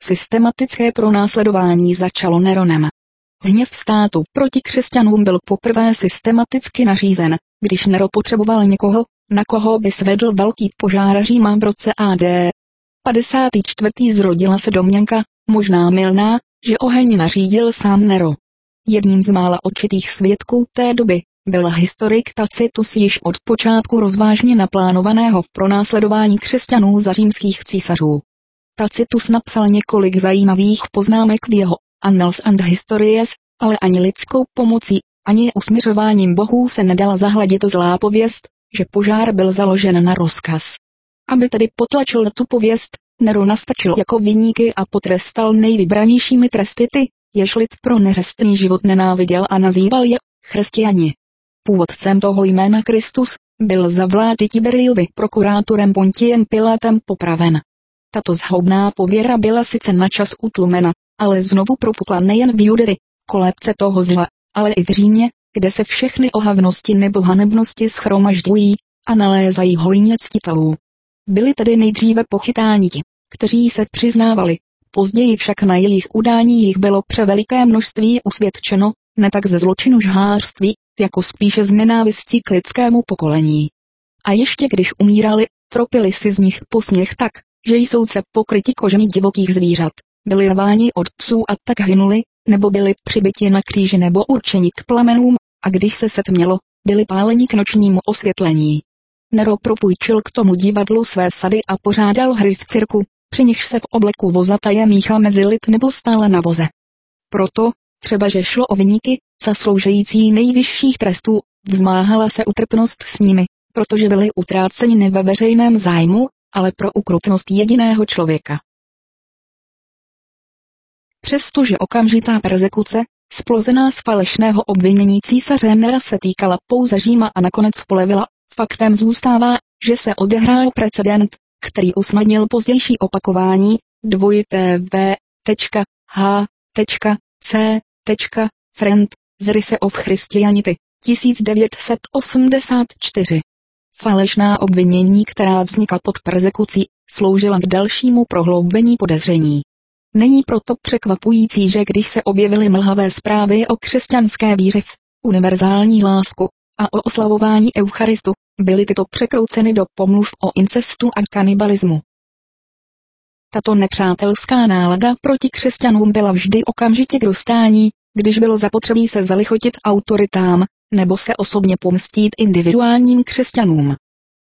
Systematické pronásledování začalo Neronem. Hněv státu proti křesťanům byl poprvé systematicky nařízen, když Nero potřeboval někoho, na koho by svedl velký požár Říma v roce AD 54. Zrodila se domněnka, možná mylná, že oheň nařídil sám Nero. Jedním z mála očitých svědků té doby byl historik Tacitus již od počátku rozvážně naplánovaného pronásledování křesťanů za římských císařů. Tacitus napsal několik zajímavých poznámek v jeho Annals and Histories, ale ani lidskou pomocí, ani usmiřováním bohů se nedala zahladit zlá pověst, že požár byl založen na rozkaz. Aby tedy potlačil tu pověst, Nero nastačil jako viníky a potrestal nejvybranějšími tresty ty, jež lid pro neřestný život nenáviděl a nazýval je křesťani. Původcem toho jména Kristus byl za vlády Tiberiovy prokurátorem Pontiem Pilatem popraven. Tato zhoubná pověra byla sice načas utlumena, ale znovu propukla nejen v Judei, kolébce toho zla, ale i v Římě, kde se všechny ohavnosti nebo hanebnosti shromažďují a nalézají hojně ctitelů. Byli tedy nejdříve pochytáni ti, kteří se přiznávali, později však na jejich udání jich bylo převeliké množství usvědčeno, ne tak ze zločinu žhářství, jako spíše z nenávisti k lidskému pokolení. A ještě když umírali, tropili si z nich posměch tak, že jsou se pokryti kožemi divokých zvířat, byli rváni od psů a tak hynuli, nebo byli přibiti na kříži nebo určeni k plamenům, a když se setmělo, byli páleni k nočnímu osvětlení. Nero propůjčil k tomu divadlu své sady a pořádal hry v cirku, při nichž se v obleku vozataje míchal mezi lid nebo stále na voze. Proto, třeba že šlo o viníky, zasloužející nejvyšších trestů, vzmáhala se utrpnost s nimi, protože byli utráceni ne ve veřejném zájmu, ale pro ukrutnost jediného člověka. Přestože okamžitá perzekuce, splozená z falešného obvinění císaře Nera se týkala pouze Říma a nakonec polevila, faktem zůstává, že se odehrál precedent, který usnadnil pozdější opakování, v.H.C. Friend, The Rise of Christianity, 1984. Falešná obvinění, která vznikla pod perzekucí, sloužila k dalšímu prohloubení podezření. Není proto překvapující, že když se objevily mlhavé zprávy o křesťanské víře v univerzální lásku a o oslavování Eucharistu, byly tyto překrouceny do pomluv o incestu a kanibalismu. Tato nepřátelská nálada proti křesťanům byla vždy okamžitě k dostání, když bylo zapotřebí se zalichotit autoritám, nebo se osobně pomstít individuálním křesťanům.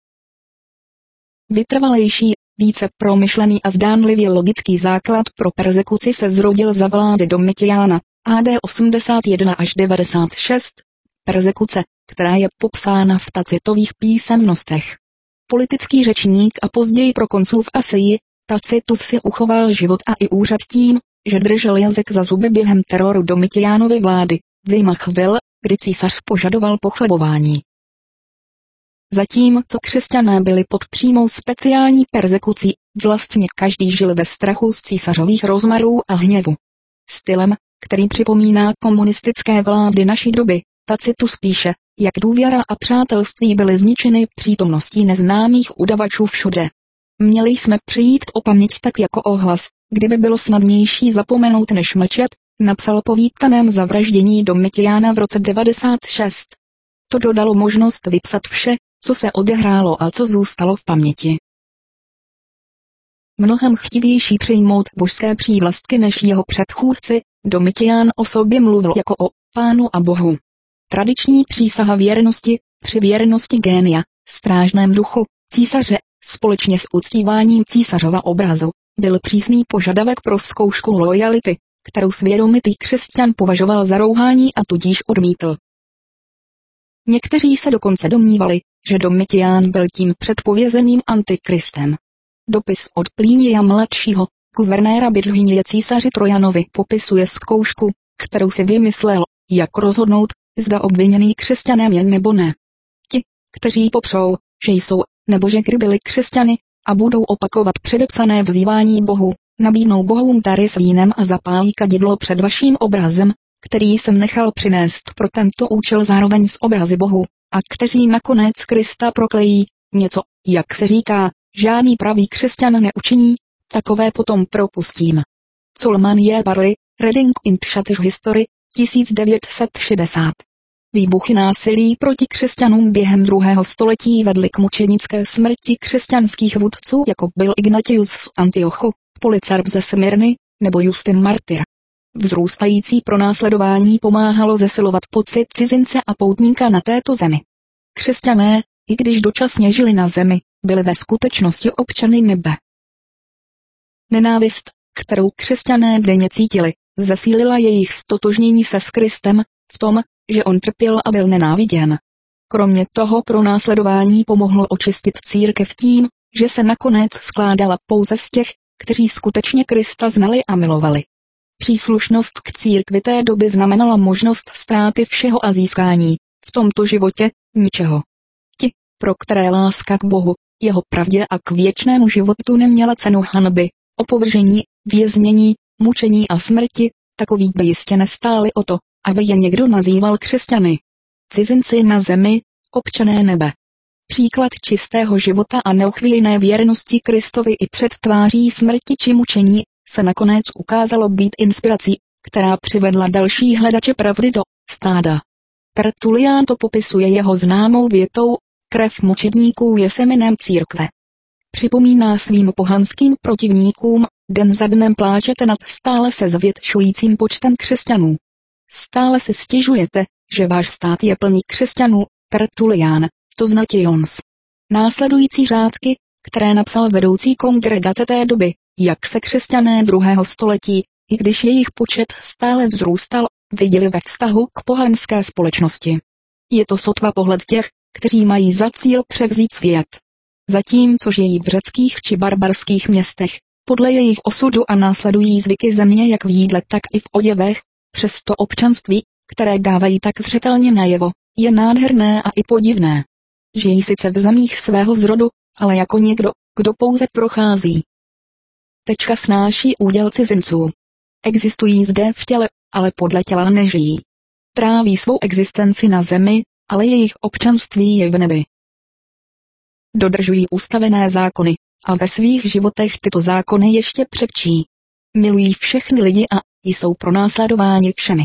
Vytrvalejší, více promyšlený a zdánlivě logický základ pro perzekuci se zrodil za vlády Domitiana, AD 81 až 96. Perzekuce, která je popsána v Tacitových písemnostech. Politický řečník a později prokonsul v Asii, Tacitus si uchoval život a i úřad tím, že držel jazyk za zuby během teroru Domitianovy vlády, vyjma chvil, kdy císař požadoval pochlebování. Zatímco křesťané byli pod přímou speciální perzekucí, vlastně každý žil ve strachu z císařových rozmarů a hněvu. Stylem, který připomíná komunistické vlády naší doby, Tacitus píše, jak důvěra a přátelství byly zničeny přítomností neznámých udavačů všude. Měli jsme přijít o paměť tak jako o hlas, kdyby bylo snadnější zapomenout než mlčet, napsal po vítaném zavraždění Domitiana v roce 96. To dodalo možnost vypsat vše, co se odehrálo a co zůstalo v paměti. Mnohem chtivější přijmout božské přívlastky než jeho předchůdci, Domitian o sobě mluvil jako o Pánu a Bohu. Tradiční přísaha věrnosti, při věrnosti génia, strážném duchu, císaře, společně s uctíváním císařova obrazu, byl přísný požadavek pro zkoušku lojality, kterou svědomitý křesťan považoval za rouhání a tudíž odmítl. Někteří se dokonce domnívali, že Domitian byl tím předpovězeným antikristem. Dopis od Plínia mladšího, guvernéra Bydžhynie císaři Trojanovi, popisuje zkoušku, kterou si vymyslel, jak rozhodnout, zda obviněný křesťanem je nebo ne. Ti, kteří popřou, že jsou, nebo že kdy byli křesťany, a budou opakovat předepsané vzývání Bohu, nabídnou bohům dary s vínem a zapálí kadidlo před vaším obrazem, který jsem nechal přinést pro tento účel zároveň s obrazy Bohu, a kteří nakonec Krista proklejí, něco, jak se říká, žádný pravý křesťan neučiní, takové potom propustím. Solomon J. Barley, Reading English History, 1960. Výbuchy násilí proti křesťanům během 2. století vedly k mučenické smrti křesťanských vůdců, jako byl Ignatius z Antiochu, Polycarp ze Smyrny, nebo Justin Martyr. Vzrůstající pronásledování pomáhalo zesilovat pocit cizince a poutníka na této zemi. Křesťané, i když dočasně žili na zemi, byli ve skutečnosti občany nebe. Nenávist, kterou křesťané denně cítili, zesílila jejich stotožnění se s Kristem, v tom, že on trpěl a byl nenáviděn. Kromě toho pronásledování pomohlo očistit církev tím, že se nakonec skládala pouze z těch, kteří skutečně Krista znali a milovali. Příslušnost k církvi té doby znamenala možnost ztráty všeho a získání, v tomto životě, ničeho. Ti, pro které láska k Bohu, jeho pravdě a k věčnému životu neměla cenu hanby, opovržení, věznění, mučení a smrti, takoví by jistě nestáli o to, aby je někdo nazýval křesťany. Cizinci na zemi, občané nebe. Příklad čistého života a neochvějné věrnosti Kristovi i před tváří smrti či mučení se nakonec ukázalo být inspirací, která přivedla další hledače pravdy do stáda. Tertulián to popisuje jeho známou větou: krev mučedníků je semenem církve. Připomíná svým pohanským protivníkům: den za dnem pláčete nad stále se zvětšujícím počtem křesťanů. Stále si stěžujete, že váš stát je plný křesťanů, Tertulián, to znations. Následující řádky, které napsal vedoucí kongregace té doby, jak se křesťané 2. století, i když jejich počet stále vzrůstal, viděli ve vztahu k pohanské společnosti. Je to sotva pohled těch, kteří mají za cíl převzít svět. Zatímco žijí v řeckých či barbarských městech, podle jejich osudu a následují zvyky země jak v jídle, tak i v oděvech, přesto občanství, které dávají tak zřetelně najevo, je nádherné a i podivné. Žijí sice v zemích svého zrodu, ale jako někdo, kdo pouze prochází. Snáší úděl cizinců. Existují zde v těle, ale podle těla nežijí. Tráví svou existenci na zemi, ale jejich občanství je v nebi. Dodržují ustavené zákony, a ve svých životech tyto zákony ještě přepčí. Milují všechny lidi a jsou pronásledováni všemi.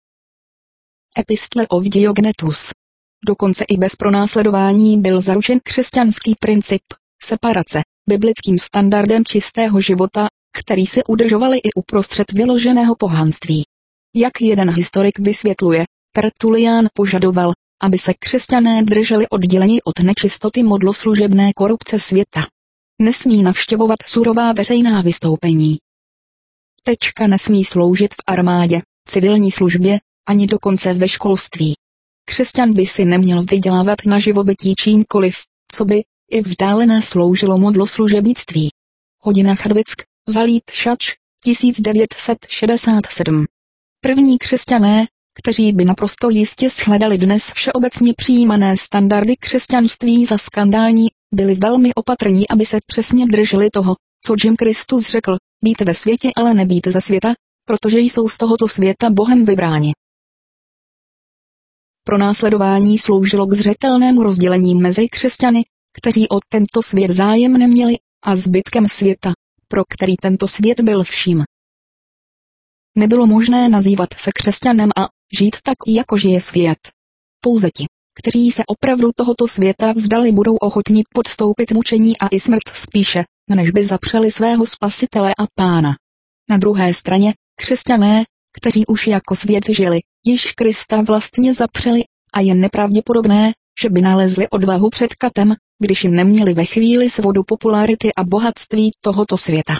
Epistle of Diognetus. Dokonce i bez pronásledování byl zaručen křesťanský princip separace, biblickým standardem čistého života, který se udržovali i uprostřed vyloženého pohanství. Jak jeden historik vysvětluje, Tertulián požadoval, aby se křesťané drželi odděleni od nečistoty modloslužebné korupce světa. Nesmí navštěvovat surová veřejná vystoupení. Nesmí sloužit v armádě, civilní službě, ani dokonce ve školství. Křesťan by si neměl vydělávat na živobytí čímkoliv, co by i vzdálené sloužilo modloslužebnictví. Hodina Chrdvick, Zalít Šač, 1967. První křesťané, kteří by naprosto jistě shledali dnes všeobecně přijímané standardy křesťanství za skandální, byli velmi opatrní, aby se přesně drželi toho, co Jim Kristus řekl: být ve světě, ale nebýt ze světa, protože jsou z tohoto světa Bohem vybráni. Pronásledování sloužilo k zřetelnému rozdělení mezi křesťany, kteří o tento svět zájem neměli, a zbytkem světa, pro který tento svět byl vším. Nebylo možné nazývat se křesťanem a žít tak, jako žije svět. Pouze ti, kteří se opravdu tohoto světa vzdali, budou ochotní podstoupit mučení a i smrt spíše, než by zapřeli svého Spasitele a Pána. Na druhé straně, křesťané, kteří už jako svět žili, již Krista vlastně zapřeli, a je nepravděpodobné, že by nalezli odvahu před katem, když jim neměli ve chvíli svodu popularity a bohatství tohoto světa.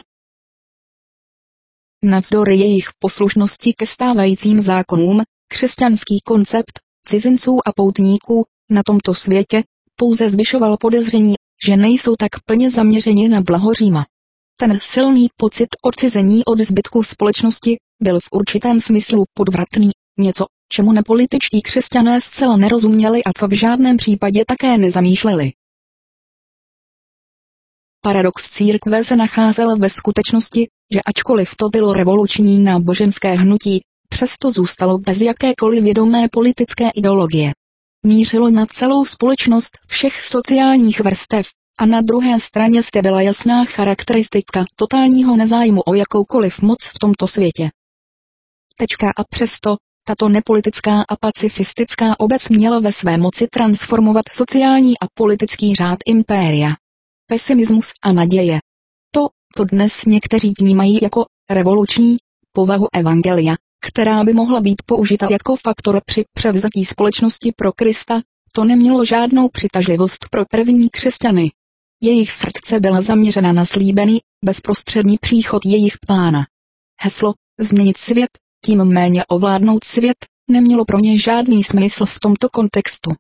Navzdory jejich poslušnosti ke stávajícím zákonům, křesťanský koncept cizinců a poutníků na tomto světě pouze zvyšoval podezření, že nejsou tak plně zaměřeni na blaho Říma. Ten silný pocit odcizení od zbytku společnosti byl v určitém smyslu podvratný, něco, čemu nepolitičtí křesťané zcela nerozuměli a co v žádném případě také nezamýšleli. Paradox církve se nacházel ve skutečnosti, že ačkoliv to bylo revoluční náboženské hnutí, přesto zůstalo bez jakékoliv vědomé politické ideologie. Mířilo na celou společnost všech sociálních vrstev, A na druhé straně zde byla jasná charakteristika totálního nezájmu o jakoukoliv moc v tomto světě. A přesto, tato nepolitická a pacifistická obec měla ve své moci transformovat sociální a politický řád impéria. Pesimismus a naděje. To, co dnes někteří vnímají jako revoluční povahu evangelia, která by mohla být použita jako faktor při převzatí společnosti pro Krista, to nemělo žádnou přitažlivost pro první křesťany. Jejich srdce byla zaměřena na slíbený, bezprostřední příchod jejich Pána. Heslo změnit svět, tím méně ovládnout svět, nemělo pro ně žádný smysl v tomto kontextu.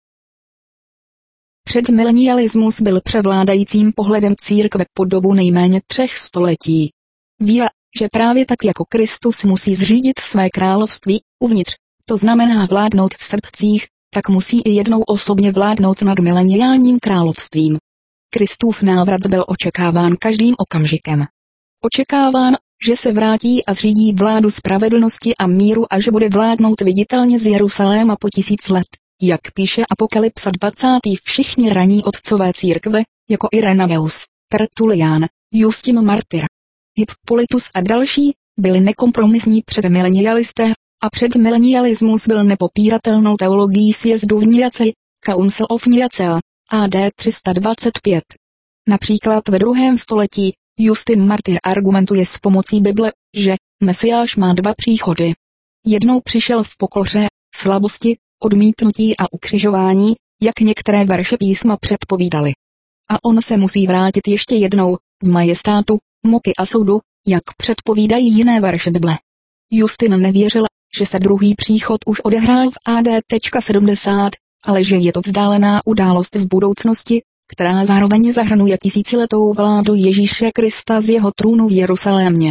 Předmilenialismus byl převládajícím pohledem církve po dobu nejméně 3 století. Víra, že právě tak jako Kristus musí zřídit své království uvnitř, to znamená vládnout v srdcích, tak musí i jednou osobně vládnout nad mileniálním královstvím. Kristův návrat byl očekáván každým okamžikem. Očekáván, že se vrátí a zřídí vládu spravedlnosti a míru a že bude vládnout viditelně z Jeruzaléma po 1000 let, jak píše Apokalypsa 20. Všichni raní otcové církve, jako Irenaeus, Tertulian, Justin Martyr, Hippolytus a další, byli nekompromisní předmilenialisté, a předmilenialismus byl nepopíratelnou teologií sjezdu v Nicaea, Council of Nicea, AD 325. Například ve 2. století Justin Martyr argumentuje s pomocí Bible, že Mesiáš má 2 příchody. Jednou přišel v pokoře, slabosti, odmítnutí a ukřižování, jak některé verše písma předpovídaly. A on se musí vrátit ještě jednou, v majestátu, moky a soudu, jak předpovídají jiné verše Bible. Justin nevěřil, že se druhý příchod už odehrál v AD 70, ale že je to vzdálená událost v budoucnosti, která zároveň zahrnuje tisíciletou vládu Ježíše Krista z jeho trůnu v Jeruzalémě.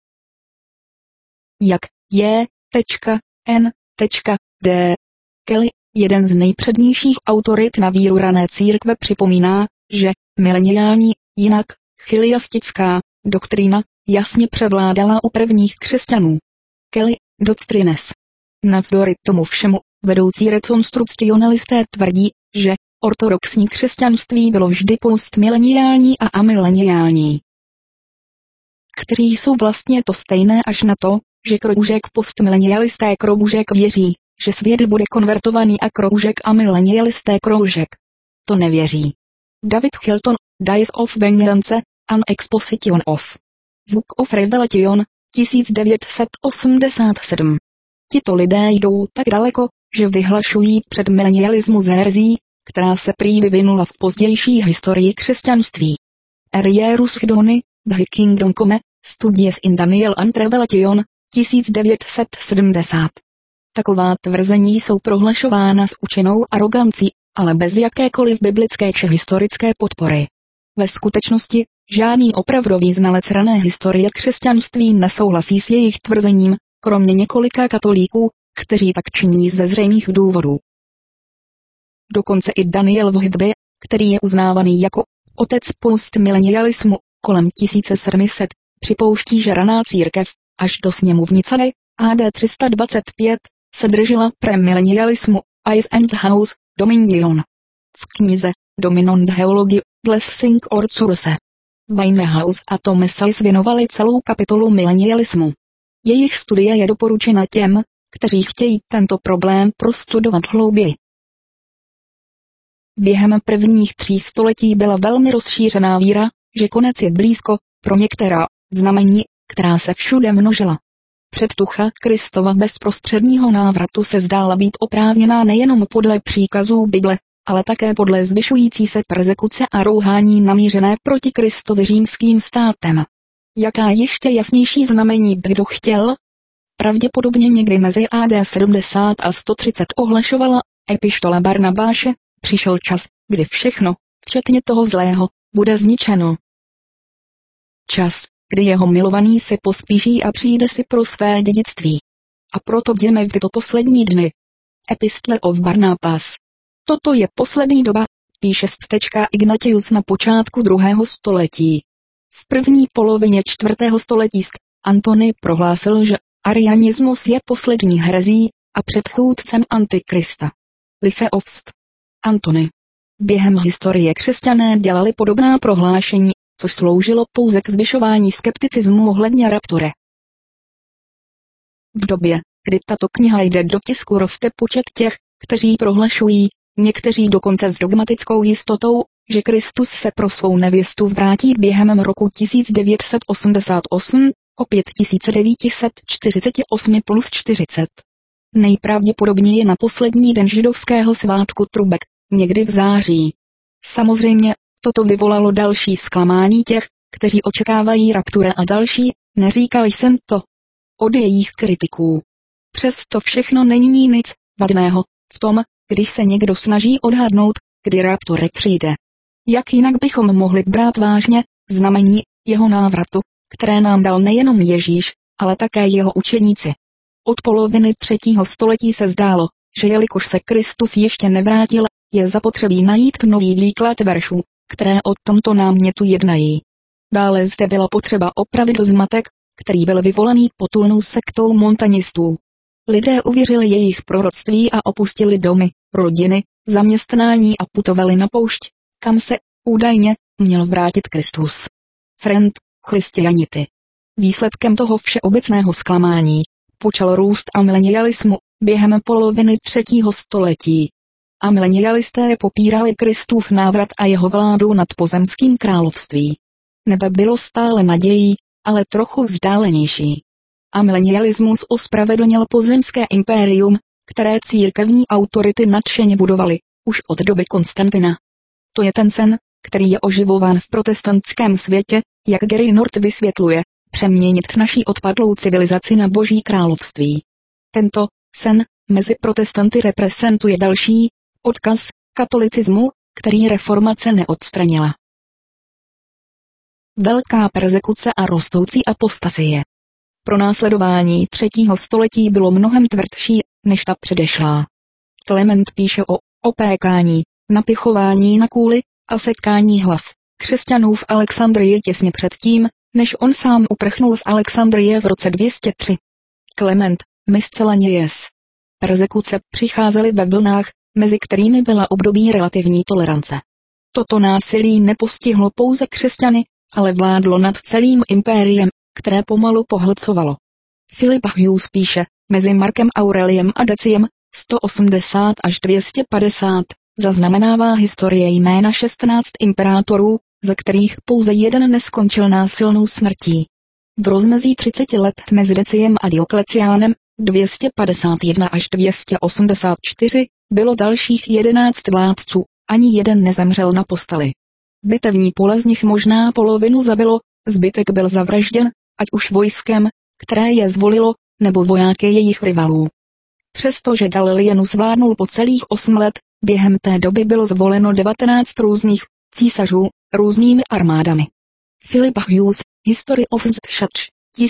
Jak J.N.D. Kelly, jeden z nejpřednějších autorit na víru rané církve, připomíná, že mileniální, jinak chiliastická doktrína jasně převládala u prvních křesťanů. Kelly, Doctrines. Navzdory tomu všemu, vedoucí rekonstrukcionalisté tvrdí, že ortodoxní křesťanství bylo vždy postmileniální a amileniální, kteří jsou vlastně to stejné až na to, že kroužek postmilenialisté kroužek věří, že svět bude konvertovaný a kroužek amilenialisté kroužek to nevěří. David Hilton, Days of Vengeance, An Exposition of Book of Revelation, 1987. Tito lidé jdou tak daleko, že vyhlašují předmilenialismus herzí, která se prý vyvinula v pozdější historii křesťanství. Erierus Hydony, The Kingdom Come, Studies in Daniel and Revelation, 1970. Taková tvrzení jsou prohlašována s učenou arogancí, ale bez jakékoliv biblické či historické podpory. Ve skutečnosti, žádný opravdový znalec rané historie křesťanství nesouhlasí s jejich tvrzením, kromě několika katolíků, kteří tak činí ze zřejmých důvodů. Dokonce i Daniel Whitby, který je uznávaný jako otec postmilenialismu, kolem 1700, připouští, že raná církev, až do sněmovnice AD 325, se držela premilenialismu, Eyes and House, Dominion. V knize Dominion Theology, Blessing or Curse Winehouse a Thomas Sayce věnovali celou kapitolu milenialismu. Jejich studie je doporučena těm, kteří chtějí tento problém prostudovat hlouběji. Během prvních 3 století byla velmi rozšířená víra, že konec je blízko, pro některá znamení, která se všude množila. Předtucha Kristova bezprostředního návratu se zdála být oprávněná nejenom podle příkazů Bible, ale také podle zvyšující se perzekuce a rouhání namířené proti Kristovi římským státem. Jaká ještě jasnější znamení by kdo chtěl? Pravděpodobně někdy mezi AD 70 a 130 ohlašovala epištola Barnabáše, přišel čas, kdy všechno, včetně toho zlého, bude zničeno. Čas, kdy jeho milovaný se pospíší a přijde si pro své dědictví. A proto bděme v tyto poslední dny. Epistle of Barnabas. Toto je poslední doba, píše Ignatius na počátku 2. století. V první polovině 4. století Antony prohlásil, že arianismus je poslední herezí a předchůdcem Antikrista. Lifeost. Antony. Během historie křesťané dělali podobná prohlášení, což sloužilo pouze k zvyšování skepticismu ohledně rapture. V době, kdy tato kniha jde do tisku, roste počet těch, kteří prohlašují, někteří dokonce s dogmatickou jistotou, že Kristus se pro svou nevěstu vrátí během roku 1988, o 5948 plus 40. Nejpravděpodobněji na poslední den židovského svátku Trubek, někdy v září. Samozřejmě, toto vyvolalo další zklamání těch, kteří očekávají rapture a další, neříkal jsem to. Od jejich kritiků. Přesto všechno není nic vadného v tom, když se někdo snaží odhadnout, kdy rapture přijde. Jak jinak bychom mohli brát vážně znamení jeho návratu, které nám dal nejenom Ježíš, ale také jeho učeníci. Od poloviny 3. století se zdálo, že jelikož se Kristus ještě nevrátil, je zapotřebí najít nový výklad veršů, které o tomto námětu jednají. Dále zde byla potřeba opravit zmatek, který byl vyvolaný potulnou sektou montanistů. Lidé uvěřili jejich proroctví a opustili domy, rodiny, zaměstnání a putovali na poušť, kam se, údajně, měl vrátit Kristus. Friend, Christianity. Výsledkem toho všeobecného zklamání počal růst amilenialismu během poloviny 3. století. Amilenialisté popírali Kristův návrat a jeho vládu nad pozemským království. Nebe bylo stále nadějí, ale trochu vzdálenější. Amilenialismus ospravedlnil pozemské impérium, které církevní autority nadšeně budovaly, už od doby Konstantina. To je ten sen, který je oživován v protestantském světě, jak Gary North vysvětluje, přeměnit naší odpadlou civilizaci na Boží království. Tento sen mezi protestanty reprezentuje další odkaz katolicismu, který reformace neodstranila. Velká perzekuce a rostoucí apostazie. Pronásledování 3. století bylo mnohem tvrdší, než ta předešlá. Klement píše o opékání, napichování na kůli a setkání hlav křesťanů v Alexandrii těsně předtím, než on sám uprchnul z Alexandrie v roce 203. Klement, Miscellaneous. Perzekuce přicházely ve vlnách, mezi kterými byla období relativní tolerance. Toto násilí nepostihlo pouze křesťany, ale vládlo nad celým impériem, které pomalu pohlcovalo. Philip Hughes píše, mezi Markem Aureliem a Deciem, 180 až 250, zaznamenává historie jména 16 imperátorů, ze kterých pouze jeden neskončil násilnou smrtí. V rozmezí 30 let mezi Deciem a Diokleciánem, 251 až 284, bylo dalších 11 vládců, ani jeden nezemřel na posteli. Bitevní pole z nich možná polovinu zabilo, zbytek byl zavražděn, ať už vojskem, které je zvolilo, nebo vojáky jejich rivalů. Přestože Gallienus vládnul po celých 8 let, během té doby bylo zvoleno 19 různých císařů, různými armádami. Philip Hughes, History of the Church,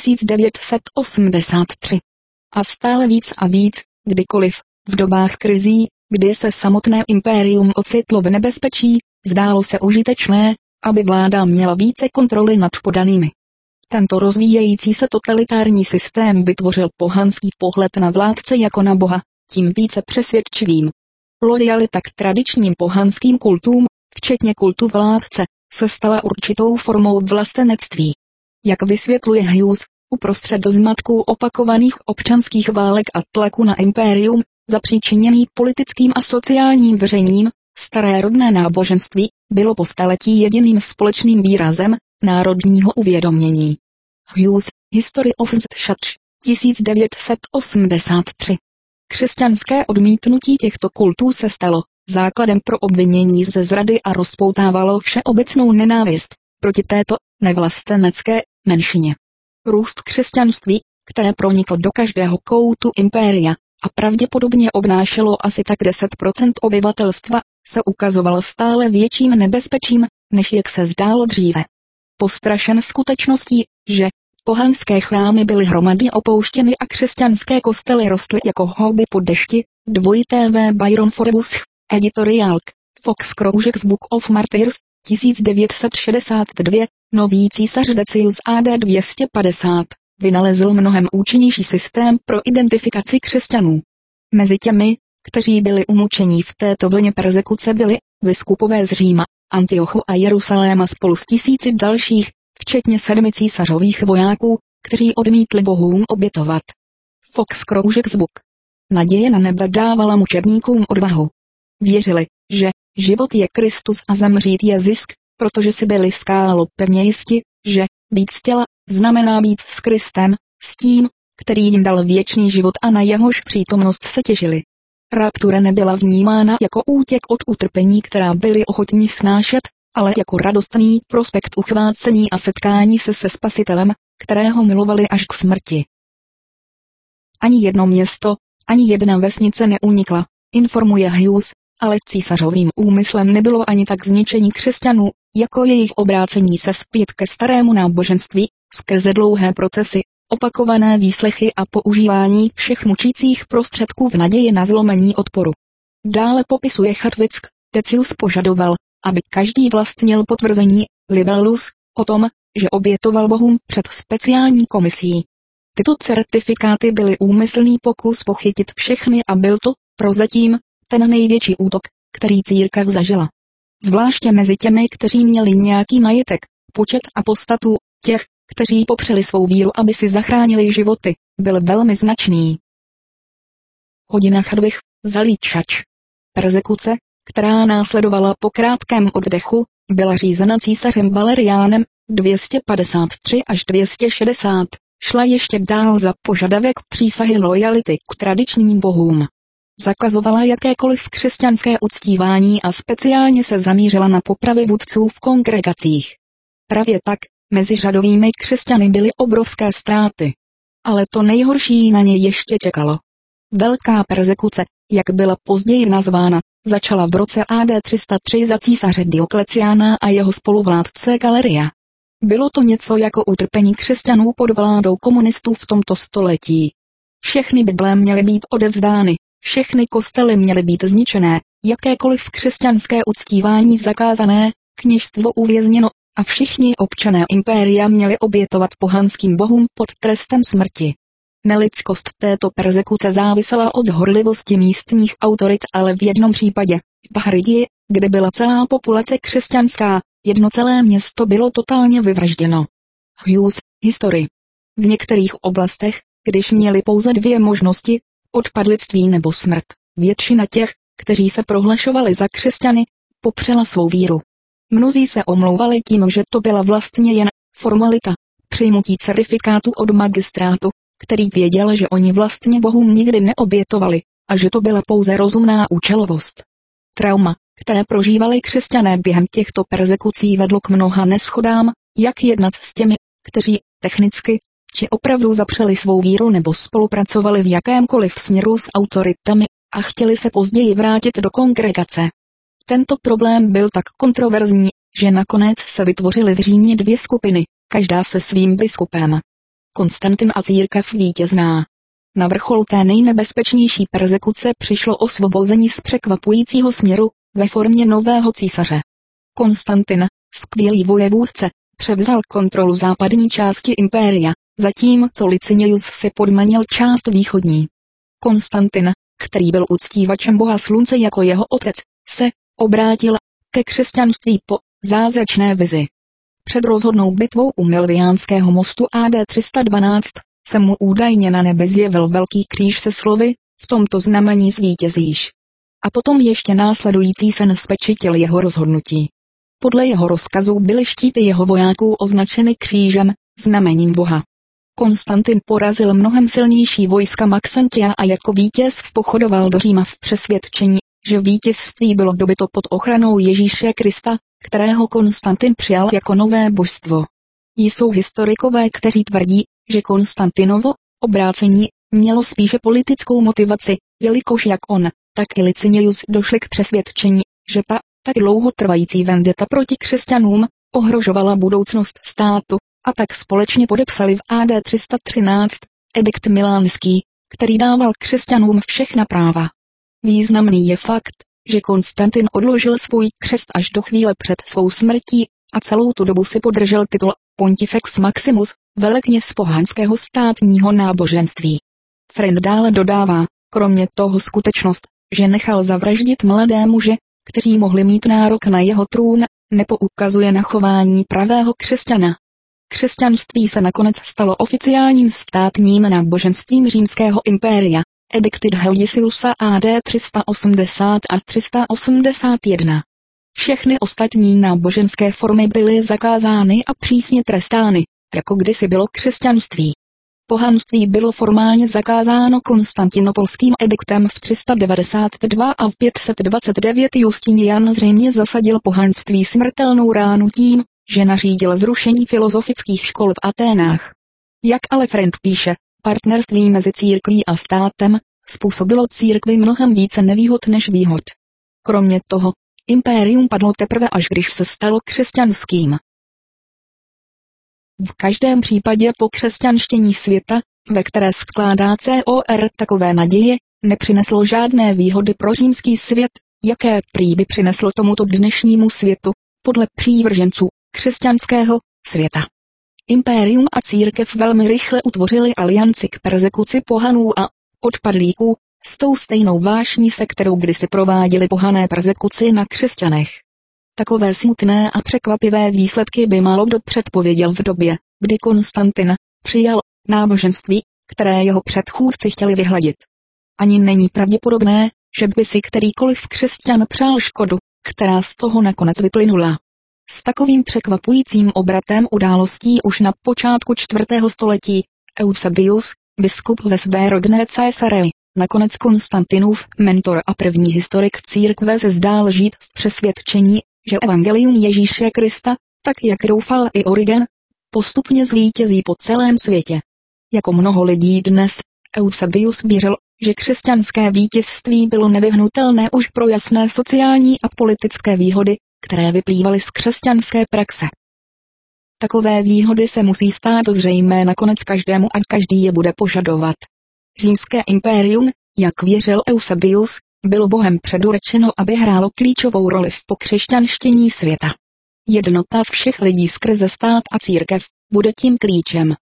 1983. A stále víc a víc, kdykoliv, v dobách krizí, kdy se samotné impérium ocitlo v nebezpečí, zdálo se užitečné, aby vláda měla více kontroly nad podanými. Tento rozvíjející se totalitární systém vytvořil pohanský pohled na vládce jako na boha, tím více přesvědčivým. Lojalita k tradičním pohanským kultům, včetně kultu vládce, se stala určitou formou vlastenectví. Jak vysvětluje Hughes, uprostřed zmatků opakovaných občanských válek a tlaku na impérium, zapříčiněný politickým a sociálním veřejním, staré rodné náboženství, bylo po staletí jediným společným výrazem národního uvědomění. Hughes, History of the Church, 1983. Křesťanské odmítnutí těchto kultů se stalo základem pro obvinění ze zrady a rozpoutávalo všeobecnou nenávist proti této nevlastenecké menšině. Růst křesťanství, které pronikl do každého koutu impéria a pravděpodobně obnášelo asi tak 10% obyvatelstva, se ukazoval stále větším nebezpečím, než jak se zdálo dříve. Postrašen skutečností, že pohanské chrámy byly hromady opouštěny a křesťanské kostely rostly jako houby po dešti, V. Byron Forbus, editoriálk, Fox kroužek z Book of Martyrs, 1962, nový císař Decius AD 250, vynalezl mnohem účinnější systém pro identifikaci křesťanů. Mezi těmi, kteří byli umučeni v této vlně perzekuce byli, Biskupové z Říma, Antiochu a Jeruzaléma spolu s 1000 dalších, včetně 7 císařových vojáků, kteří odmítli bohům obětovat. Fox kroužek zvuk. Naděje na nebe dávala mučedníkům odvahu. Věřili, že život je Kristus a zemřít je zisk, protože si byli skálo pevně jisti, že být z těla znamená být s Kristem, s tím, který jim dal věčný život a na jehož přítomnost se těšili. Raptura nebyla vnímána jako útěk od utrpení, která byli ochotní snášet, ale jako radostný prospekt uchvácení a setkání se Spasitelem, kterého milovali až k smrti. Ani jedno město, ani jedna vesnice neunikla, informuje Hughes, ale císařovým úmyslem nebylo ani tak zničení křesťanů, jako jejich obrácení se zpět ke starému náboženství, skrze dlouhé procesy, opakované výslechy a používání všech mučících prostředků v naději na zlomení odporu. Dále popisuje Hartwig, Decius požadoval, aby každý vlastnil potvrzení, libellus, o tom, že obětoval bohům před speciální komisí. Tyto certifikáty byly úmyslný pokus pochytit všechny a byl to, prozatím, ten největší útok, který církev zažila. Zvláště mezi těmi, kteří měli nějaký majetek, počet a podstatu, těch, kteří popřeli svou víru, aby si zachránili životy, byl velmi značný. Hodina Hartwig, zalíčač. Persekuce, která následovala po krátkém oddechu, byla řízena císařem Valeriánem, 253 až 260, šla ještě dál za požadavek přísahy lojality k tradičním bohům. Zakazovala jakékoliv křesťanské uctívání a speciálně se zamířila na popravy vůdců v kongregacích. Právě tak, mezi řadovými křesťany byly obrovské ztráty. Ale to nejhorší na ně ještě čekalo. Velká persekuce, jak byla později nazvána, začala v roce AD 303 za císaře Diokleciána a jeho spoluvládce Galeria. Bylo to něco jako utrpení křesťanů pod vládou komunistů v tomto století. Všechny Bible měly být odevzdány, všechny kostely měly být zničené, jakékoliv křesťanské uctívání zakázané, kněžstvo uvězněno, a všichni občané impéria měli obětovat pohanským bohům pod trestem smrti. Nelidskost této persekuce závisela od horlivosti místních autorit, ale v jednom případě, v Bahrigi, kde byla celá populace křesťanská, jedno celé město bylo totálně vyvražděno. Hughes, historie. V některých oblastech, když měli pouze 2 možnosti, odpadlictví nebo smrt, většina těch, kteří se prohlašovali za křesťany, popřela svou víru. Mnozí se omlouvali tím, že to byla vlastně jen formalita, přijmutí certifikátu od magistrátu, který věděl, že oni vlastně bohům nikdy neobětovali, a že to byla pouze rozumná účelovost. Trauma, které prožívali křesťané během těchto persekucí, vedlo k mnoha neschodám, jak jednat s těmi, kteří, technicky, či opravdu zapřeli svou víru nebo spolupracovali v jakémkoliv směru s autoritami a chtěli se později vrátit do kongregace. Tento problém byl tak kontroverzní, že nakonec se vytvořily v Římě 2 skupiny, každá se svým biskupem. Konstantin a církev vítězná. Na vrchol té nejnebezpečnější persekuce přišlo osvobození z překvapujícího směru, ve formě nového císaře. Konstantin, skvělý vojevůdce, převzal kontrolu západní části impéria, zatímco Licinius si podmanil část východní. Konstantin, který byl uctívačem boha slunce jako jeho otec, se obrátil ke křesťanství po zázračné vizi. Před rozhodnou bitvou u Milviánského mostu AD 312 se mu údajně na nebe zjevil velký kříž se slovy: v tomto znamení zvítězíš. A potom ještě následující sen spečetil jeho rozhodnutí. Podle jeho rozkazu byly štíty jeho vojáků označeny křížem, znamením boha. Konstantin porazil mnohem silnější vojska Maxentia a jako vítěz vpochodoval do Říma v přesvědčení, že vítězství bylo dobyto pod ochranou Ježíše Krista, kterého Konstantin přijal jako nové božstvo. Jsou historikové, kteří tvrdí, že Konstantinovo obrácení mělo spíše politickou motivaci, jelikož jak on, tak i Licinius došli k přesvědčení, že ta tak dlouho trvající vendeta proti křesťanům ohrožovala budoucnost státu, a tak společně podepsali v AD 313 edikt milánský, který dával křesťanům všechna práva. Významný je fakt, že Konstantin odložil svůj křest až do chvíle před svou smrtí a celou tu dobu si podržel titul Pontifex Maximus, velekněz pohanského státního náboženství. Friend dále dodává, kromě toho skutečnost, že nechal zavraždit mladé muže, kteří mohli mít nárok na jeho trůn, nepoukazuje na chování pravého křesťana. Křesťanství se nakonec stalo oficiálním státním náboženstvím římského impéria, Edicted Heudiciusa AD 380 a 381. Všechny ostatní náboženské formy byly zakázány a přísně trestány, jako kdysi bylo křesťanství. Pohanství bylo formálně zakázáno konstantinopolským ediktem v 392 a v 529 Justinian zřejmě zasadil pohanství smrtelnou ránu tím, že nařídil zrušení filozofických škol v Aténách. Jak ale Friend píše, partnerství mezi církví a státem způsobilo církvi mnohem více nevýhod než výhod. Kromě toho, impérium padlo teprve až když se stalo křesťanským. V každém případě po křesťanštění světa, ve které skládá COR takové naděje, nepřineslo žádné výhody pro římský svět, jaké prý by přinesl tomuto dnešnímu světu, podle přívrženců křesťanského světa. Impérium a církev velmi rychle utvořili alianci k perzekuci pohanů a odpadlíků, s tou stejnou vášní, se kterou kdysi prováděli pohané perzekuci na křesťanech. Takové smutné a překvapivé výsledky by málo kdo předpověděl v době, kdy Konstantin přijal náboženství, které jeho předchůdci chtěli vyhladit. Ani není pravděpodobné, že by si kterýkoliv křesťan přál škodu, která z toho nakonec vyplynula. S takovým překvapujícím obratem událostí už na počátku 4. století Eusebius, biskup ve své rodné Caesarei, nakonec Konstantinův mentor a první historik církve, se zdál žít v přesvědčení, že evangelium Ježíše Krista, tak jak doufal i Origen, postupně zvítězí po celém světě. Jako mnoho lidí dnes, Eusebius věřil, že křesťanské vítězství bylo nevyhnutelné už pro jasné sociální a politické výhody, které vyplývaly z křesťanské praxe. Takové výhody se musí stát zřejmé nakonec každému a každý je bude požadovat. Římské impérium, jak věřil Eusebius, bylo Bohem předurčeno, aby hrálo klíčovou roli v pokřesťanštění světa. Jednota všech lidí skrze stát a církev bude tím klíčem.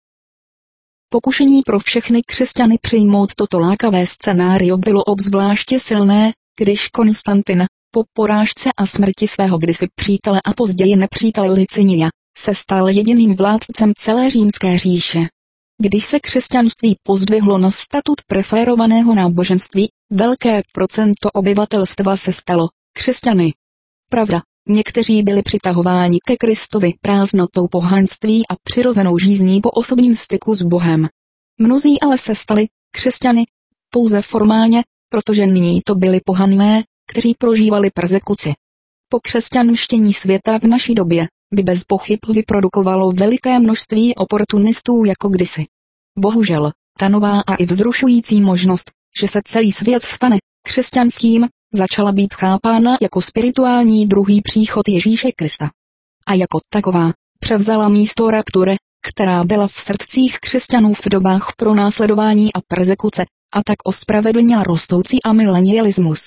Pokušení pro všechny křesťany přijmout toto lákavé scénário bylo obzvláště silné, když Konstantin, po porážce a smrti svého kdysi přítele a později nepřítele Licinia, se stal jediným vládcem celé římské říše. Když se křesťanství pozdvihlo na statut preferovaného náboženství, velké procento obyvatelstva se stalo křesťany. Pravda, někteří byli přitahováni ke Kristovi prázdnotou pohanství a přirozenou žízní po osobním styku s Bohem. Mnozí ale se stali křesťany pouze formálně, protože nyní to byli pohané, kteří prožívali perzekuci. Pokřesťanštění světa v naší době by bez pochyb vyprodukovalo veliké množství oportunistů jako kdysi. Bohužel, ta nová a i vzrušující možnost, že se celý svět stane křesťanským, začala být chápána jako spirituální druhý příchod Ježíše Krista. A jako taková převzala místo rapture, která byla v srdcích křesťanů v dobách pronásledování a perzekuce, a tak ospravedlnila rostoucí amilenialismus.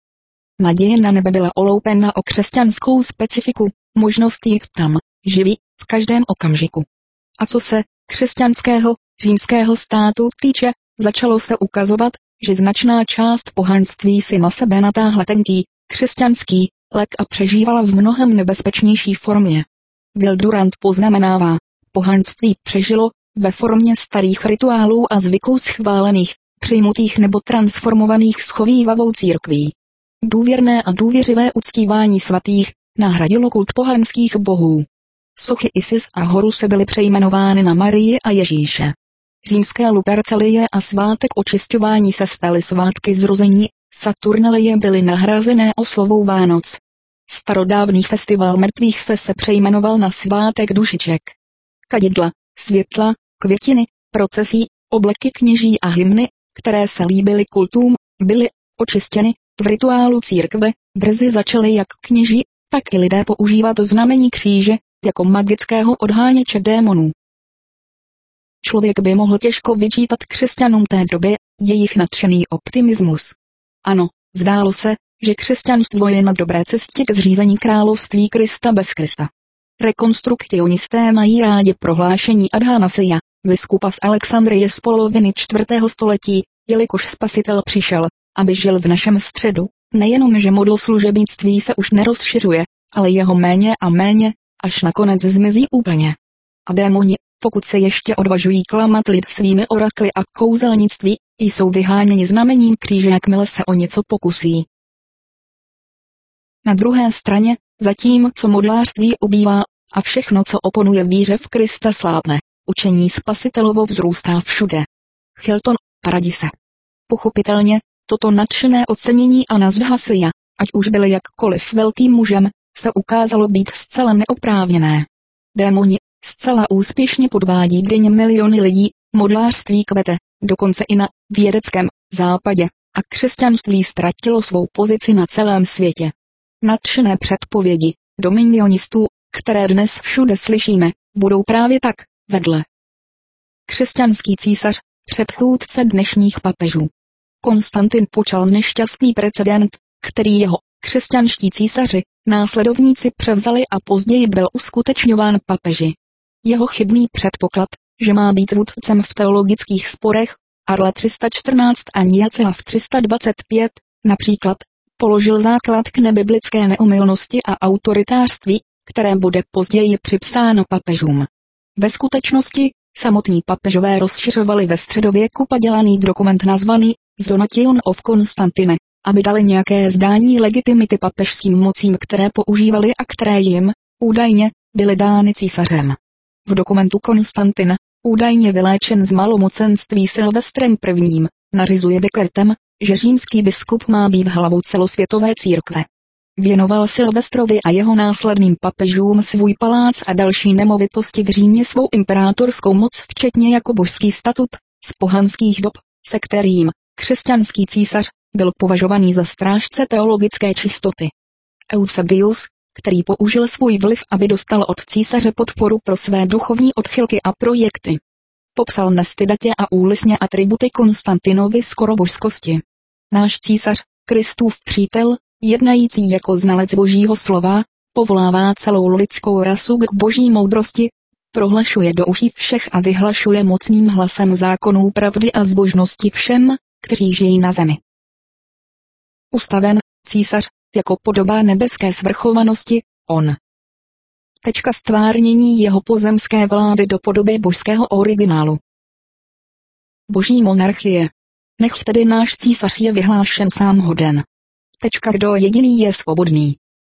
Naděje na nebe byla oloupena o křesťanskou specifiku, možnost jít tam, živý, v každém okamžiku. A co se křesťanského, římského státu týče, začalo se ukazovat, že značná část pohanství si na sebe natáhla tenký, křesťanský lek a přežívala v mnohem nebezpečnější formě. Wildurant poznamenává, pohanství přežilo ve formě starých rituálů a zvyků schválených, přijmutých nebo transformovaných schovívavou církví. Důvěrné a důvěřivé uctívání svatých nahradilo kult pohanských bohů. Sochy Isis a Horuse byly přejmenovány na Marii a Ježíše. Římské Lupercalie a svátek očišťování se staly svátky zrození, Saturnalie byly nahrazené oslavou Vánoc. Starodávný festival mrtvých se přejmenoval na svátek dušiček. Kadidla, světla, květiny, procesí, obleky kněží a hymny, které se líbily kultům, byly očištěny. V rituálu církve brzy začaly jak kněží, tak i lidé používat znamení kříže, jako magického odháněče démonů. Člověk by mohl těžko vyčítat křesťanům té doby jejich nadšený optimismus. Ano, zdálo se, že křesťanstvo je na dobré cestě k zřízení království Krista bez Krista. Rekonstrukcionisté mají rádi prohlášení Adhanasia, biskupa z Alexandrie z poloviny 4. století, jelikož Spasitel přišel, aby žil v našem středu, Nejenom, že model služebnictví se už nerozšiřuje, ale jeho méně a méně, až nakonec zmizí úplně. A démoni, pokud se ještě odvažují klamat lid svými orakly a kouzelnictví, jsou vyháněni znamením kříže, jakmile se o něco pokusí. Na druhé straně, zatímco modlářství ubývá a všechno, co oponuje víře v Krista, slábne, učení Spasitelovo vzrůstá všude. Chilton, Paradise. Pochopitelně, toto nadšené ocenění Anastasija, ať už byl jakkoliv velkým mužem, se ukázalo být zcela neoprávněné. Démoni zcela úspěšně podvádí denně miliony lidí, modlářství kvete, dokonce i na vědeckém západě, a křesťanství ztratilo svou pozici na celém světě. Nadšené předpovědi dominionistů, které dnes všude slyšíme, budou právě tak vedle. Křesťanský císař, předchůdce dnešních papežů. Konstantin počal nešťastný precedent, který jeho křesťanští císaři, následovníci převzali a později byl uskutečňován papeži. Jeho chybný předpoklad, že má být vůdcem v teologických sporech, Arle 314 a Niacela v 325, například, položil základ k nebiblické neomylnosti a autoritářství, které bude později připsáno papežům. Ve skutečnosti, samotní papežové rozšiřovali ve středověku padělaný dokument nazvaný z Donation of Constantine, aby dali nějaké zdání legitimity papežským mocím, které používali a které jim, údajně, byly dány císařem. V dokumentu Konstantin, údajně vyléčen z malomocenství Silvestrem I., nařizuje dekretem, že římský biskup má být hlavou celosvětové církve. Věnoval Silvestrovi a jeho následným papežům svůj palác a další nemovitosti v Římě svou imperátorskou moc, včetně jako božský statut z pohanských dob, se kterým křesťanský císař byl považovaný za strážce teologické čistoty. Eusebius, který použil svůj vliv, aby dostal od císaře podporu pro své duchovní odchylky a projekty, popsal nestydatě a úlisně atributy Konstantinovi skoro božskosti. Náš císař, Kristův přítel, jednající jako znalec božího slova, povolává celou lidskou rasu k boží moudrosti, prohlašuje do uší všech a vyhlašuje mocným hlasem zákonů pravdy a zbožnosti všem, kteří žijí na zemi. Ustaven, císař, jako podoba nebeské svrchovanosti, on. Stvárnění jeho pozemské vlády do podoby božského originálu. Boží monarchie. Nech tedy náš císař je vyhlášen sám hoden. Kdo jediný je svobodný.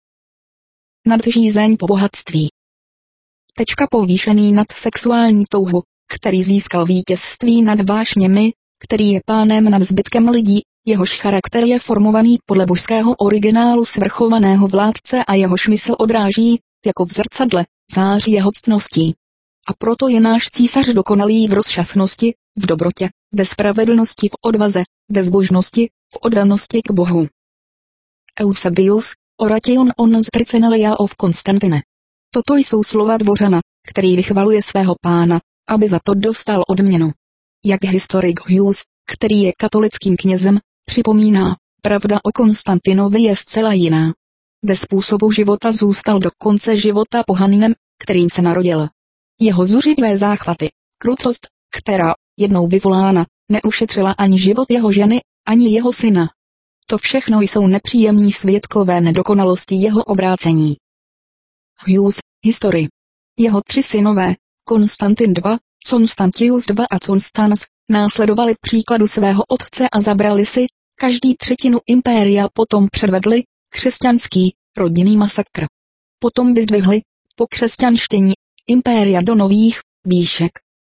Nadřízeň po bohatství. Povýšený nad sexuální touhu, který získal vítězství nad vášněmi, který je pánem nad zbytkem lidí, jehož charakter je formovaný podle božského originálu svrchovaného vládce a jehož mysl odráží, jako v zrcadle, září jeho ctností. A proto je náš císař dokonalý v rozšafnosti, v dobrotě, ve spravedlnosti, v odvaze, ve zbožnosti, v oddanosti k Bohu. Eusebius, Oration on Tricenalia of Constantine. Toto jsou slova dvořana, který vychvaluje svého pána, aby za to dostal odměnu. Jak historik Hughes, který je katolickým knězem, připomíná, pravda o Konstantinovi je zcela jiná. Ve způsobu života zůstal do konce života pohaninem, kterým se narodil. Jeho zuřivé záchvaty, krutost, která, jednou vyvolána, neušetřila ani život jeho ženy, ani jeho syna. To všechno jsou nepříjemní svědkové nedokonalosti jeho obrácení. Hughes, historie. Jeho 3 synové, Konstantin II, Constantius II a Constans, následovali příkladu svého otce a zabrali si, každý 1/3 impéria, potom předvedli křesťanský, rodinný masakr. Potom vyzdvihli, po křesťanštění, impéria do nových výšek.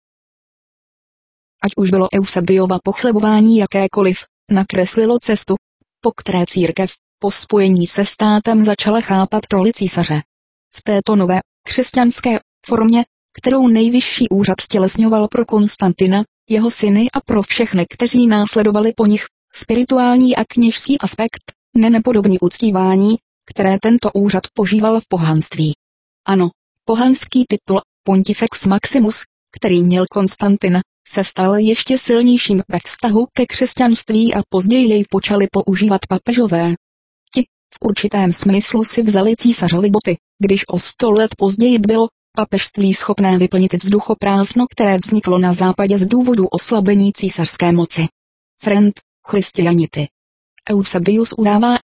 Ať už bylo Eusebiova pochlebování jakékoliv, nakreslilo cestu, po které církev, po spojení se státem začala chápat roli císaře. V této nové, křesťanské formě, kterou nejvyšší úřad stělesňoval pro Konstantina, jeho syny a pro všechny, kteří následovali po nich, spirituální a kněžský aspekt, nenepodobný uctívání, které tento úřad požíval v pohanství. Ano, pohanský titul, Pontifex Maximus, který měl Konstantin, se stal ještě silnějším ve vztahu ke křesťanství a později jej počali používat papežové. Ti, v určitém smyslu si vzali císařovi boty, když o 100 let později bylo papežství schopné vyplnit vzduchoprázdno, které vzniklo na západě z důvodu oslabení císařské moci. Friend, Christianity. Eusebius udává,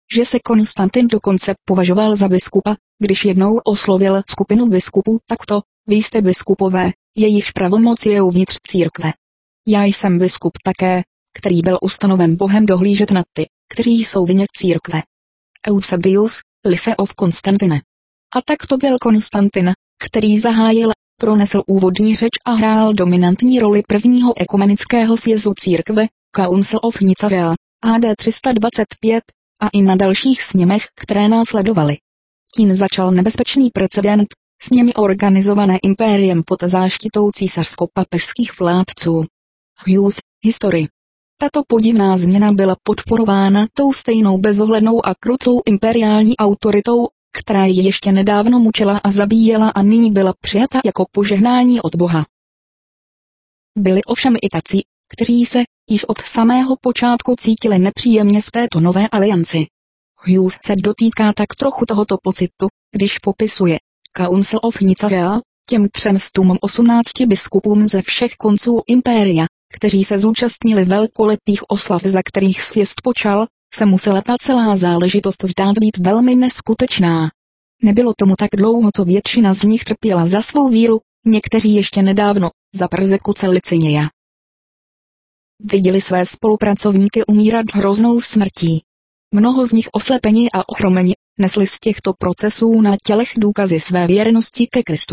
že se Konstantin dokonce považoval za biskupa, když jednou oslovil skupinu biskupů takto: vy jste biskupové, jejichž pravomoc je uvnitř církve. Já jsem biskup také, který byl ustanoven Bohem dohlížet nad ty, kteří jsou vně církve. Eusebius, Life of Constantine. A tak to byl Konstantin, který zahájil, pronesl úvodní řeč a hrál dominantní roli prvního ekumenického sjezdu církve, Council of Nicea, AD 325, a i na dalších sněmech, které následovaly. Tím začal nebezpečný precedent, sněmy organizované impériem pod záštitou císařsko-papežských vládců. Hughes, History. Tato podivná změna byla podporována tou stejnou bezohlednou a krutou imperiální autoritou, která ji ještě nedávno mučila a zabíjela a nyní byla přijata jako požehnání od Boha. Byli ovšem i tací, kteří se již od samého počátku cítili nepříjemně v této nové alianci. Hughes se dotýká tak trochu tohoto pocitu, když popisuje Council of Nicea, těm 318 biskupům ze všech konců impéria, kteří se zúčastnili velkolepých oslav, za kterých sjezd počal, se musela ta celá záležitost zdát být velmi neskutečná. Nebylo tomu tak dlouho, co většina z nich trpěla za svou víru, někteří ještě nedávno, za persekuce Licinia. Viděli své spolupracovníky umírat hroznou smrtí. Mnoho z nich oslepeni a ochromeni, nesli z těchto procesů na tělech důkazy své věrnosti ke Kristu.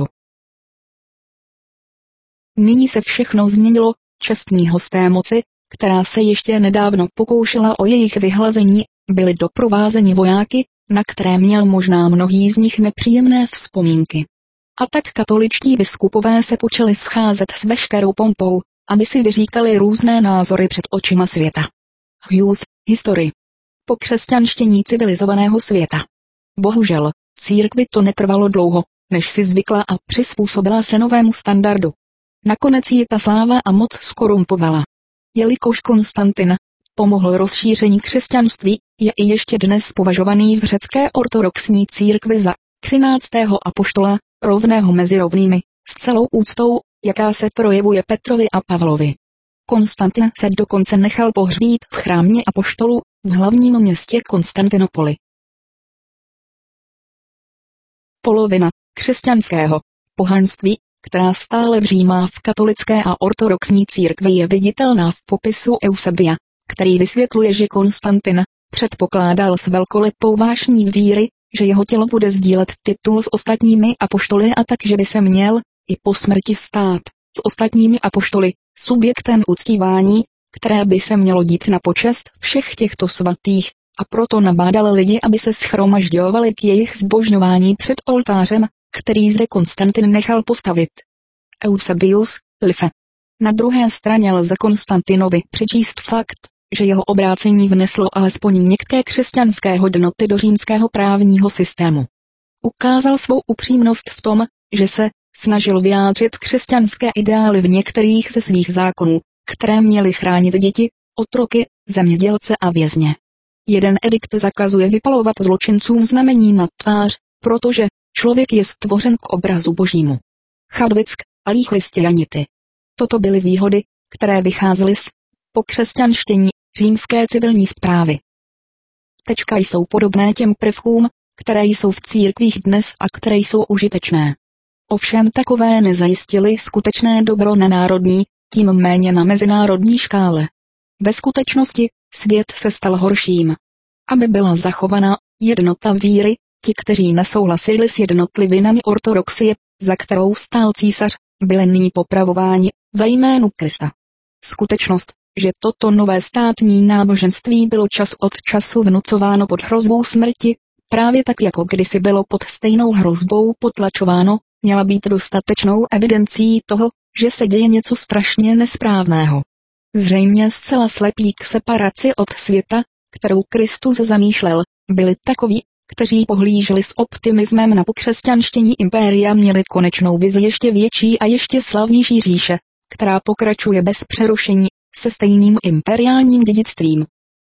Nyní se všechno změnilo, čestní hosté moci, která se ještě nedávno pokoušela o jejich vyhlazení, byli doprovázeni vojáky, na které měl možná mnohý z nich nepříjemné vzpomínky. A tak katoličtí biskupové se počali scházet s veškerou pompou, aby si vyříkali různé názory před očima světa. Hughes, History. Po křesťanštění civilizovaného světa. Bohužel, církvi to netrvalo dlouho, než si zvykla a přizpůsobila se novému standardu. Nakonec ji ta sláva a moc skorumpovala. Jelikož Konstantin pomohl rozšíření křesťanství, je i ještě dnes považovaný v řecké ortodoxní církvi za 13. apoštola, rovného mezi rovnými, s celou úctou, jaká se projevuje Petrovi a Pavlovi. Konstantin se dokonce nechal pohřbít v chrámě apoštolů v hlavním městě Konstantinopoli. Polovina křesťanského pohanství, která stále vřímá v katolické a ortodoxní církvi, je viditelná v popisu Eusebia, který vysvětluje, že Konstantin předpokládal s velkolepou vášní víry, že jeho tělo bude sdílet titul s ostatními apoštoly a tak, že by se měl i po smrti stát s ostatními apoštoly subjektem uctívání, které by se mělo dít na počest všech těchto svatých, a proto nabádal lidi, aby se shromažďovali k jejich zbožňování před oltářem, který zde Konstantin nechal postavit. Eusebius, Life. Na druhé straně lze Konstantinovi přičíst fakt, že jeho obrácení vneslo alespoň některé křesťanské hodnoty do římského právního systému. Ukázal svou upřímnost v tom, že se snažil vyjádřit křesťanské ideály v některých ze svých zákonů, které měly chránit děti, otroky, zemědělce a vězně. Jeden edikt zakazuje vypalovat zločincům znamení na tvář, protože člověk je stvořen k obrazu božímu. Chadwick, alí Christianity. Toto byly výhody, které vycházely z pokřesťanštění římské civilní správy. Tečka jsou podobné těm prvkům, které jsou v církvích dnes a které jsou užitečné. Ovšem takové nezajistily skutečné dobro na národní, tím méně na mezinárodní škále. Ve skutečnosti svět se stal horším. Aby byla zachovaná jednota víry, ti, kteří nesouhlasili s jednotlivinami ortodoxie, za kterou stál císař, byli nyní popravováni ve jménu Krista. Skutečnost, že toto nové státní náboženství bylo čas od času vnucováno pod hrozbou smrti, právě tak jako kdysi bylo pod stejnou hrozbou potlačováno, měla být dostatečnou evidencí toho, že se děje něco strašně nesprávného. Zřejmě zcela slepí k separaci od světa, kterou Kristus zamýšlel, byli takoví, kteří pohlíželi s optimismem na pokřesťanštění impéria, měli konečnou vizi ještě větší a ještě slavnější říše, která pokračuje bez přerušení, se stejným imperiálním dědictvím.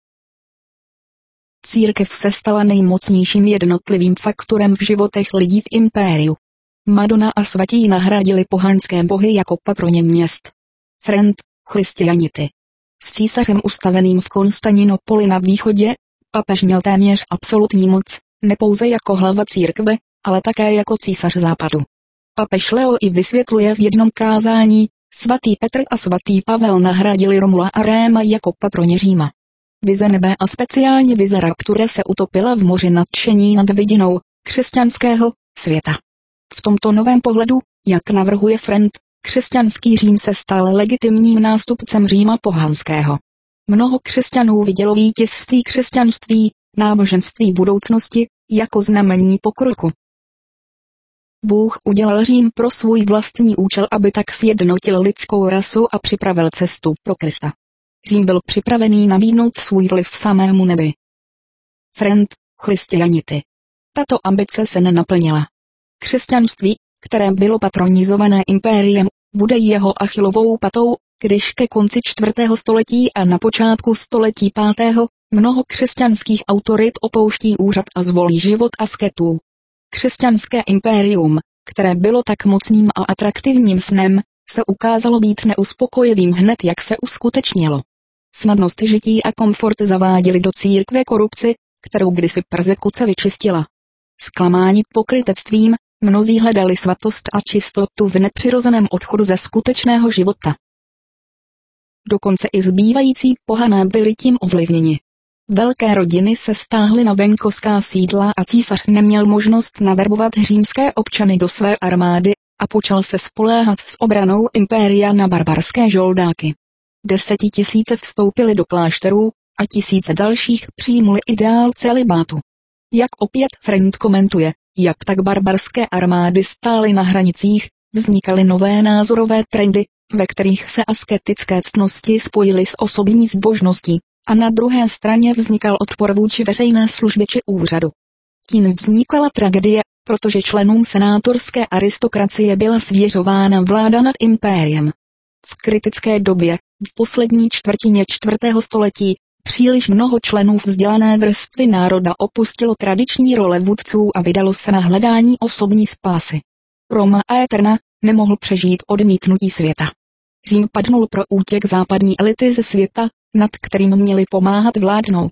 Církev se stala nejmocnějším jednotlivým faktorem v životech lidí v impériu. Madonna a svatí nahradili pohanské bohy jako patroně měst. Friend, Christianity. S císařem ustaveným v Konstantinopoli na východě, Papež měl téměř absolutní moc, ne pouze jako hlava církve, ale také jako císař západu. Papež Leo i vysvětluje v jednom kázání, svatý Petr a svatý Pavel nahradili Romula a Réma jako patroni Říma. Vize nebe a speciálně vize rapture se utopila v moři nadšení nad vidinou křesťanského světa. V tomto novém pohledu, jak navrhuje Friend, křesťanský Řím se stal legitimním nástupcem Říma pohanského. Mnoho křesťanů vidělo vítězství křesťanství, náboženství budoucnosti, jako znamení pokroku. Bůh udělal Řím pro svůj vlastní účel, aby tak sjednotil lidskou rasu a připravil cestu pro Krista. Řím byl připravený nabídnout svůj vliv samému nebi. Friend, Christianity. Tato ambice se nenaplnila. Křesťanství, které bylo patronizované impériem, bude jeho Achillovou patou, když ke konci 4. století a na počátku století 5. mnoho křesťanských autorit opouští úřad a zvolí život asketů. Křesťanské impérium, které bylo tak mocným a atraktivním snem, se ukázalo být neuspokojivým hned, jak se uskutečnilo. Snadnost žití a komfort zaváděli do církve korupci, kterou kdysi persekuce vyčistila. Zklamáni pokrytectvím, mnozí hledali svatost a čistotu v nepřirozeném odchodu ze skutečného života. Dokonce i zbývající pohané byli tím ovlivněni. Velké rodiny se stáhly na venkovská sídla a císař neměl možnost naverbovat římské občany do své armády a počal se spoléhat s obranou impéria na barbarské žoldáky. 10 000 vstoupili do klášterů a tisíce dalších přijmuli ideál celibátu. Jak opět Friend komentuje, jak tak barbarské armády stály na hranicích, vznikaly nové názorové trendy, ve kterých se asketické ctnosti spojily s osobní zbožností, a na druhé straně vznikal odpor vůči veřejné službě či úřadu. Tím vznikala tragédie, protože členům senátorské aristokracie byla svěřována vláda nad impériem. V kritické době, v poslední čtvrtině 4. století, příliš mnoho členů vzdělané vrstvy národa opustilo tradiční role vůdců a vydalo se na hledání osobní spásy. Roma Eterna nemohl přežít odmítnutí světa. Řím padnul pro útěk západní elity ze světa, nad kterým měli pomáhat vládnout.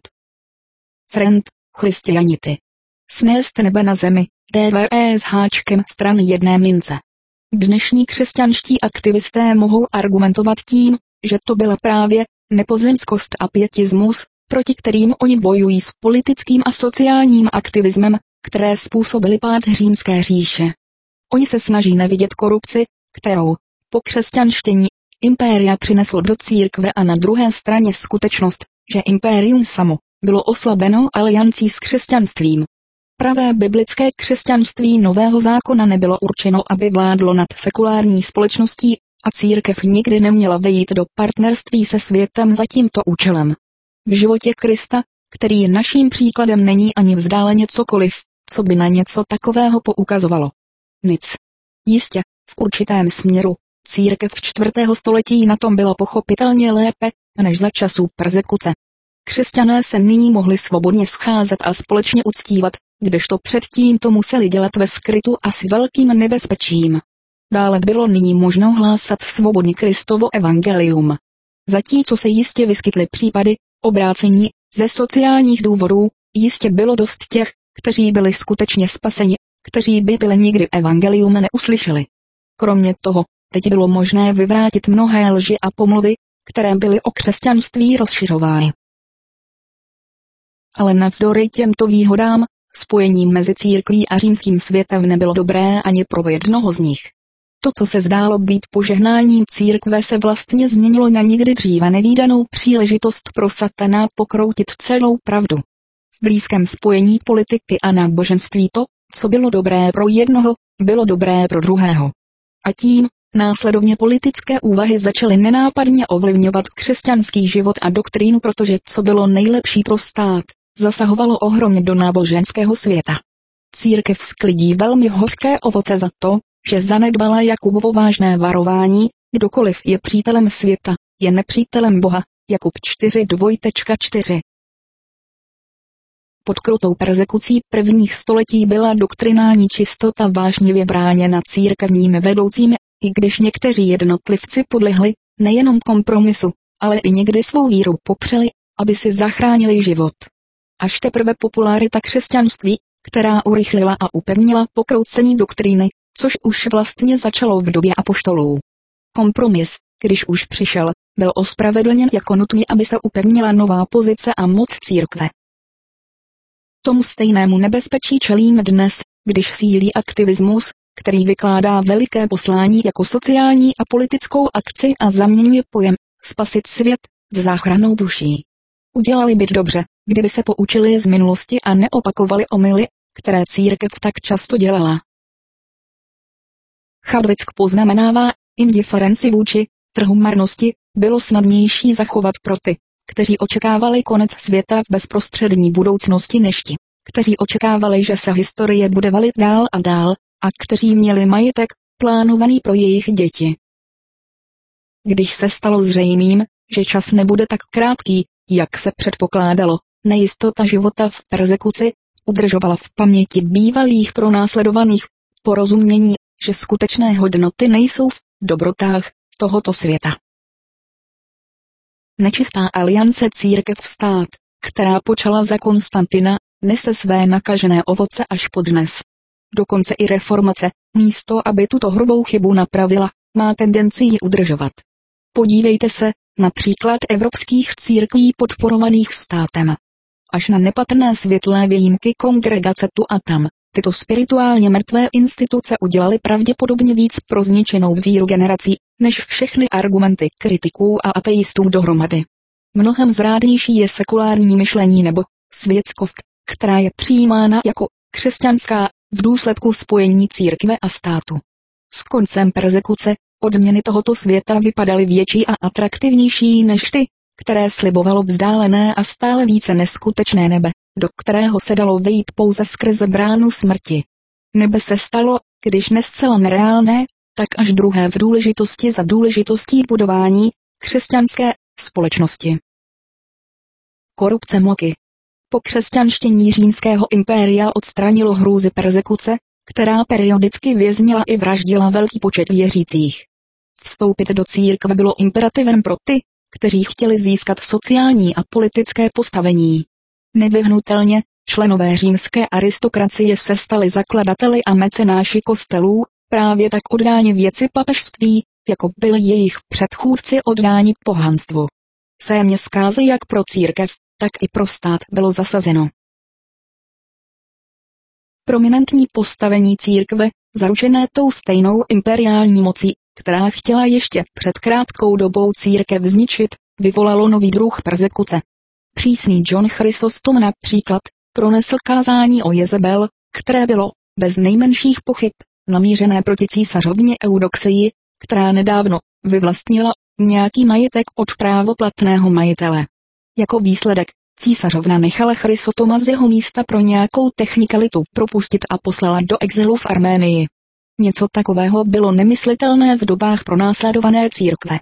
Friend, Christianity. Snést nebe na zemi, DVE s háčkem stran jedné mince. Dnešní křesťanští aktivisté mohou argumentovat tím, že to byla právě nepozemskost a pietismus, proti kterým oni bojují s politickým a sociálním aktivismem, které způsobily pád římské říše. Oni se snaží nevidět korupci, kterou, po křesťanštění, impéria přineslo do církve, a na druhé straně skutečnost, že impérium samo bylo oslabeno aliancí s křesťanstvím. Pravé biblické křesťanství Nového zákona nebylo určeno, aby vládlo nad sekulární společností, a církev nikdy neměla vejít do partnerství se světem za tímto účelem. V životě Krista, který je naším příkladem, není ani vzdáleně cokoliv, co by na něco takového poukazovalo. Nic. Jistě, v určitém směru, církev 4. století na tom byla pochopitelně lépe, než za časů persekuce. Křesťané se nyní mohli svobodně scházet a společně uctívat, kdežto předtím to museli dělat ve skrytu a s velkým nebezpečím. Dále bylo nyní možno hlásat svobodně Kristovo evangelium. Zatímco se jistě vyskytly případy obrácení ze sociálních důvodů, jistě bylo dost těch, kteří byli skutečně spaseni, kteří by byli nikdy evangelium neuslyšeli. Kromě toho, teď bylo možné vyvrátit mnohé lži a pomluvy, které byly o křesťanství rozšiřovány. Ale navzdory těmto výhodám, spojení mezi církví a římským světem nebylo dobré ani pro jednoho z nich. To, co se zdálo být požehnáním církve, se vlastně změnilo na nikdy dříve nevídanou příležitost pro satana pokroutit celou pravdu. V blízkém spojení politiky a náboženství to, co bylo dobré pro jednoho, bylo dobré pro druhého. A tím, následovně politické úvahy začaly nenápadně ovlivňovat křesťanský život a doktrínu, protože co bylo nejlepší pro stát, zasahovalo ohromně do náboženského světa. Církev sklidí velmi hořké ovoce za to, že zanedbala Jakubovo vážné varování, kdokoliv je přítelem světa, je nepřítelem Boha, Jakub 4:4. Pod krutou persekucí prvních století byla doktrinální čistota vážnivě bráněna církevními vedoucími, i když někteří jednotlivci podlehli, nejenom kompromisu, ale i někdy svou víru popřeli, aby si zachránili život. Až teprve popularita křesťanství, která urychlila a upevnila pokroucení doktríny, což už vlastně začalo v době apoštolů. Kompromis, když už přišel, byl ospravedlněn jako nutný, aby se upevnila nová pozice a moc církve. Tomu stejnému nebezpečí čelíme dnes, když sílí aktivismus, který vykládá veliké poslání jako sociální a politickou akci a zaměňuje pojem spasit svět s záchranou duší. Udělali by dobře, kdyby se poučili z minulosti a neopakovali omyly, které církev tak často dělala. Chadwick poznamenává, indiferenci vůči trhu marnosti bylo snadnější zachovat pro ty, kteří očekávali konec světa v bezprostřední budoucnosti než ti, kteří očekávali, že se historie bude valit dál a dál, a kteří měli majetek plánovaný pro jejich děti. Když se stalo zřejmým, že čas nebude tak krátký, jak se předpokládalo, nejistota života v perzekuci udržovala v paměti bývalých pronásledovaných porozumění, že skutečné hodnoty nejsou v dobrotách tohoto světa. Nečistá aliance církev-stát, která počala za Konstantina, nese své nakažené ovoce až podnes. Dokonce i reformace, místo aby tuto hrubou chybu napravila, má tendenci ji udržovat. Podívejte se, například evropských církví podporovaných státem. Až na nepatrné světlé výjimky kongregace tu a tam, tyto spirituálně mrtvé instituce udělaly pravděpodobně víc pro zničenou víru generací, než všechny argumenty kritiků a ateistů dohromady. Mnohem zrádnější je sekulární myšlení nebo světskost, která je přijímána jako křesťanská v důsledku spojení církve a státu. S koncem perzekuce odměny tohoto světa vypadaly větší a atraktivnější než ty, které slibovalo vzdálené a stále více neskutečné nebe, do kterého se dalo vejít pouze skrze bránu smrti. Nebe se stalo, když ne zcela nereálné, tak až druhé v důležitosti za důležitostí budování křesťanské společnosti. Korupce moky. Po křesťanštění římského impéria odstranilo hrůzy perzekuce, která periodicky věznila i vraždila velký počet věřících. Vstoupit do církve bylo imperativem pro ty, kteří chtěli získat sociální a politické postavení. Nevyhnutelně, členové římské aristokracie se stali zakladateli a mecenáši kostelů, právě tak oddáni věci papežství, jako byli jejich předchůdci oddáni pohanstvu. Sémě zkázy jak pro církev, tak i pro stát bylo zasazeno. Prominentní postavení církve, zaručené tou stejnou imperiální mocí, která chtěla ještě před krátkou dobou církev zničit, vyvolalo nový druh perzekuce. Přísný John Chrysostom například pronesl kázání o Jezebel, které bylo, bez nejmenších pochyb, namířené proti císařovně Eudoxii, která nedávno vyvlastnila nějaký majetek od právoplatného majitele. Jako výsledek, císařovna nechala Chrysostoma z jeho místa pro nějakou technikalitu propustit a poslala do exilu v Arménii. Něco takového bylo nemyslitelné v dobách pronásledované církve.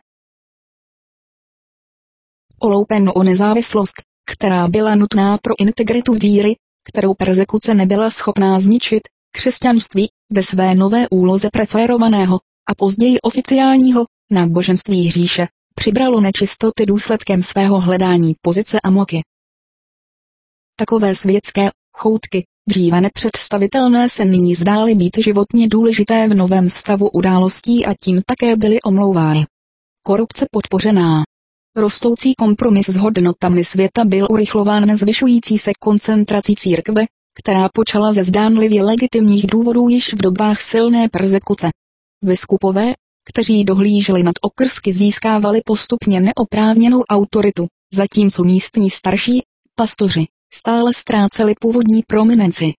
Oloupeno o nezávislost, která byla nutná pro integritu víry, kterou perzekuce nebyla schopná zničit, křesťanství, ve své nové úloze preferovaného a později oficiálního náboženství říše, přibralo nečistoty důsledkem svého hledání pozice a moky. Takové světské choutky, dříve nepředstavitelné, se nyní zdály být životně důležité v novém stavu událostí a tím také byly omlouvány. Korupce podpořená. Rostoucí kompromis s hodnotami světa byl urychlován zvyšující se koncentrací církve, která počala ze zdánlivě legitimních důvodů již v dobách silné perzekuce. Biskupové, kteří dohlíželi nad okrsky, získávali postupně neoprávněnou autoritu, zatímco místní starší pastoři stále ztráceli původní prominenci.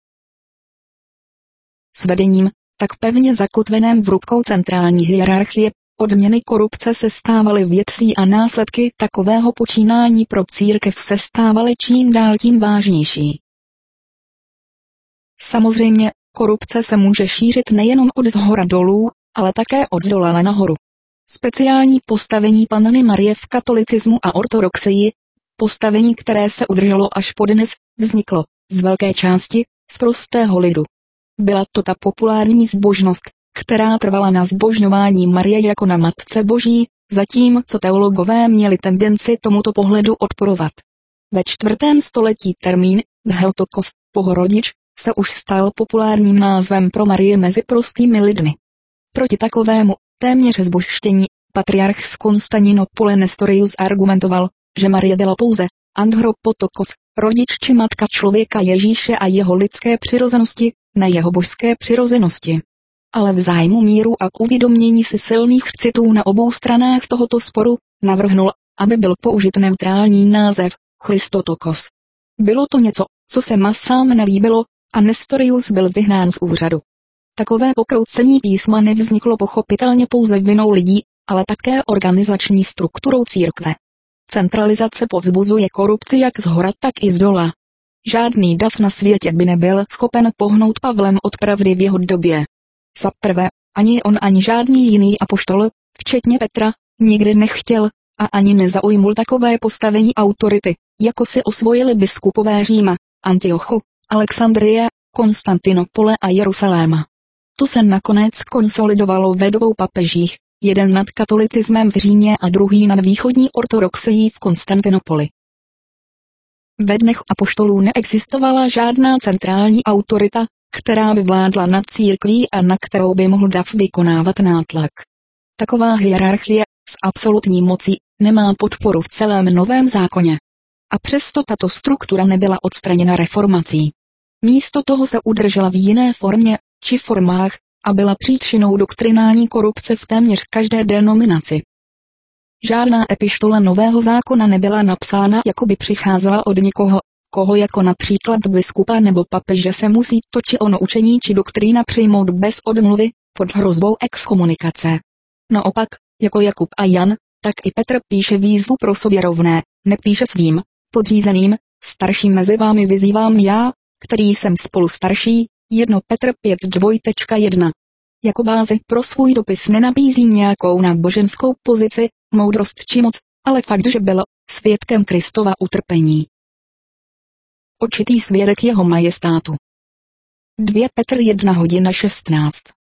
S vedením, tak pevně zakotveném v rukou centrální hierarchie, odměny korupce se stávaly věcí a následky takového počínání pro církev se stávaly čím dál tím vážnější. Samozřejmě, korupce se může šířit nejenom od zhora dolů, ale také od zdola nahoru. Speciální postavení Panny Marie v katolicismu a ortodoxii, postavení, které se udrželo až podnes, vzniklo, z velké části, z prostého lidu. Byla to ta populární zbožnost, která trvala na zbožňování Marie jako na Matce Boží, zatímco teologové měli tendenci tomuto pohledu odporovat. Ve 4. století termín Theotokos, Bohorodič, se už stal populárním názvem pro Marii mezi prostými lidmi. Proti takovému, téměř zbožštění, patriarch z Konstantinopole Nestorius argumentoval, že Marie byla pouze Andropotokos, rodič či matka člověka Ježíše a jeho lidské přirozenosti, ne jeho božské přirozenosti. Ale v zájmu míru a k uvědomění si silných citů na obou stranách tohoto sporu, navrhnul, aby byl použit neutrální název Christotokos. Bylo to něco, co se masám nelíbilo, a Nestorius byl vyhnán z úřadu. Takové pokroucení písma nevzniklo pochopitelně pouze vinou lidí, ale také organizační strukturou církve. Centralizace povzbuzuje korupci jak zhora, tak i zdola. Žádný dav na světě by nebyl schopen pohnout Pavlem od pravdy v jeho době. Za prvé, ani on ani žádný jiný apoštol, včetně Petra, nikdy nechtěl a ani nezaujmul takové postavení autority, jako si osvojili biskupové Říma, Antiochu, Alexandrie, Konstantinopole a Jeruzaléma. To se nakonec konsolidovalo ve dvou papežích, jeden nad katolicismem v Římě a druhý nad východní ortodoxií v Konstantinopoli. Ve dnech apoštolů neexistovala žádná centrální autorita, která by vládla nad církví a na kterou by mohl dav vykonávat nátlak. Taková hierarchie s absolutní mocí nemá podporu v celém Novém zákoně. A přesto tato struktura nebyla odstraněna reformací. Místo toho se udržela v jiné formě, či formách, a byla příčinou doktrinální korupce v téměř každé denominaci. Žádná epištola Nového zákona nebyla napsána, jako by přicházela od někoho, koho jako například biskupa nebo papeže se musí to či ono učení či doktrína přijmout bez odmluvy, pod hrozbou exkomunikace. Naopak, jako Jakub a Jan, tak i Petr píše výzvu pro sobě rovné, nepíše svým podřízeným, starším mezi vámi vyzývám já, který jsem spolu starší, 1 Petr 5:2.1. Jako bázi pro svůj dopis nenabízí nějakou náboženskou pozici, moudrost či moc, ale fakt, že byl svědkem Kristova utrpení. Očitý svědek jeho majestátu. 2 Petr 1:16.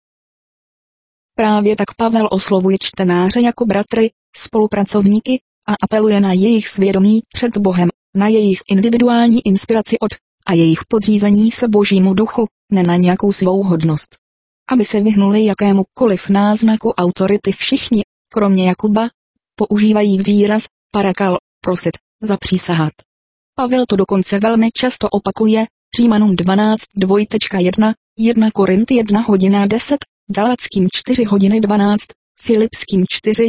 Právě tak Pavel oslovuje čtenáře jako bratry, spolupracovníky, a apeluje na jejich svědomí před Bohem, na jejich individuální inspiraci od a jejich podřízení se Božímu duchu, ne na nějakou svou hodnost. Aby se vyhnuli jakémukoliv náznaku autority všichni, kromě Jakuba, používají výraz parakal, prosit, zapřísahat. Pavel to dokonce velmi často opakuje, Římanům 12:2.1, 1 Korint 1:10, Galackým 4:12, Filipským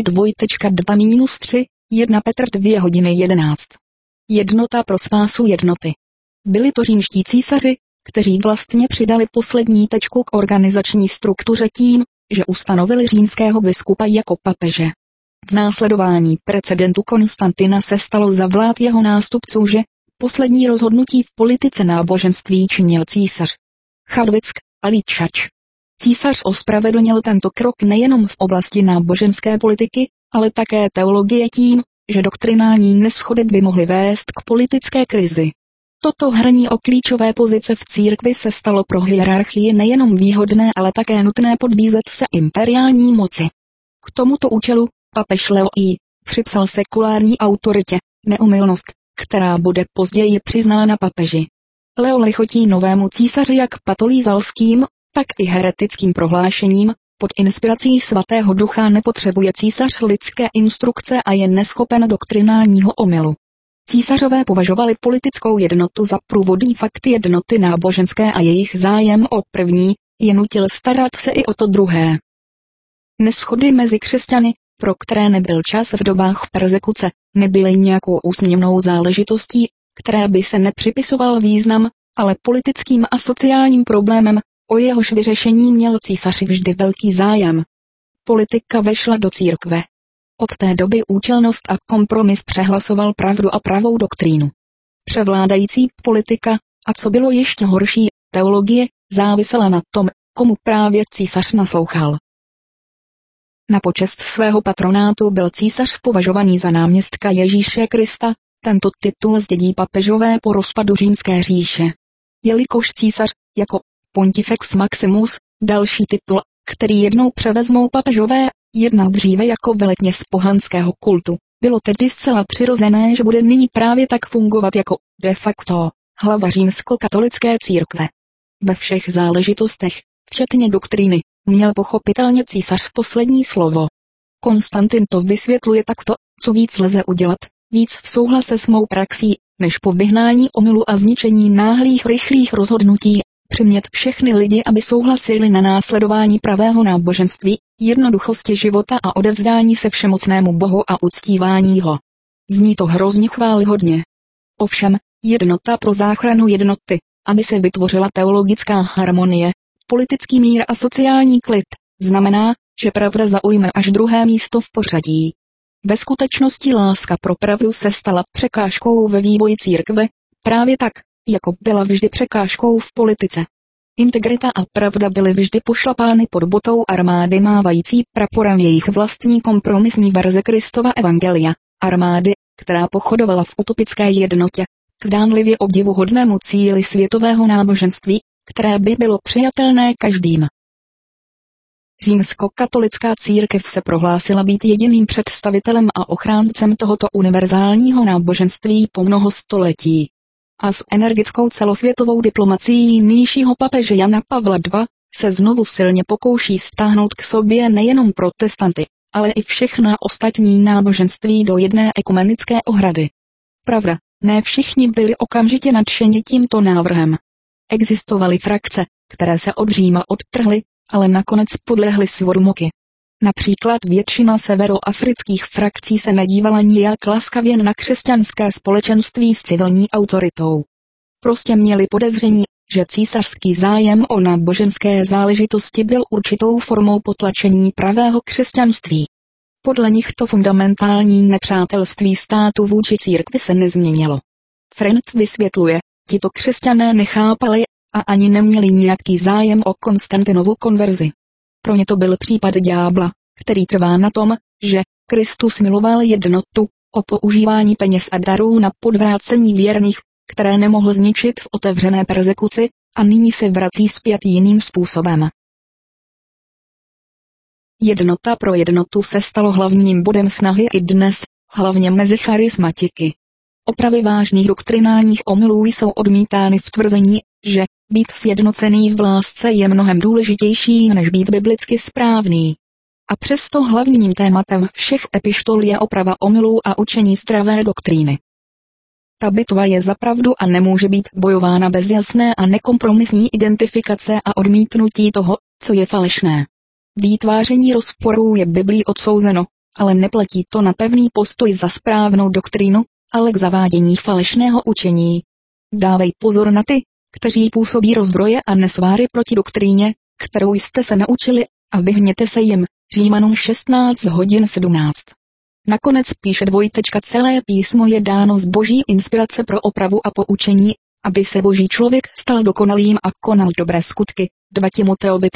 4:2.2-3, 1 Petr 2:11. Jednota pro spásu jednoty. Byli to římští císaři, kteří vlastně přidali poslední tečku k organizační struktuře tím, že ustanovili římského biskupa jako papeže. V následování precedentu Konstantina se stalo za vlád jeho nástupců, že poslední rozhodnutí v politice náboženství činil císař. Chadwick a Líčač. Císař ospravedlnil tento krok nejenom v oblasti náboženské politiky, ale také teologie tím, že doktrinální neshody by mohly vést k politické krizi. Toto hraní o klíčové pozice v církvi se stalo pro hierarchii nejenom výhodné, ale také nutné podbízet se imperiální moci. K tomuto účelu papež Leo I. připsal sekulární autoritě neomylnost, která bude později přiznána papeži. Leo lichotí novému císaři jak patolízalským, tak i heretickým prohlášením, pod inspirací svatého ducha nepotřebuje císař lidské instrukce a je neschopen doktrinálního omylu. Císařové považovali politickou jednotu za průvodní fakt jednoty náboženské a jejich zájem o první je nutil starat se i o to druhé. Neshody mezi křesťany, pro které nebyl čas v dobách perzekuce, nebyly nějakou úsměvnou záležitostí, které by se nepřipisoval význam, ale politickým a sociálním problémem, o jehož vyřešení měl císař vždy velký zájem. Politika vešla do církve. Od té doby účelnost a kompromis přehlasoval pravdu a pravou doktrínu. Převládající politika, a co bylo ještě horší, teologie, závisela na tom, komu právě císař naslouchal. Na počest svého patronátu byl císař považovaný za náměstka Ježíše Krista, tento titul zdědí papežové po rozpadu Římské říše. Jelikož císař, jako Pontifex Maximus, další titul, který jednou převezmou papežové, jednal dříve jako velekněz pohanského kultu, Bylo tedy zcela přirozené, že bude nyní právě tak fungovat jako de facto hlava římskokatolické církve. Ve všech záležitostech, včetně doktríny, měl pochopitelně císař poslední slovo. Konstantin to vysvětluje takto: co víc lze udělat, víc v souhlase s mou praxí, než po vyhnání omylu a zničení náhlých rychlých rozhodnutí, přimět všechny lidi, aby souhlasili na následování pravého náboženství, jednoduchosti života a odevzdání se všemocnému Bohu a uctívání ho. Zní to hrozně chvályhodně. Ovšem, jednota pro záchranu jednoty, aby se vytvořila teologická harmonie, politický mír a sociální klid, znamená, že pravda zaujme až druhé místo v pořadí. Ve skutečnosti láska pro pravdu se stala překážkou ve vývoji církve, právě tak, jako byla vždy překážkou v politice. Integrita a pravda byly vždy pošlapány pod botou armády mávající praporem jejich vlastní kompromisní verze Kristova evangelia, armády, která pochodovala v utopické jednotě, k zdánlivě obdivuhodnému cíli světového náboženství, které by bylo přijatelné každým. Římskokatolická církev se prohlásila být jediným představitelem a ochráncem tohoto univerzálního náboženství po mnoho století. A s energickou celosvětovou diplomacií nynějšího papeže Jana Pavla II. Se znovu silně pokouší stáhnout k sobě nejenom protestanty, ale i všechna ostatní náboženství do jedné ekumenické ohrady. Pravda, ne všichni byli okamžitě nadšeni tímto návrhem. Existovaly frakce, které se od Říma odtrhly, ale nakonec podlehly svormoky. Například většina severoafrických frakcí se nedívala nijak laskavě na křesťanské společenství s civilní autoritou. Prostě měli podezření, že císařský zájem o náboženské záležitosti byl určitou formou potlačení pravého křesťanství. Podle nich to fundamentální nepřátelství státu vůči církvi se nezměnilo. Frendt vysvětluje, tito křesťané nechápali a ani neměli nějaký zájem o Konstantinovu konverzi. Pro ně to byl případ ďábla, který trvá na tom, že Kristus miloval jednotu, o používání peněz a darů na podvrácení věrných, které nemohl zničit v otevřené perzekuci, a nyní se vrací zpět jiným způsobem. Jednota pro jednotu se stalo hlavním bodem snahy i dnes, hlavně mezi charismatiky. Opravy vážných doktrinálních omylů jsou odmítány v tvrzení, že být sjednocený v lásce je mnohem důležitější než být biblicky správný. A přesto hlavním tématem všech epištol je oprava omylů a učení zdravé doktríny. Ta bitva je za pravdu a nemůže být bojována bez jasné a nekompromisní identifikace a odmítnutí toho, co je falešné. Vytváření rozporů je Biblí odsouzeno, ale neplatí to na pevný postoj za správnou doktrínu, ale k zavádění falešného učení. Dávej pozor na ty, kteří působí rozbroje a nesváry proti doktríně, kterou jste se naučili, a vyhněte se jim. Římanům 16:17. Nakonec píše celé písmo je dáno z boží inspirace pro opravu a poučení, aby se boží člověk stal dokonalým a konal dobré skutky. 2 Timoteovi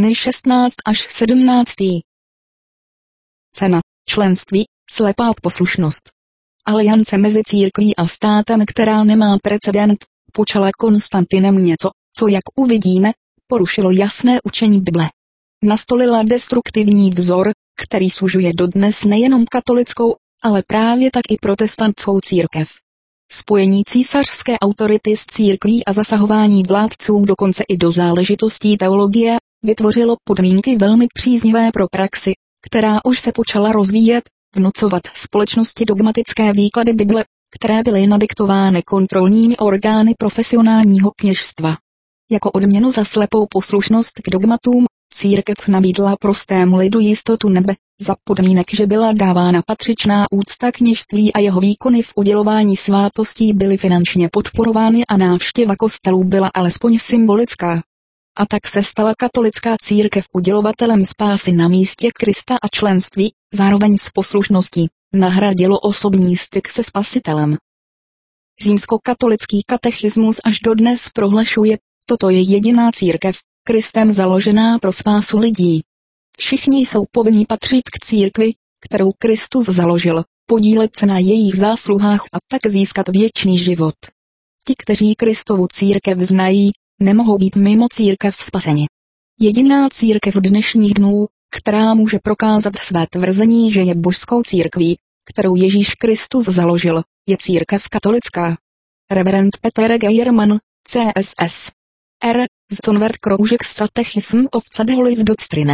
3:16-17. Cena, členství, slepá poslušnost. Aliance mezi církví a státem, která nemá precedent, počala Konstantinem něco, co, jak uvidíme, porušilo jasné učení Bible. Nastolila destruktivní vzor, který sužuje dodnes nejenom katolickou, ale právě tak i protestantskou církev. Spojení císařské autority s církví a zasahování vládců dokonce i do záležitostí teologie vytvořilo podmínky velmi příznivé pro praxi, která už se počala rozvíjet, vnucovat společnosti dogmatické výklady Bible, které byly nadiktovány kontrolními orgány profesionálního kněžstva. Jako odměnu za slepou poslušnost k dogmatům, církev nabídla prostému lidu jistotu nebe, za podmínek, že byla dávána patřičná úcta kněžství a jeho výkony v udělování svátostí byly finančně podporovány a návštěva kostelů byla alespoň symbolická. A tak se stala katolická církev udělovatelem spásy na místě Krista a členství, zároveň s poslušností, nahradilo osobní styk se Spasitelem. Římskokatolický katechismus až dodnes prohlašuje, toto je jediná církev, Kristem založená pro spásu lidí. Všichni jsou povinni patřit k církvi, kterou Kristus založil, podílet se na jejich zásluhách a tak získat věčný život. Ti, kteří Kristovu církev znají, nemohou být mimo církev spaseni. Jediná církev dnešních dnů, která může prokázat své tvrzení, že je božskou církví, kterou Ježíš Kristus založil, je církev katolická. Reverend Peter Geiermann, CSS. R. Zonwert Kroužek Catechism of the Holy Doctrine.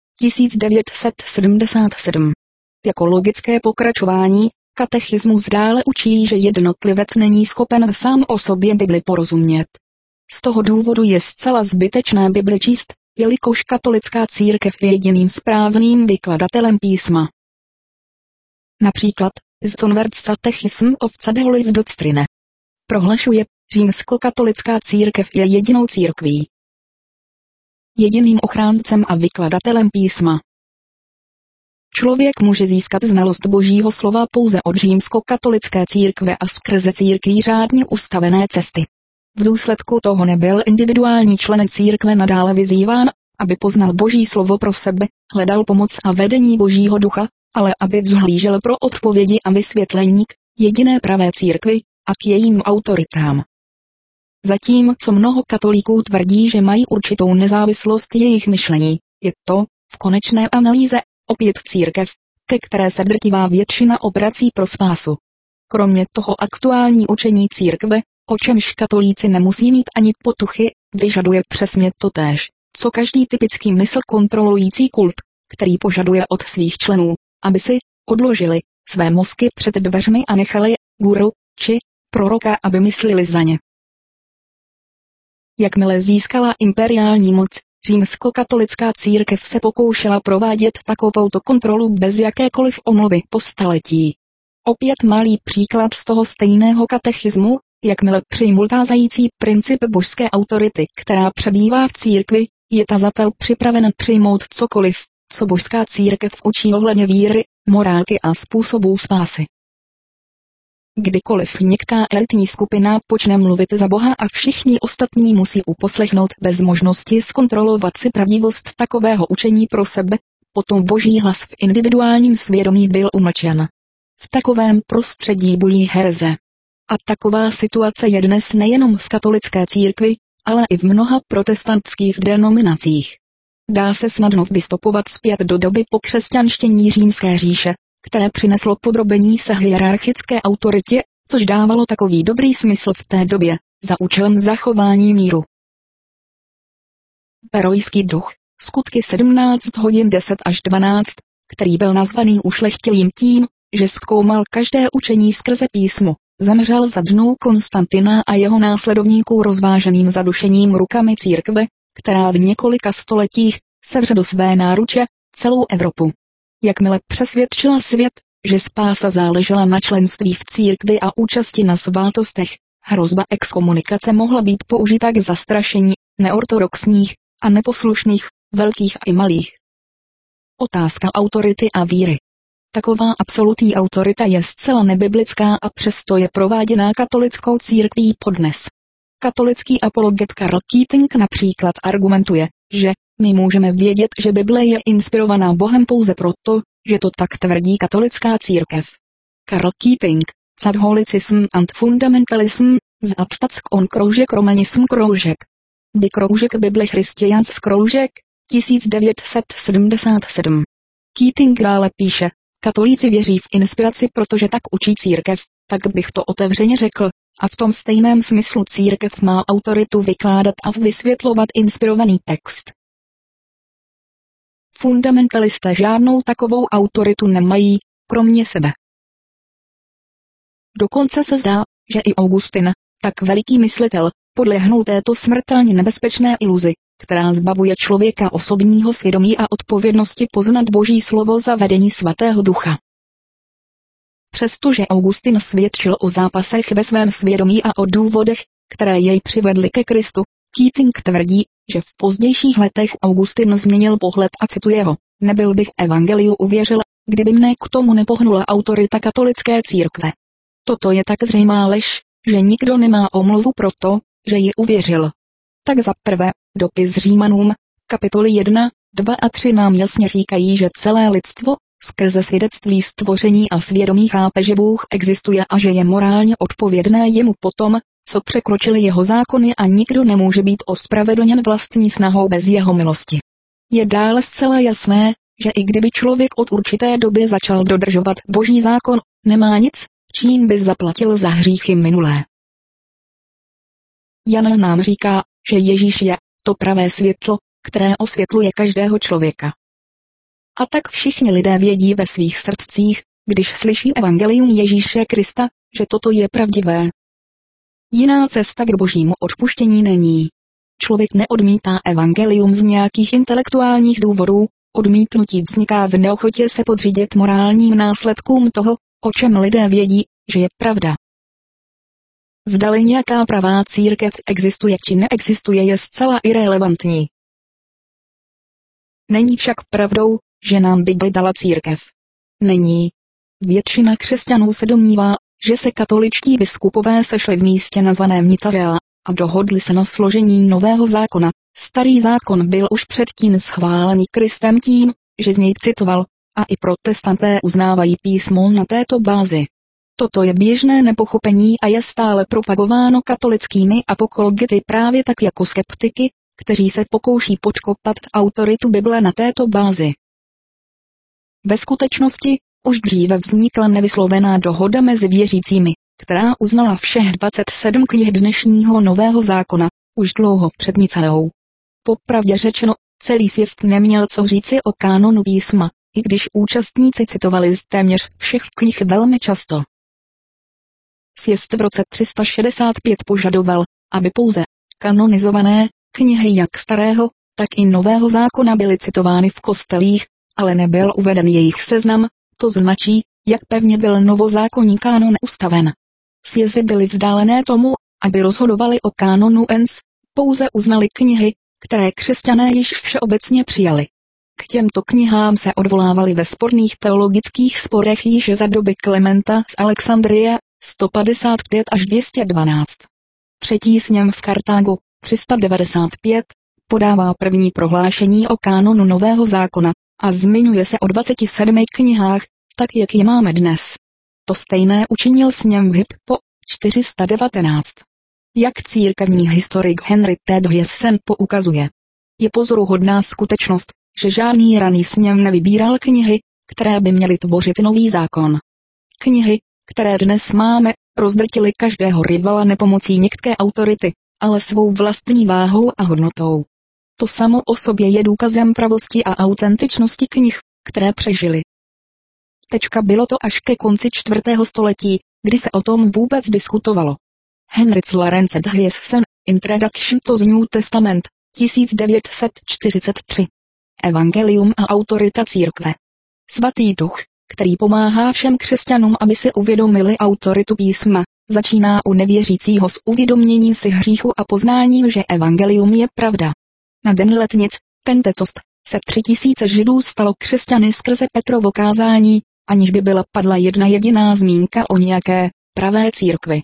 1977. Jako logické pokračování, katechismus dále učí, že jednotlivec není schopen sám o sobě Bibli porozumět. Z toho důvodu je zcela zbytečné Bibli číst, jelikož katolická církev je jediným správným vykladatelem písma. Například, Zonwert Catechism of the Holy Doctrine prohlašuje, římskokatolická církev je jedinou církví, jediným ochráncem a vykladatelem písma. Člověk může získat znalost Božího slova pouze od římskokatolické církve a skrze církví řádně ustavené cesty. V důsledku toho nebyl individuální člen církve nadále vyzýván, aby poznal Boží slovo pro sebe, hledal pomoc a vedení Božího ducha, ale aby vzhlížel pro odpovědi a vysvětlení k jediné pravé církvi a k jejím autoritám. Zatímco mnoho katolíků tvrdí, že mají určitou nezávislost jejich myšlení, je to, v konečné analýze, opět církev, ke které se drtivá většina obrací pro spásu. Kromě toho aktuální učení církve, o čemž katolíci nemusí mít ani potuchy, vyžaduje přesně totéž, co každý typický mysl kontrolující kult, který požaduje od svých členů, aby si odložili své mozky před dveřmi a nechali guru či proroka, aby myslili za ně. Jakmile získala imperiální moc, římskokatolická církev se pokoušela provádět takovouto kontrolu bez jakékoliv omluvy po staletí. Opět malý příklad z toho stejného katechismu, jakmile přijmul tázající princip božské autority, která přebývá v církvi, je tazatel připraven přijmout cokoliv, co božská církev učí ohledně víry, morálky a způsobů spásy. Kdykoliv některá elitní skupina počne mluvit za Boha a všichni ostatní musí uposlechnout bez možnosti zkontrolovat si pravdivost takového učení pro sebe, potom Boží hlas v individuálním svědomí byl umlčen. V takovém prostředí bují hereze. A taková situace je dnes nejenom v katolické církvi, ale i v mnoha protestantských denominacích. Dá se snadno vystopovat zpět do doby po křesťanštění Římské říše, které přineslo podrobení se hierarchické autoritě, což dávalo takový dobrý smysl v té době, za účelem zachování míru. Berojský duch, skutky 17 hodin 10 až 12, který byl nazvaný ušlechtilým tím, že zkoumal každé učení skrze písmo, zemřel za dnů Konstantina a jeho následovníků rozváženým zadušením rukami církve, která v několika stoletích sevře do své náruče celou Evropu. Jakmile přesvědčila svět, že spása záležela na členství v církvi a účasti na svátostech, hrozba exkomunikace mohla být použita k zastrašení neortodoxních a neposlušných, velkých i malých. Otázka autority a víry. Taková absolutní autorita je zcela nebiblická a přesto je prováděná katolickou církví podnes. Katolický apologet Karl Keating například argumentuje, že my můžeme vědět, že Bible je inspirovaná Bohem pouze proto, že to tak tvrdí katolická církev. Karl Keating, Catholicism and Fundamentalism, z Abstatsk on kroužek Romanism kroužek. By kroužek Bible Christians kroužek, 1977. Keating dále píše, katolíci věří v inspiraci, protože tak učí církev, tak bych to otevřeně řekl, a v tom stejném smyslu církev má autoritu vykládat a vysvětlovat inspirovaný text. Fundamentalisté žádnou takovou autoritu nemají, kromě sebe. Dokonce se zdá, že i Augustin, tak veliký myslitel, podlehnul této smrtelně nebezpečné iluzi, která zbavuje člověka osobního svědomí a odpovědnosti poznat Boží slovo za vedení Svatého Ducha. Přestože Augustin svědčil o zápasech ve svém svědomí a o důvodech, které jej přivedly ke Kristu, Keating tvrdí, že v pozdějších letech Augustin změnil pohled a cituje ho, nebyl bych evangeliu uvěřil, kdyby mne k tomu nepohnula autorita katolické církve. Toto je tak zřejmá lež, že nikdo nemá omluvu pro to, že ji uvěřil. Tak za prvé, dopis Římanům, kapitoly 1, 2 a 3 nám jasně říkají, že celé lidstvo, skrze svědectví stvoření a svědomí chápe, že Bůh existuje a že je morálně odpovědné jemu potom, co překročili jeho zákony a nikdo nemůže být ospravedlněn vlastní snahou bez jeho milosti. Je dále zcela jasné, že i kdyby člověk od určité doby začal dodržovat Boží zákon, nemá nic, čím by zaplatil za hříchy minulé. Jan nám říká, že Ježíš je to pravé světlo, které osvětluje každého člověka. A tak všichni lidé vědí ve svých srdcích, když slyší evangelium Ježíše Krista, že toto je pravdivé. Jiná cesta k božímu odpuštění není. Člověk neodmítá evangelium z nějakých intelektuálních důvodů, odmítnutí vzniká v neochotě se podřídit morálním následkům toho, o čem lidé vědí, že je pravda. Zdali nějaká pravá církev existuje či neexistuje, je zcela irelevantní. Není však pravdou, že nám Bibli dala církev. Není. Většina křesťanů se domnívá, že se katoličtí biskupové sešli v místě nazvaném Nicea a dohodli se na složení nového zákona. Starý zákon byl už předtím schválený Kristem tím, že z něj citoval, a i protestanté uznávají písmo na této bázi. Toto je běžné nepochopení a je stále propagováno katolickými apologety právě tak jako skeptiky, kteří se pokouší podkopat autoritu Bible na této bázi. Ve skutečnosti už dříve vznikla nevyslovená dohoda mezi věřícími, která uznala všech 27 knih dnešního nového zákona, už dlouho před Niceou. Popravdě řečeno, celý sjezd neměl co říci o kánonu písma, i když účastníci citovali z téměř všech knih velmi často. Sjezd v roce 365 požadoval, aby pouze kanonizované knihy jak starého, tak i nového zákona byly citovány v kostelích, ale nebyl uveden jejich seznam, to značí, jak pevně byl novozákonní kánon ustaven. Sjezdy byly vzdálené tomu, aby rozhodovali o kánonu ens, pouze uznali knihy, které křesťané již všeobecně přijali. K těmto knihám se odvolávali ve sporných teologických sporech již za doby Klementa z Alexandrie, 155 až 212. Třetí sněm v Kartágu, 395, podává první prohlášení o kánonu nového zákona a zmiňuje se o 27 knihách, tak jak je máme dnes. To stejné učinil sněm v Hippo, 419. Jak církevní historik Henry T. Dwyessen poukazuje. Je pozoruhodná skutečnost, že žádný raný sněm nevybíral knihy, které by měly tvořit nový zákon. Knihy, které dnes máme, rozdrtily každého rivala nepomocí některé autority, ale svou vlastní váhou a hodnotou. To samo o sobě je důkazem pravosti a autentičnosti knih, které přežily. Bylo to až ke konci 4. století, kdy se o tom vůbec diskutovalo. Henry Clarence Dwyessen, Introduction to the New Testament, 1943. Evangelium a autorita církve. Svatý duch, který pomáhá všem křesťanům, aby si uvědomili autoritu písma, začíná u nevěřícího s uvědoměním si hříchu a poznáním, že evangelium je pravda. Na den letnic, Pentecost, se 3000 Židů stalo křesťany skrze Petrovo kázání, aniž by byla padla jedna jediná zmínka o nějaké pravé církvi.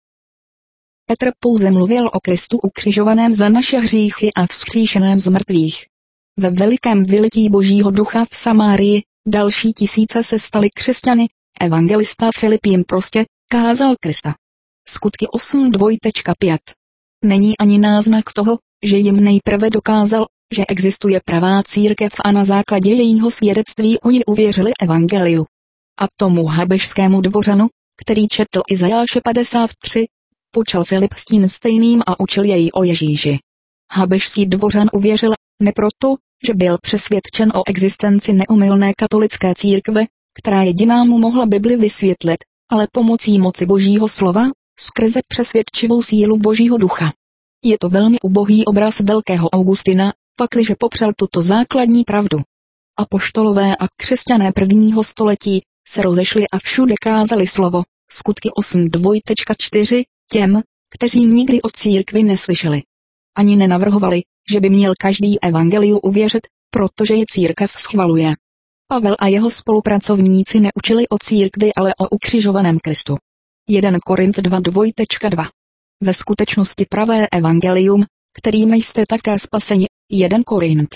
Petr pouze mluvil o Kristu ukřižovaném za naše hříchy a vzkříšeném z mrtvých. Ve velikém vylití Božího ducha v Samárii, další tisíce se stali křesťany, evangelista Filip jim prostě kázal Krista. Skutky 8:2.5. Není ani náznak toho, že jim nejprve dokázal, že existuje pravá církev a na základě jejího svědectví oni uvěřili evangeliu. A tomu habešskému dvořanu, který četl Izajáše 53, počal Filip s tím stejným a učil jej o Ježíši. Habešský dvořan uvěřil, ne proto, že byl přesvědčen o existenci neomylné katolické církve, která jediná mu mohla Bibli vysvětlit, ale pomocí moci Božího slova, skrze přesvědčivou sílu Božího ducha. Je to velmi ubohý obraz velkého Augustina, pakliže popřel tuto základní pravdu. Apoštolové a křesťané prvního století se rozešli a všude kázali slovo, skutky 8:2.4, těm, kteří nikdy o církvi neslyšeli. Ani nenavrhovali, že by měl každý evangeliu uvěřit, protože je církev schvaluje. Pavel a jeho spolupracovníci neučili o církvi, ale o ukřižovaném Kristu. 1 Korint 2:2. Ve skutečnosti pravé evangelium, kterým jste také spaseni, 1 Korint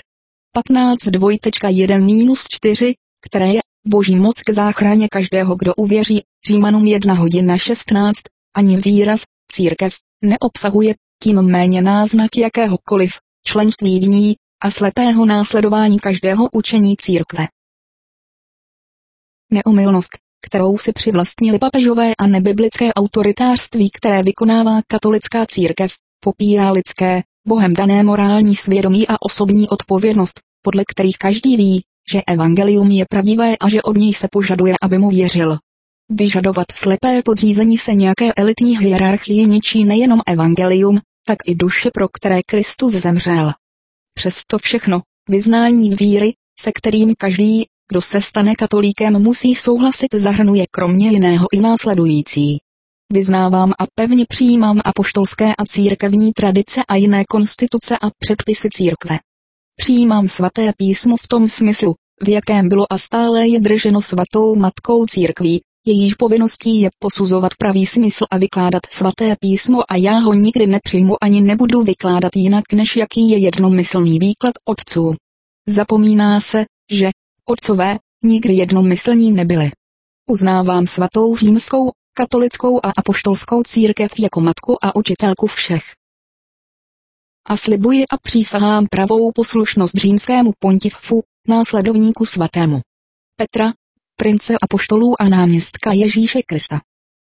15:2.1-4, které je Boží moc k záchraně každého, kdo uvěří, Římanům 1:16, ani výraz církev neobsahuje tím méně náznak jakéhokoliv členství v ní, a slepého následování každého učení církve. Neomylnost, kterou si přivlastnili papežové a nebiblické autoritářství, které vykonává katolická církev, popírá lidské, Bohem dané morální svědomí a osobní odpovědnost, podle kterých každý ví, že evangelium je pravdivé a že od něj se požaduje, aby mu věřil. Vyžadovat slepé podřízení se nějaké elitní hierarchii ničí nejenom evangelium, tak i duše, pro které Kristus zemřel. Přesto všechno, vyznání víry, se kterým každý, kdo se stane katolíkem, musí souhlasit, zahrnuje kromě jiného i následující. Vyznávám a pevně přijímám apoštolské a církevní tradice a jiné konstituce a předpisy církve. Přijímám svaté písmo v tom smyslu, v jakém bylo a stále je drženo svatou matkou církví, jejíž povinností je posuzovat pravý smysl a vykládat svaté písmo a já ho nikdy nepřijmu ani nebudu vykládat jinak, než jaký je jednomyslný výklad otců. Zapomíná se, že otcové nikdy jednomyslní nebyli. Uznávám svatou římskou, katolickou a apoštolskou církev jako matku a učitelku všech. A slibuji a přísahám pravou poslušnost římskému pontifu, následovníku svatému Petra, prince apoštolů a náměstka Ježíše Krista.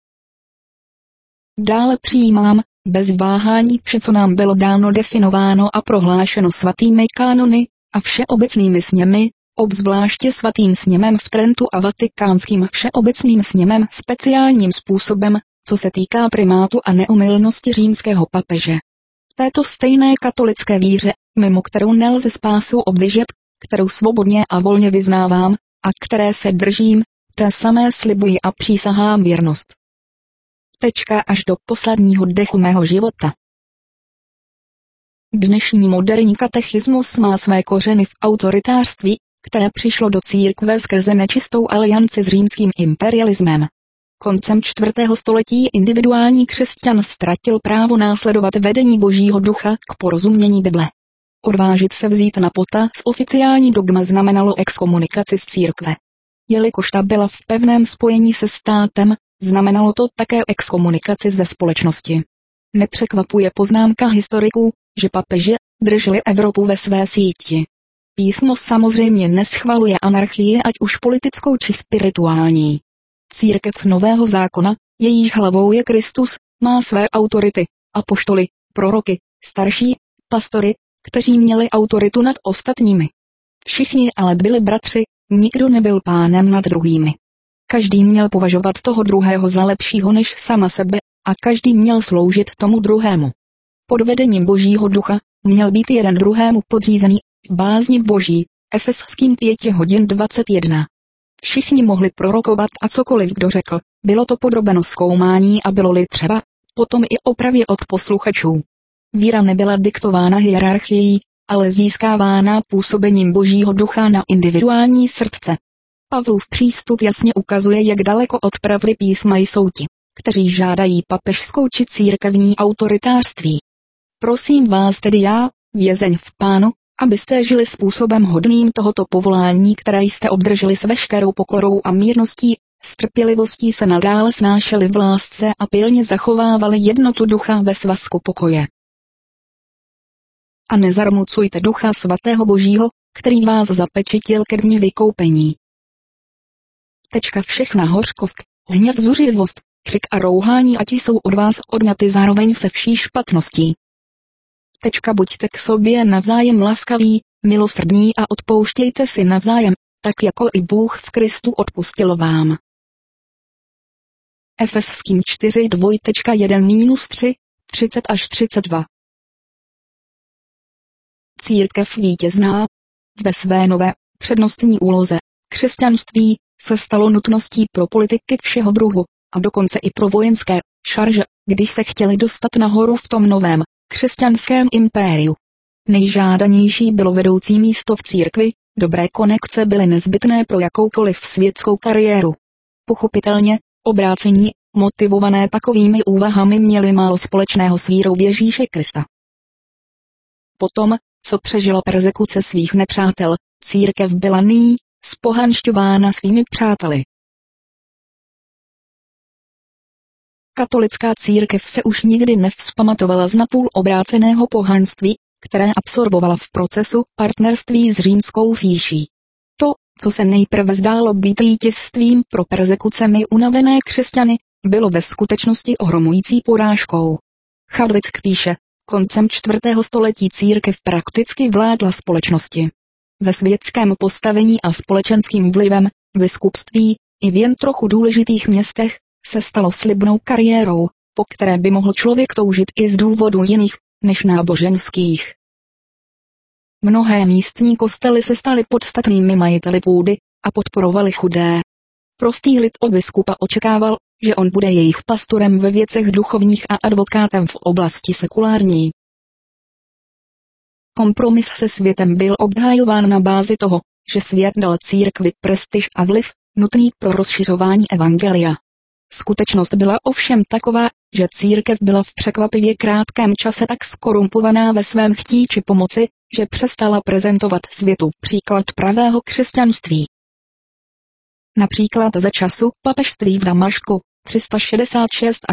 Dále přijímám, bez váhání, vše, co nám bylo dáno, definováno a prohlášeno svatými kánony a všeobecnými sněmy, obzvláště svatým sněmem v Trentu a vatikánským všeobecným sněmem speciálním způsobem, co se týká primátu a neomylnosti římského papeže. Této stejné katolické víře, mimo kterou nelze spásu obdržet, kterou svobodně a volně vyznávám, a které se držím, té samé slibuji a přísahám věrnost. Až do posledního dechu mého života. Dnešní moderní katechismus má své kořeny v autoritářství, které přišlo do církve skrze nečistou alianci s římským imperialismem. Koncem 4. století individuální křesťan ztratil právo následovat vedení Božího ducha k porozumění Bible. Odvážit se vzít na potaz oficiální dogma znamenalo exkomunikaci z církve. Jelikož ta byla v pevném spojení se státem, znamenalo to také exkomunikaci ze společnosti. Nepřekvapuje poznámka historiků, že papeži drželi Evropu ve své síti. Písmo samozřejmě neschvaluje anarchii, ať už politickou či spirituální. Církev Nového zákona, jejíž hlavou je Kristus, má své autority, apoštoly, proroky, starší, pastory, kteří měli autoritu nad ostatními. Všichni ale byli bratři, nikdo nebyl pánem nad druhými. Každý měl považovat toho druhého za lepšího než sama sebe, a každý měl sloužit tomu druhému. Pod vedením Božího ducha měl být jeden druhému podřízený, v bázni Boží, Efeským 5:21. Všichni mohli prorokovat a cokoliv kdo řekl, bylo to podrobeno zkoumání a bylo-li třeba, potom i opravě od posluchačů. Víra nebyla diktována hierarchií, ale získávána působením Božího ducha na individuální srdce. Pavlův přístup jasně ukazuje, jak daleko od pravdy písma jsou ti, kteří žádají papežskou či církevní autoritářství. Prosím vás tedy já, vězeň v Pánu, abyste žili způsobem hodným tohoto povolání, které jste obdrželi s veškerou pokorou a mírností, s trpělivostí se nadále snášeli v lásce a pilně zachovávali jednotu ducha ve svazku pokoje. A nezarmucujte ducha svatého Božího, který vás zapečetil ke dni vykoupení. Všechna hořkost, hněv, zuřivost, křik a rouhání ať jsou od vás odňaty zároveň se vší špatností. Buďte k sobě navzájem laskaví, milosrdní a odpouštějte si navzájem, tak jako i Bůh v Kristu odpustil vám. Efeským 4:2-1-3, 30-32. Církev vítězná ve své nové, přednostní úloze, křesťanství, se stalo nutností pro politiky všeho druhu, a dokonce i pro vojenské šarže, když se chtěli dostat nahoru v tom novém, křesťanském impériu. Nejžádanější bylo vedoucí místo v církvi, dobré konekce byly nezbytné pro jakoukoliv světskou kariéru. Pochopitelně, obrácení, motivované takovými úvahami, měli málo společného s vírou v Ježíše Krista. Potom, co přežila perzekuce svých nepřátel, církev byla nyní zpohanšťována svými přáteli. Katolická církev se už nikdy nevzpamatovala z napůl obráceného pohanství, které absorbovala v procesu partnerství s římskou říší. To, co se nejprve zdálo být vítězstvím pro perzekucemi unavené křesťany, bylo ve skutečnosti ohromující porážkou. Chadwick píše, koncem 4. století církev prakticky vládla společnosti. Ve světském postavení a společenským vlivem, biskupství, i v jen trochu důležitých městech, se stalo slibnou kariérou, po které by mohl člověk toužit i z důvodu jiných, než náboženských. Mnohé místní kostely se staly podstatnými majiteli půdy a podporovali chudé. Prostý lid od biskupa očekával, že on bude jejich pastorem ve věcech duchovních a advokátem v oblasti sekulární. Kompromis se světem byl obhajován na bázi toho, že svět dal církvi prestiž a vliv, nutný pro rozšiřování evangelia. Skutečnost byla ovšem taková, že církev byla v překvapivě krátkém čase tak skorumpovaná ve svém chtíči pomoci, že přestala prezentovat světu příklad pravého křesťanství. Například za času papežství v Damašku 366 až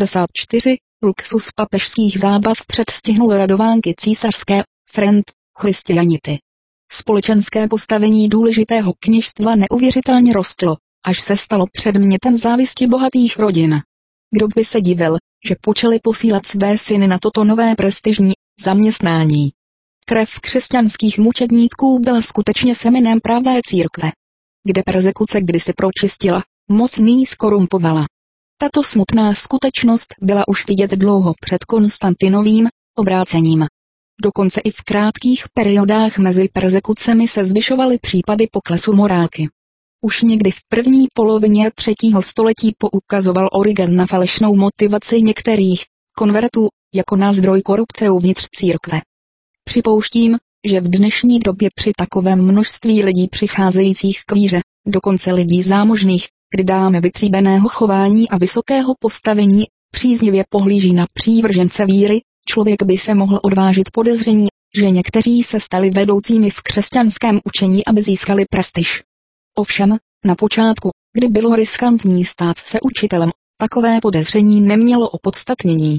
84 luxus papežských zábav předstihnul radovánky císařské, Friend, Christianity. Společenské postavení důležitého kněžstva neuvěřitelně rostlo, až se stalo předmětem závisti bohatých rodin. Kdo by se divil, že počali posílat své syny na toto nové prestižní zaměstnání. Krev křesťanských mučedníků byla skutečně semenem pravé církve. Kde perzekuce kdysi pročistila, moc nyní skorumpovala. Tato smutná skutečnost byla už vidět dlouho před Konstantinovým obrácením. Dokonce i v krátkých periodách mezi perzekucemi se zvyšovaly případy poklesu morálky. Už někdy v první polovině 3. století poukazoval Origen na falešnou motivaci některých konvertů jako na zdroj korupce uvnitř církve. Připouštím, že v dnešní době při takovém množství lidí přicházejících k víře, dokonce lidí zámožných, kdy dámy vytříbeného chování a vysokého postavení, příznivě pohlíží na přívržence víry, člověk by se mohl odvážit podezření, že někteří se stali vedoucími v křesťanském učení, aby získali prestiž. Ovšem, na počátku, kdy bylo riskantní stát se učitelem, takové podezření nemělo opodstatnění.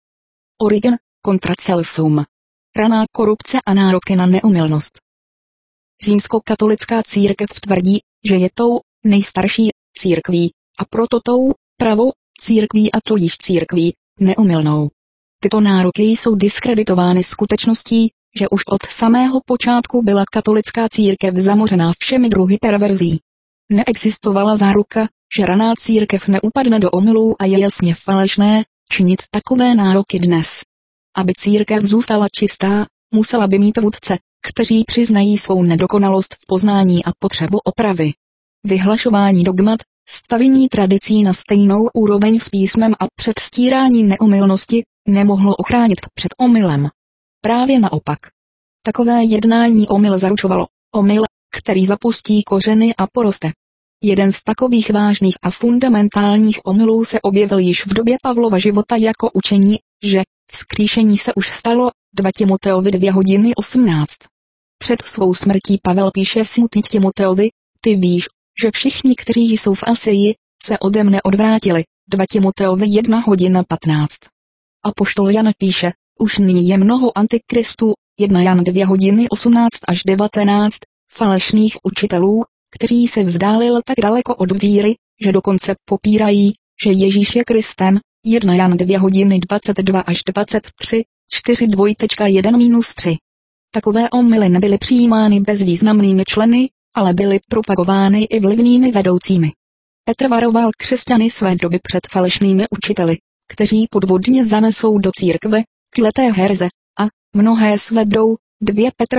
Origen, Contra Celsum. Raná korupce a nároky na neomylnost. Římskokatolická církev tvrdí, že je tou nejstarší církví, a proto tou pravou církví a tudíž církví neomylnou. Tyto nároky jsou diskreditovány skutečností, že už od samého počátku byla katolická církev zamořená všemi druhy perverzí. Neexistovala záruka, že raná církev neupadne do omylů a je jasně falešné činit takové nároky dnes. Aby církev zůstala čistá, musela by mít vůdce, kteří přiznají svou nedokonalost v poznání a potřebu opravy. Vyhlašování dogmat, stavění tradicí na stejnou úroveň s písmem a předstírání neomylnosti nemohlo ochránit před omylem. Právě naopak. Takové jednání omyl zaručovalo, omyl, který zapustí kořeny a poroste. Jeden z takových vážných a fundamentálních omylů se objevil již v době Pavlova života jako učení, že vzkříšení se už stalo, 2 Timoteovi 2:18. Před svou smrtí Pavel píše smutně Timoteovi, ty víš, že všichni, kteří jsou v Asii, se ode mne odvrátili, 2 Timoteovi 1:15. Apoštol Jan píše, už nyní je mnoho antikristů, 1 Jan 2:18-19, falešných učitelů, kteří se vzdálil tak daleko od víry, že dokonce popírají, že Ježíš je Kristem, 1 Jan 2:22-23, 4:1-3. Takové omyly nebyly přijímány bezvýznamnými členy, ale byly propagovány i vlivnými vedoucími. Petr varoval křesťany své doby před falešnými učiteli, kteří podvodně zanesou do církve kleté herze a mnohé svedou, 2 Petr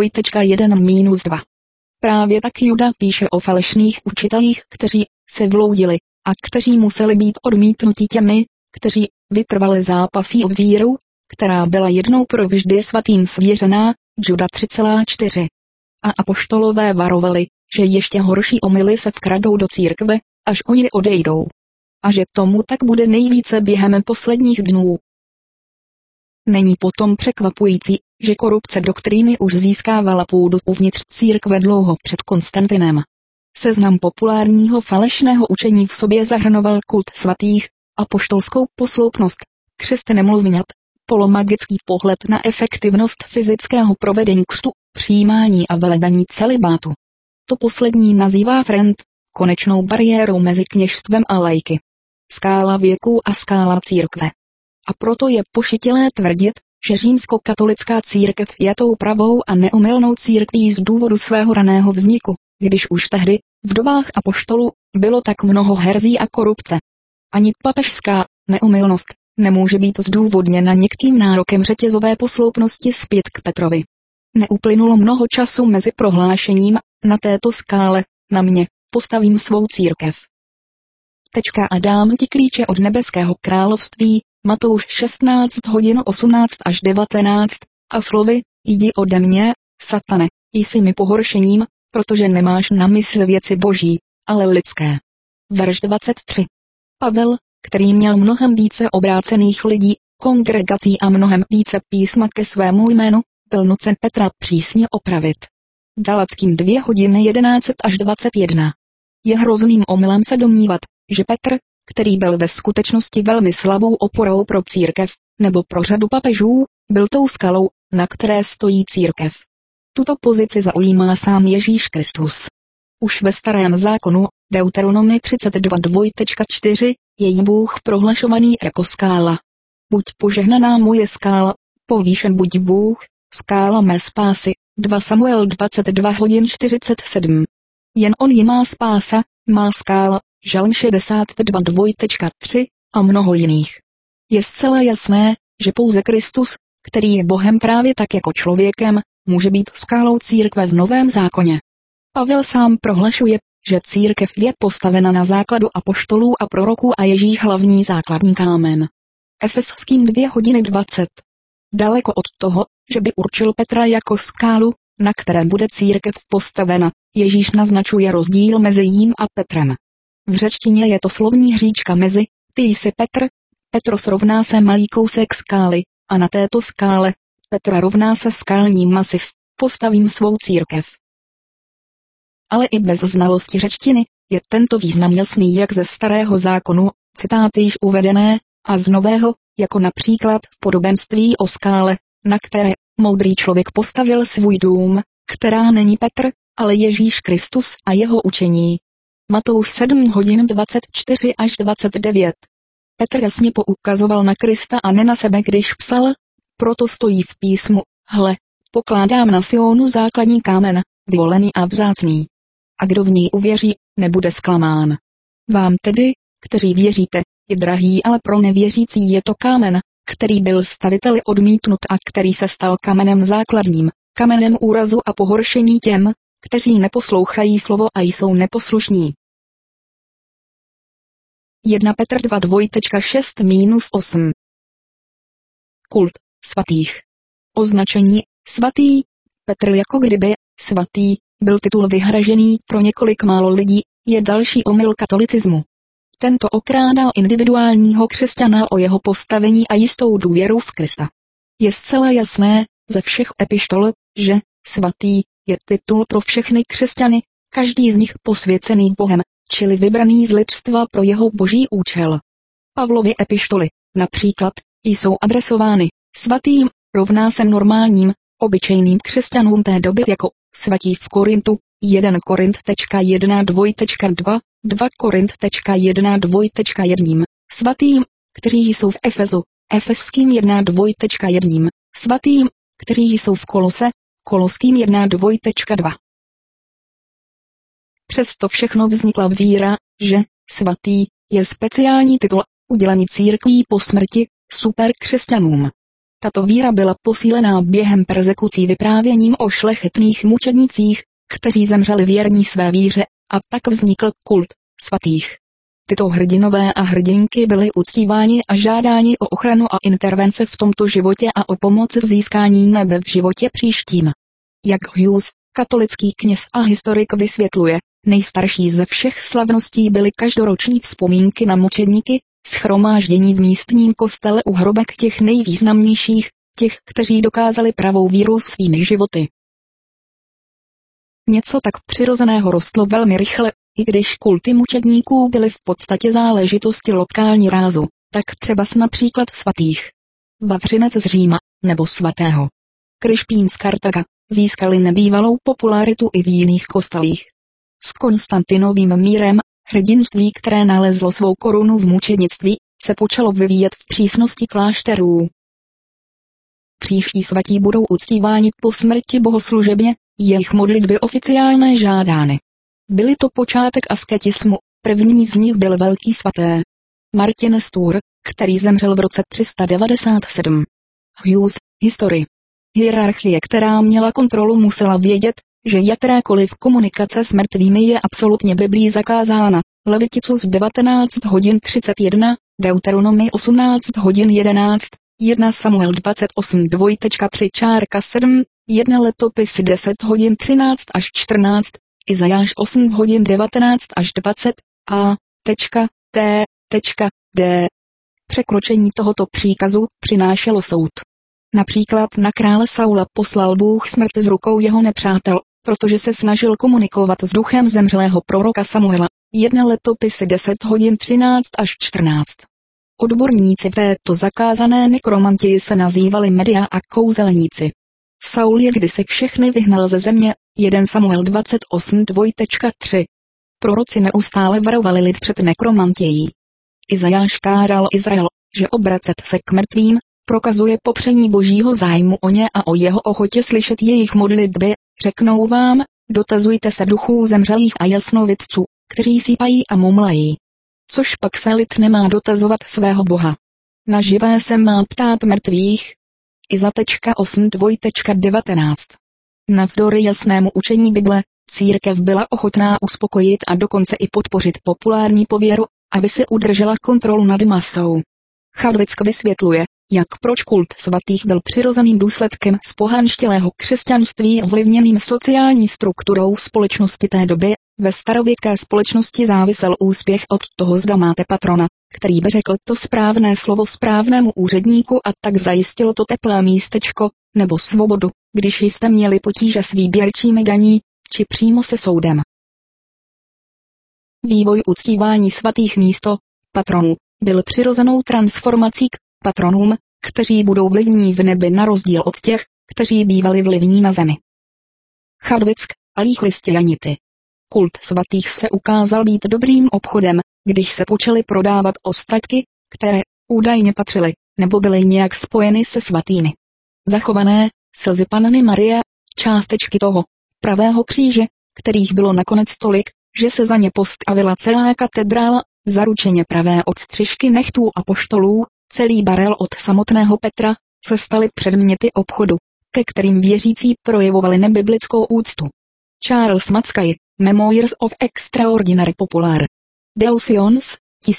2:1-2. Právě tak Juda píše o falešných učitelích, kteří se vloudili a kteří museli být odmítnuti těmi, kteří vytrvali zápasí o víru, která byla jednou provždy svatým svěřená, Juda 3:4. A apoštolové varovali, že ještě horší omyly se vkradou do církve, až oni odejdou. A že tomu tak bude nejvíce během posledních dnů. Není potom překvapující, že korupce doktríny už získávala půdu uvnitř církve dlouho před Konstantinem. Seznam populárního falešného učení v sobě zahrnoval kult svatých, apoštolskou posloupnost, křest nemluvňat, polomagický pohled na efektivnost fyzického provedení křtu, přijímání a velebení celibátu. To poslední nazývá Friend konečnou bariérou mezi kněžstvem a laiky. Skála věků a skála církve. A proto je pošetilé tvrdit, že římskokatolická církev je tou pravou a neomylnou církví z důvodu svého raného vzniku, když už tehdy, v dobách apoštolů, bylo tak mnoho herzí a korupce. Ani papežská neomylnost nemůže být zdůvodněna někým nárokem řetězové posloupnosti zpět k Petrovi. Neuplynulo mnoho času mezi prohlášením, na této skále, na mě, postavím svou církev. A dám ti klíče od nebeského království, Matouš 16:18-19, a slovy, jdi ode mě, satane, jsi mi pohoršením, protože nemáš na mysli věci boží, ale lidské. Verš 23. Pavel, který měl mnohem více obrácených lidí, kongregací a mnohem více písma ke svému jménu, byl nucen Petra přísně opravit. Galackým 2:11-21. Je hrozným omylem se domnívat, že Petr, který byl ve skutečnosti velmi slabou oporou pro církev, nebo pro řadu papežů, byl tou skalou, na které stojí církev. Tuto pozici zaujímá sám Ježíš Kristus. Už ve starém zákonu, Deuteronomy 32:2.4, je Bůh prohlašovaný jako skála. Buď požehnaná moje skála, povýšen buď Bůh, skála mé spásy, 2 Samuel 22:47. Jen on ji má spása, má skála, Žalm 62:2.3 a mnoho jiných. Je zcela jasné, že pouze Kristus, který je Bohem právě tak jako člověkem, může být skálou církve v Novém zákoně. Pavel sám prohlašuje, že církev je postavena na základu apoštolů a proroků a Ježíš hlavní základní kámen. Efeským 2:20. Daleko od toho, že by určil Petra jako skálu, na které bude církev postavena, Ježíš naznačuje rozdíl mezi jím a Petrem. V řečtině je to slovní hříčka mezi, ty jsi Petr, Petros rovná se malý kousek skály, a na této skále, Petra rovná se skální masiv, postavím svou církev. Ale i bez znalosti řečtiny je tento význam jasný jak ze starého zákonu, citáty již uvedené, a z nového, jako například v podobenství o skále, na které moudrý člověk postavil svůj dům, která není Petr, ale Ježíš Kristus a jeho učení. Matouš 7:24-29. Petr jasně poukazoval na Krista a ne na sebe, když psal, proto stojí v písmu, hle, pokládám na Sionu základní kámen, vyvolený a vzácný. A kdo v něj uvěří, nebude zklamán. Vám tedy, kteří věříte, je drahý, ale pro nevěřící je to kámen, který byl staviteli odmítnut a který se stal kamenem základním, kamenem úrazu a pohoršení těm, kteří neposlouchají slovo a jsou neposlušní. 1 Petr 2:6-8. Kult svatých. Označení svatý. Petr jako kdyby svatý byl titul vyhražený pro několik málo lidí, je další omyl katolicismu. Tento okrádal individuálního křesťana o jeho postavení a jistou důvěru v Krista. Je zcela jasné ze všech epištol, že svatý je titul pro všechny křesťany, každý z nich posvěcený Bohem, čili vybraný z lidstva pro jeho boží účel. Pavlovy epištoly, například, jsou adresovány svatým, rovná se normálním, obyčejným křesťanům té doby jako svatí v Korintu, 1 Korint.1.2.2, 2 Korint.1.2.1, svatým, kteří jsou v Efezu, Efeským 1.2.1, svatým, kteří jsou v Kolose, Koloským 1.2.2. Přesto všechno vznikla víra, že svatý je speciální titul, udělený církví po smrti superkřesťanům. Tato víra byla posílená během perzekucí vyprávěním o šlechetných mučednících, kteří zemřeli věrní své víře, a tak vznikl kult svatých. Tyto hrdinové a hrdinky byly uctíváni a žádáni o ochranu a intervence v tomto životě a o pomoc v získání nebe v životě příštím. Jak Hughes, katolický kněz a historik vysvětluje, nejstarší ze všech slavností byly každoroční vzpomínky na mučedníky, shromáždění v místním kostele u hrobek těch nejvýznamnějších, těch, kteří dokázali pravou víru svými životy. Něco tak přirozeného rostlo velmi rychle, i když kulty mučedníků byly v podstatě záležitosti lokální rázu, tak třeba například svatých. Vavřinec z Říma, nebo svatého Krišpín z Kartaga, získali nebývalou popularitu i v jiných kostelích. S Konstantinovým mírem, hrdinství, které nalezlo svou korunu v mučednictví, se počalo vyvíjet v přísnosti klášterů. Příští svatí budou uctíváni po smrti bohoslužebně, jejich modlitby oficiálně žádány. Byly to počátek asketismu, první z nich byl velký svaté Martin z Tours, který zemřel v roce 397. Hughes, History. Hierarchie, která měla kontrolu, musela vědět, že jakékoliv komunikace s mrtvými je absolutně Biblí zakázána. Leviticus 19:31, Deuteronomy 18:11, 1 Samuel 28:2.3-7, 1 Letopisy 10:13-14, Izajáš 8:19-20, a.t.d. Překročení tohoto příkazu přinášelo soud. Například na krále Saula poslal Bůh smrt z rukou jeho nepřátel, protože se snažil komunikovat s duchem zemřelého proroka Samuela. 1 Letopisy 10:13-14. Odborníci této zakázané nekromantii se nazývali media a kouzelníci. Saul je kdysi všechny vyhnal ze země. 1 Samuel 28:2.3. Proroci neustále varovali lid před nekromantií. Izajáš káral Izrael, že obracet se k mrtvým prokazuje popření božího zájmu o ně a o jeho ochotě slyšet jejich modlitby. Řeknou vám, dotazujte se duchů zemřelých a jasnovidců, kteří sípají a mumlají. Což pak se lid nemá dotazovat svého Boha. Na živé se má ptát mrtvých. Iza.8:19. Navzdory jasnému učení Bible, církev byla ochotná uspokojit a dokonce i podpořit populární pověru, aby si udržela kontrolu nad masou. Chadwick vysvětluje, jak proč kult svatých byl přirozeným důsledkem zpohanštělého křesťanství ovlivněným sociální strukturou společnosti té doby. Ve starověké společnosti závisel úspěch od toho, zda máte patrona, který by řekl to správné slovo správnému úředníku a tak zajistil to teplé místečko, nebo svobodu, když jste měli potíže s výběrčími daní, či přímo se soudem. Vývoj uctívání svatých místo patronů byl přirozenou transformací k patronům, kteří budou vlivní v nebi na rozdíl od těch, kteří bývali vlivní na zemi. Chadwick, alí christianity. Kult svatých se ukázal být dobrým obchodem, když se počaly prodávat ostatky, které údajně patřily, nebo byly nějak spojeny se svatými. Zachované slzy Panny Marie, částečky toho pravého kříže, kterých bylo nakonec tolik, že se za ně postavila celá katedrála, zaručeně pravé odstřižky nechtů apoštolů, celý barel od samotného Petra, se staly předměty obchodu, ke kterým věřící projevovali nebiblickou úctu. Charles Mackay, Memoirs of Extraordinary Popular Devotions,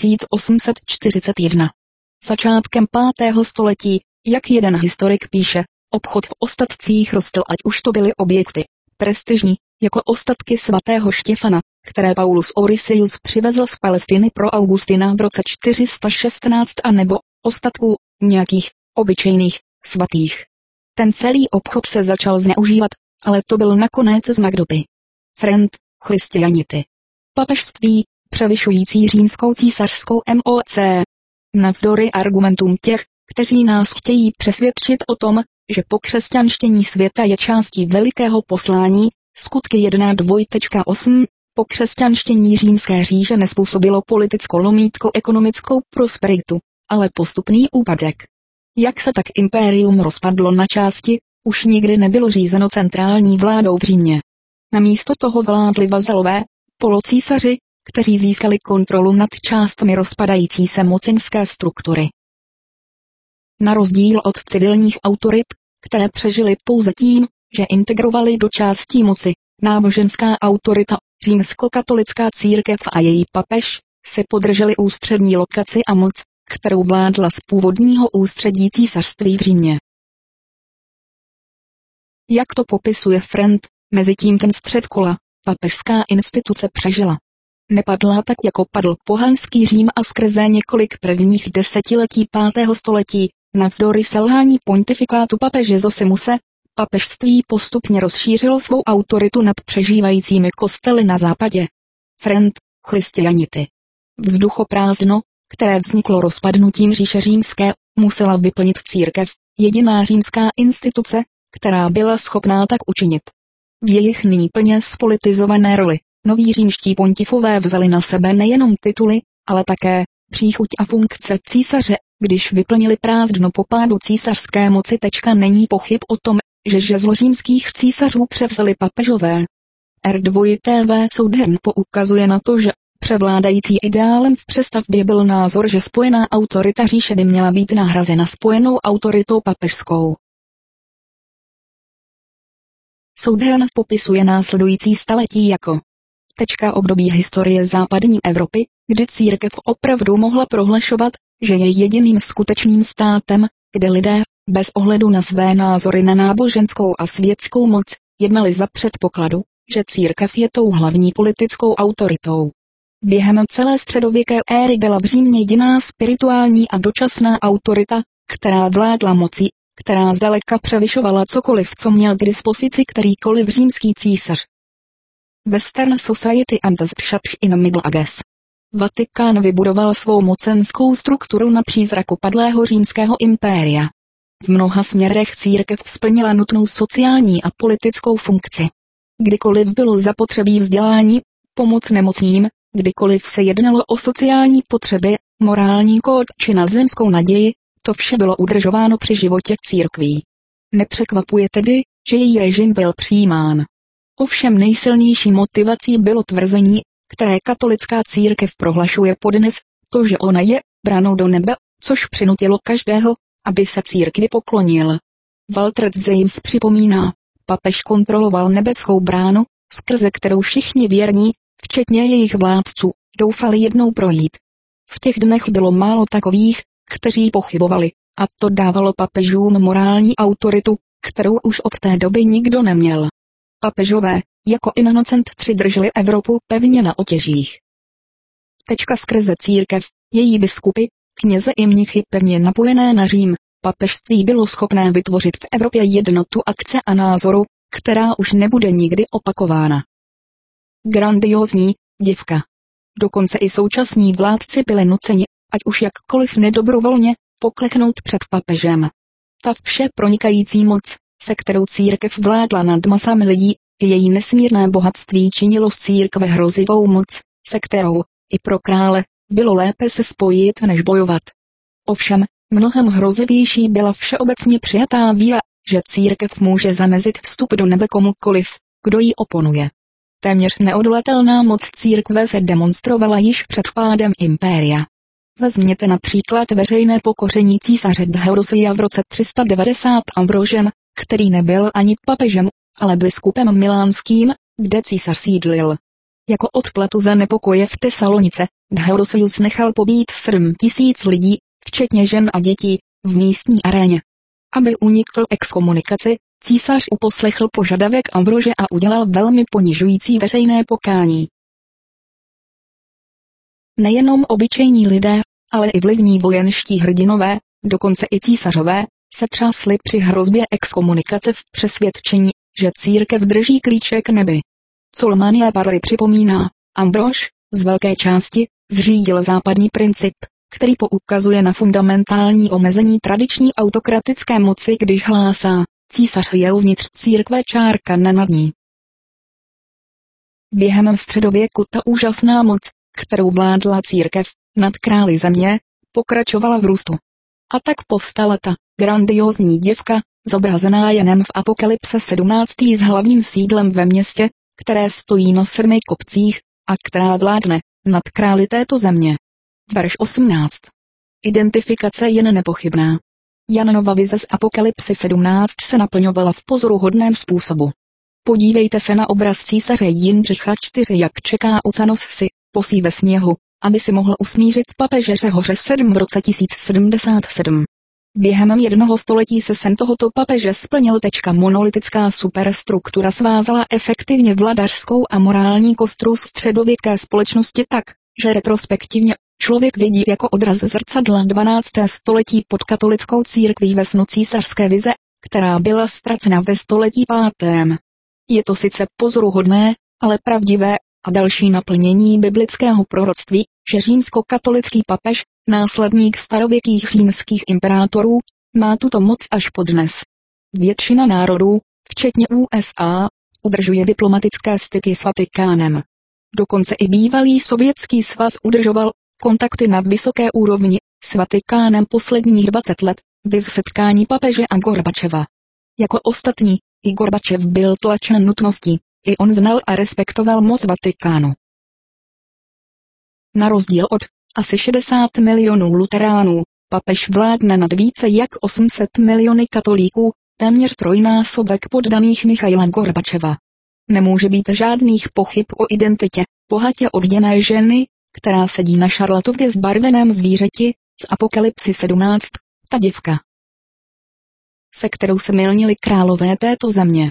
1841. Začátkem 5. století, jak jeden historik píše, obchod v ostatcích rostl, ať už to byly objekty prestižní, jako ostatky svatého Štěfana, které Paulus Orisius přivezl z Palestiny pro Augustina v roce 416, a nebo ostatků nějakých obyčejných svatých. Ten celý obchod se začal zneužívat, ale to byl nakonec znak doby. Friend, Christianity. Papežství, převyšující římskou císařskou moc. Navzdory argumentům těch, kteří nás chtějí přesvědčit o tom, že pokřesťanštění světa je částí velikého poslání, skutky 1:2.8, pokřesťanštění římské říše nezpůsobilo politicko-ekonomickou prosperitu, ale postupný úpadek. Jak se tak impérium rozpadlo na části, už nikdy nebylo řízeno centrální vládou v Římě. Namísto toho vládli vazalové, polocísaři, kteří získali kontrolu nad částmi rozpadající se mocenské struktury. Na rozdíl od civilních autorit, které přežily pouze tím, že integrovali do částí moci, náboženská autorita, římskokatolická církev a její papež, se podrželi ústřední lokaci a moc, kterou vládla z původního ústředí císařství v Římě. Jak to popisuje Friend, mezitím ten střed kola, papežská instituce přežila. Nepadla tak, jako padl pohanský Řím a skrze několik prvních desetiletí 5. století, navzdory selhání pontifikátu papeže Zosimuse, papežství postupně rozšířilo svou autoritu nad přežívajícími kostely na západě. Friend, Christianity. Vzduchoprázdno, které vzniklo rozpadnutím říše římské, musela vyplnit církev, jediná římská instituce, která byla schopná tak učinit. V jejich nyní plně spolitizované roli noví římští pontifové vzali na sebe nejenom tituly, ale také příchuť a funkce císaře, když vyplnili prázdno po pádu císařské moci. Není pochyb o tom, že žezlo římských císařů převzali papežové. R2TV Southern poukazuje na to, že převládající ideálem v přestavbě byl názor, že spojená autorita říše by měla být nahrazena spojenou autoritou papežskou. Southern popisuje následující staletí jako období historie západní Evropy, kdy církev opravdu mohla prohlašovat, že je jediným skutečným státem, kde lidé, bez ohledu na své názory na náboženskou a světskou moc, jednali za předpokladu, že církev je tou hlavní politickou autoritou. Během celé středověké éry byla v Římě jediná spirituální a dočasná autorita, která vládla moci, která zdaleka převyšovala cokoliv, co měl k dispozici kterýkoliv římský císař. Western Society and the Church in Middle Ages. Vatikán vybudoval svou mocenskou strukturu na přízraku padlého římského impéria. V mnoha směrech církev splnila nutnou sociální a politickou funkci. Kdykoliv bylo zapotřebí vzdělání, pomoc nemocným, kdykoliv se jednalo o sociální potřeby, morální kód či nadzemskou naději, to vše bylo udržováno při životě církví. Nepřekvapuje tedy, že její režim byl přijímán. Ovšem nejsilnější motivací bylo tvrzení, které katolická církev prohlašuje podnes, to, že ona je branou do nebe, což přinutilo každého, aby se církvi poklonil. Walter James připomíná, papež kontroloval nebeskou bránu, skrze kterou všichni věrní, včetně jejich vládců, doufali jednou projít. V těch dnech bylo málo takových, kteří pochybovali, a to dávalo papežům morální autoritu, kterou už od té doby nikdo neměl. Papežové, jako Innocent III drželi Evropu pevně na otěžích. Skrze církev, její biskupy, kněze i mnichy pevně napojené na Řím, papežství bylo schopné vytvořit v Evropě jednotu akce a názoru, která už nebude nikdy opakována. Grandiózní děvka. Dokonce i současní vládci byli nuceni, ať už jakkoliv nedobrovolně, pokleknout před papežem. Ta vše pronikající moc, se kterou církev vládla nad masami lidí, i její nesmírné bohatství činilo z církve hrozivou moc, se kterou, i pro krále, bylo lépe se spojit než bojovat. Ovšem, mnohem hrozivější byla všeobecně přijatá víra, že církev může zamezit vstup do nebe komukoliv, kdo jí oponuje. Téměř neodolatelná moc církve se demonstrovala již před pádem impéria. Vezměte například veřejné pokoření císaře Theodosia v roce 390 Ambrožem, který nebyl ani papežem, ale biskupem milánským, kde císař sídlil. Jako odplatu za nepokoje v Tesalonice, Theodosius nechal pobít 7 000 lidí, včetně žen a dětí, v místní aréně. Aby unikl exkomunikaci, císař uposlechl požadavek Ambrože a udělal velmi ponižující veřejné pokání. Nejenom obyčejní lidé, ale i vlivní vojenští hrdinové, dokonce i císařové, se třásli při hrozbě exkomunikace v přesvědčení, že církev drží klíče k nebi. Solmania Parry připomíná, Ambrož, z velké části, zřídil západní princip, který poukazuje na fundamentální omezení tradiční autokratické moci, když hlásá, císař je uvnitř církve ne nad ní. Během středověku ta úžasná moc, kterou vládla církev nad králi země, pokračovala v růstu. A tak povstala ta grandiózní děvka, zobrazená Janem v Apokalypse 17. s hlavním sídlem ve městě, které stojí na 7 kopcích, a která vládne nad králi této země. Verš 18. Identifikace jen nepochybná. Janova vize z Apokalypsy 17 se naplňovala v pozoruhodném způsobu. Podívejte se na obraz císaře Jindřicha IV, jak čeká Ucanos si, posí ve sněhu, aby si mohl usmířit papeže Řehoře VII v roce 1077. Během jednoho století se sen tohoto papeže splnil. Monolitická superstruktura svázala efektivně vladařskou a morální kostru středověké společnosti tak, že retrospektivně člověk vidí jako odraz zrcadla 12. století pod katolickou církví ve snu císařské vize, která byla ztracena ve století 5. Je to sice pozoruhodné, ale pravdivé, a další naplnění biblického proroctví, že římskokatolický papež, následník starověkých římských imperátorů, má tuto moc až podnes. Většina národů, včetně USA, udržuje diplomatické styky s Vatikánem. Dokonce i bývalý Sovětský svaz udržoval kontakty na vysoké úrovni s Vatikánem posledních 20 let, bez setkání papeže a Gorbačeva. Jako ostatní, i Gorbačev byl tlačen nutností, i on znal a respektoval moc Vatikánu. Na rozdíl od asi 60 milionů luteránů, papež vládne nad více jak 800 miliony katolíků, téměř trojnásobek poddaných Michaila Gorbačeva. Nemůže být žádných pochyb o identitě bohatě oděné ženy, která sedí na šarlatově zbarveném zvířeti z Apokalypsy 17, ta děvka, se kterou se mylnili králové této země.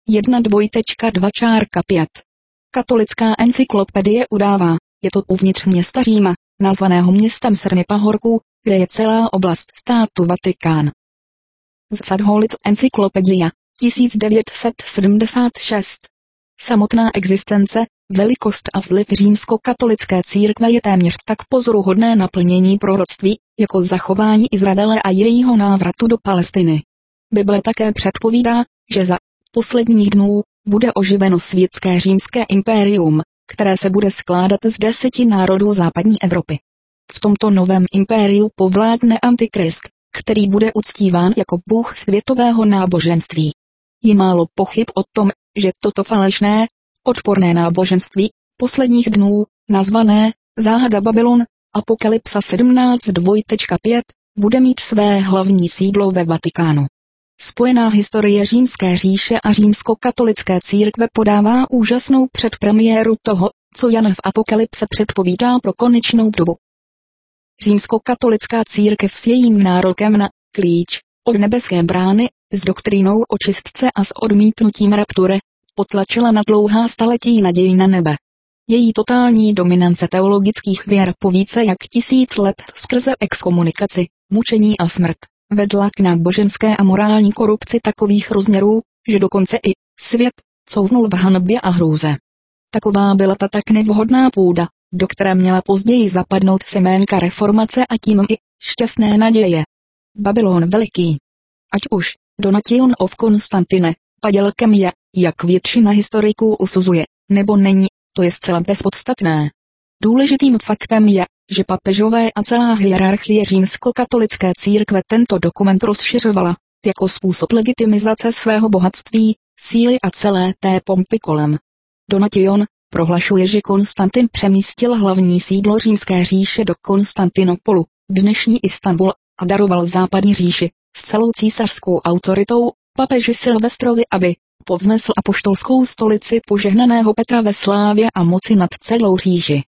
1.2.5. Katolická encyklopedie udává, je to uvnitř města Říma, nazvaného městem 7 pahorků, kde je celá oblast státu Vatikán. Z Sadholic Encyclopedia, 1976. Samotná existence, velikost a vliv římskokatolické církve je téměř tak pozoruhodné naplnění proroctví, jako zachování Izraele a jejího návratu do Palestiny. Bible také předpovídá, že za posledních dnů bude oživeno světské římské impérium, které se bude skládat z 10 národů západní Evropy. V tomto novém impériu povládne Antikrist, který bude uctíván jako bůh světového náboženství. Je málo pochyb o tom, že toto falešné, odporné náboženství posledních dnů, nazvané záhada Babylon, Apokalypsa 17.2.5, bude mít své hlavní sídlo ve Vatikánu. Spojená historie Římské říše a římskokatolické církve podává úžasnou předpremiéru toho, co Jan v Apokalypse předpovídá pro konečnou dobu. Římskokatolická církev s jejím nárokem na klíč od nebeské brány, s doktrínou o čistce a s odmítnutím rapture, potlačila na dlouhá staletí naději na nebe. Její totální dominance teologických věr po více jak 1000 let skrze exkomunikaci, mučení a smrt vedla k náboženské a morální korupci takových rozměrů, že dokonce i svět couvnul v hanbě a hrůze. Taková byla ta tak nevhodná půda, do které měla později zapadnout seménka reformace a tím i šťastné naděje. Babylon veliký. Ať už Donation of Constantine padělkem je, jak většina historiků usuzuje, nebo není, to je zcela bezpodstatné. Důležitým faktem je, že papežové a celá hierarchie římskokatolické církve tento dokument rozšiřovala, jako způsob legitimizace svého bohatství, síly a celé té pompy kolem. Donation prohlašuje, že Konstantin přemístil hlavní sídlo římské říše do Konstantinopolu, dnešní Istanbul, a daroval západní říši s celou císařskou autoritou papeži Silvestrovi, aby povznesl apoštolskou stolici požehnaného Petra ve slávě a moci nad celou říši.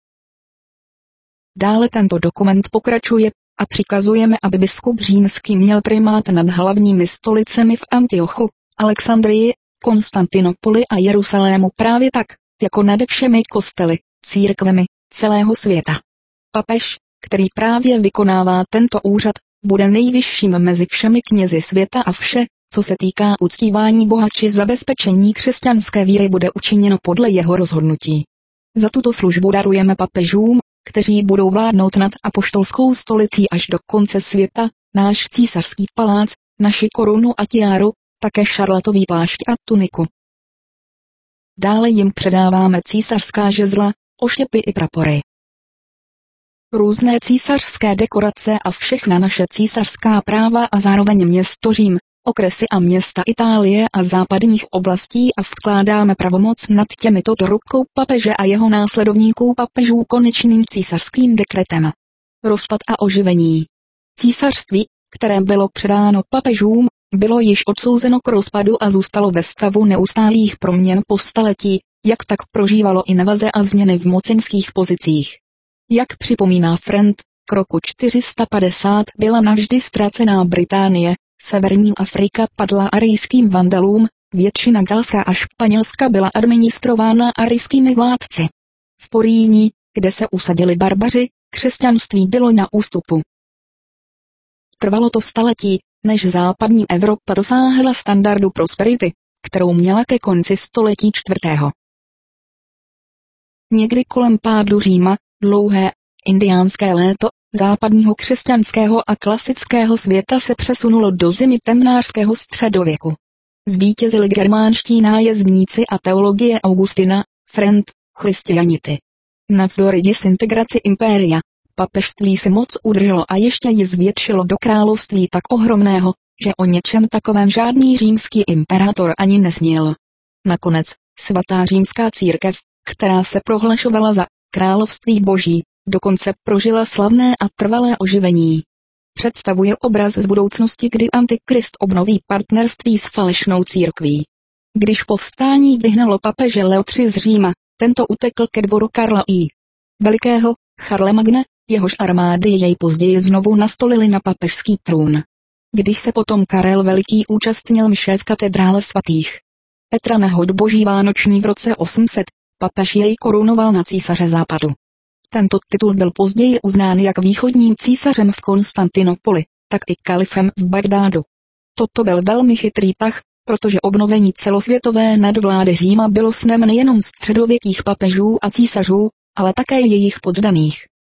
Dále tento dokument pokračuje a přikazujeme, aby biskup římský měl primát nad hlavními stolicemi v Antiochu, Alexandrii, Konstantinopoli a Jeruzalému právě tak, jako nade všemi kostely, církvemi celého světa. Papež, který právě vykonává tento úřad, bude nejvyšším mezi všemi knězi světa a vše, co se týká uctívání Boha či zabezpečení křesťanské víry, bude učiněno podle jeho rozhodnutí. Za tuto službu darujeme papežům, kteří budou vládnout nad apoštolskou stolicí až do konce světa, náš císařský palác, naši korunu a tiáru, také šarlatový plášť a tuniku. Dále jim předáváme císařská žezla, oštěpy i prapory. Různé císařské dekorace a všechna naše císařská práva a zároveň město Řím, okresy a města Itálie a západních oblastí a vkládáme pravomoc nad těmito do rukou papeže a jeho následovníků papežů konečným císařským dekretem. Rozpad a oživení. Císařství, které bylo předáno papežům, bylo již odsouzeno k rozpadu a zůstalo ve stavu neustálých proměn po staletí, jak tak prožívalo i nevaze a změny v mocenských pozicích. Jak připomíná Friend, k roku 450 byla navždy ztracená Británie, severní Afrika padla arijským vandalům, většina Galska a Španělska byla administrována arijskými vládci. V Poríní, kde se usadili barbaři, křesťanství bylo na ústupu. Trvalo to staletí, než západní Evropa dosáhla standardu prosperity, kterou měla ke konci století 4. Někdy kolem pádu Říma, dlouhé indiánské léto, západního křesťanského a klasického světa se přesunulo do zimy temnářského středověku. Zvítězili germánští nájezdníci a teologie Augustina, Frent, Christianity. Navzdory disintegraci impéria, papežství si moc udrželo a ještě ji zvětšilo do království tak ohromného, že o něčem takovém žádný římský imperátor ani nesnil. Nakonec, svatá římská církev, která se prohlašovala za království boží, dokonce prožila slavné a trvalé oživení. Představuje obraz z budoucnosti, kdy Antikrist obnoví partnerství s falešnou církví. Když povstání vyhnalo papeže Leo III z Říma, tento utekl ke dvoru Karla I. Velikého, Charlemagne, jehož armády jej později znovu nastolili na papežský trůn. Když se potom Karel Veliký účastnil mše v katedrále svatých Petra na hod boží vánoční v roce 800, papež jej korunoval na císaře západu. Tento titul byl později uznán jak východním císařem v Konstantinopoli, tak i kalifem v Bagdádu. Toto byl velmi chytrý tah, protože obnovení celosvětové nadvlády Říma bylo snem nejenom středověkých papežů a císařů, ale také jejich poddaných.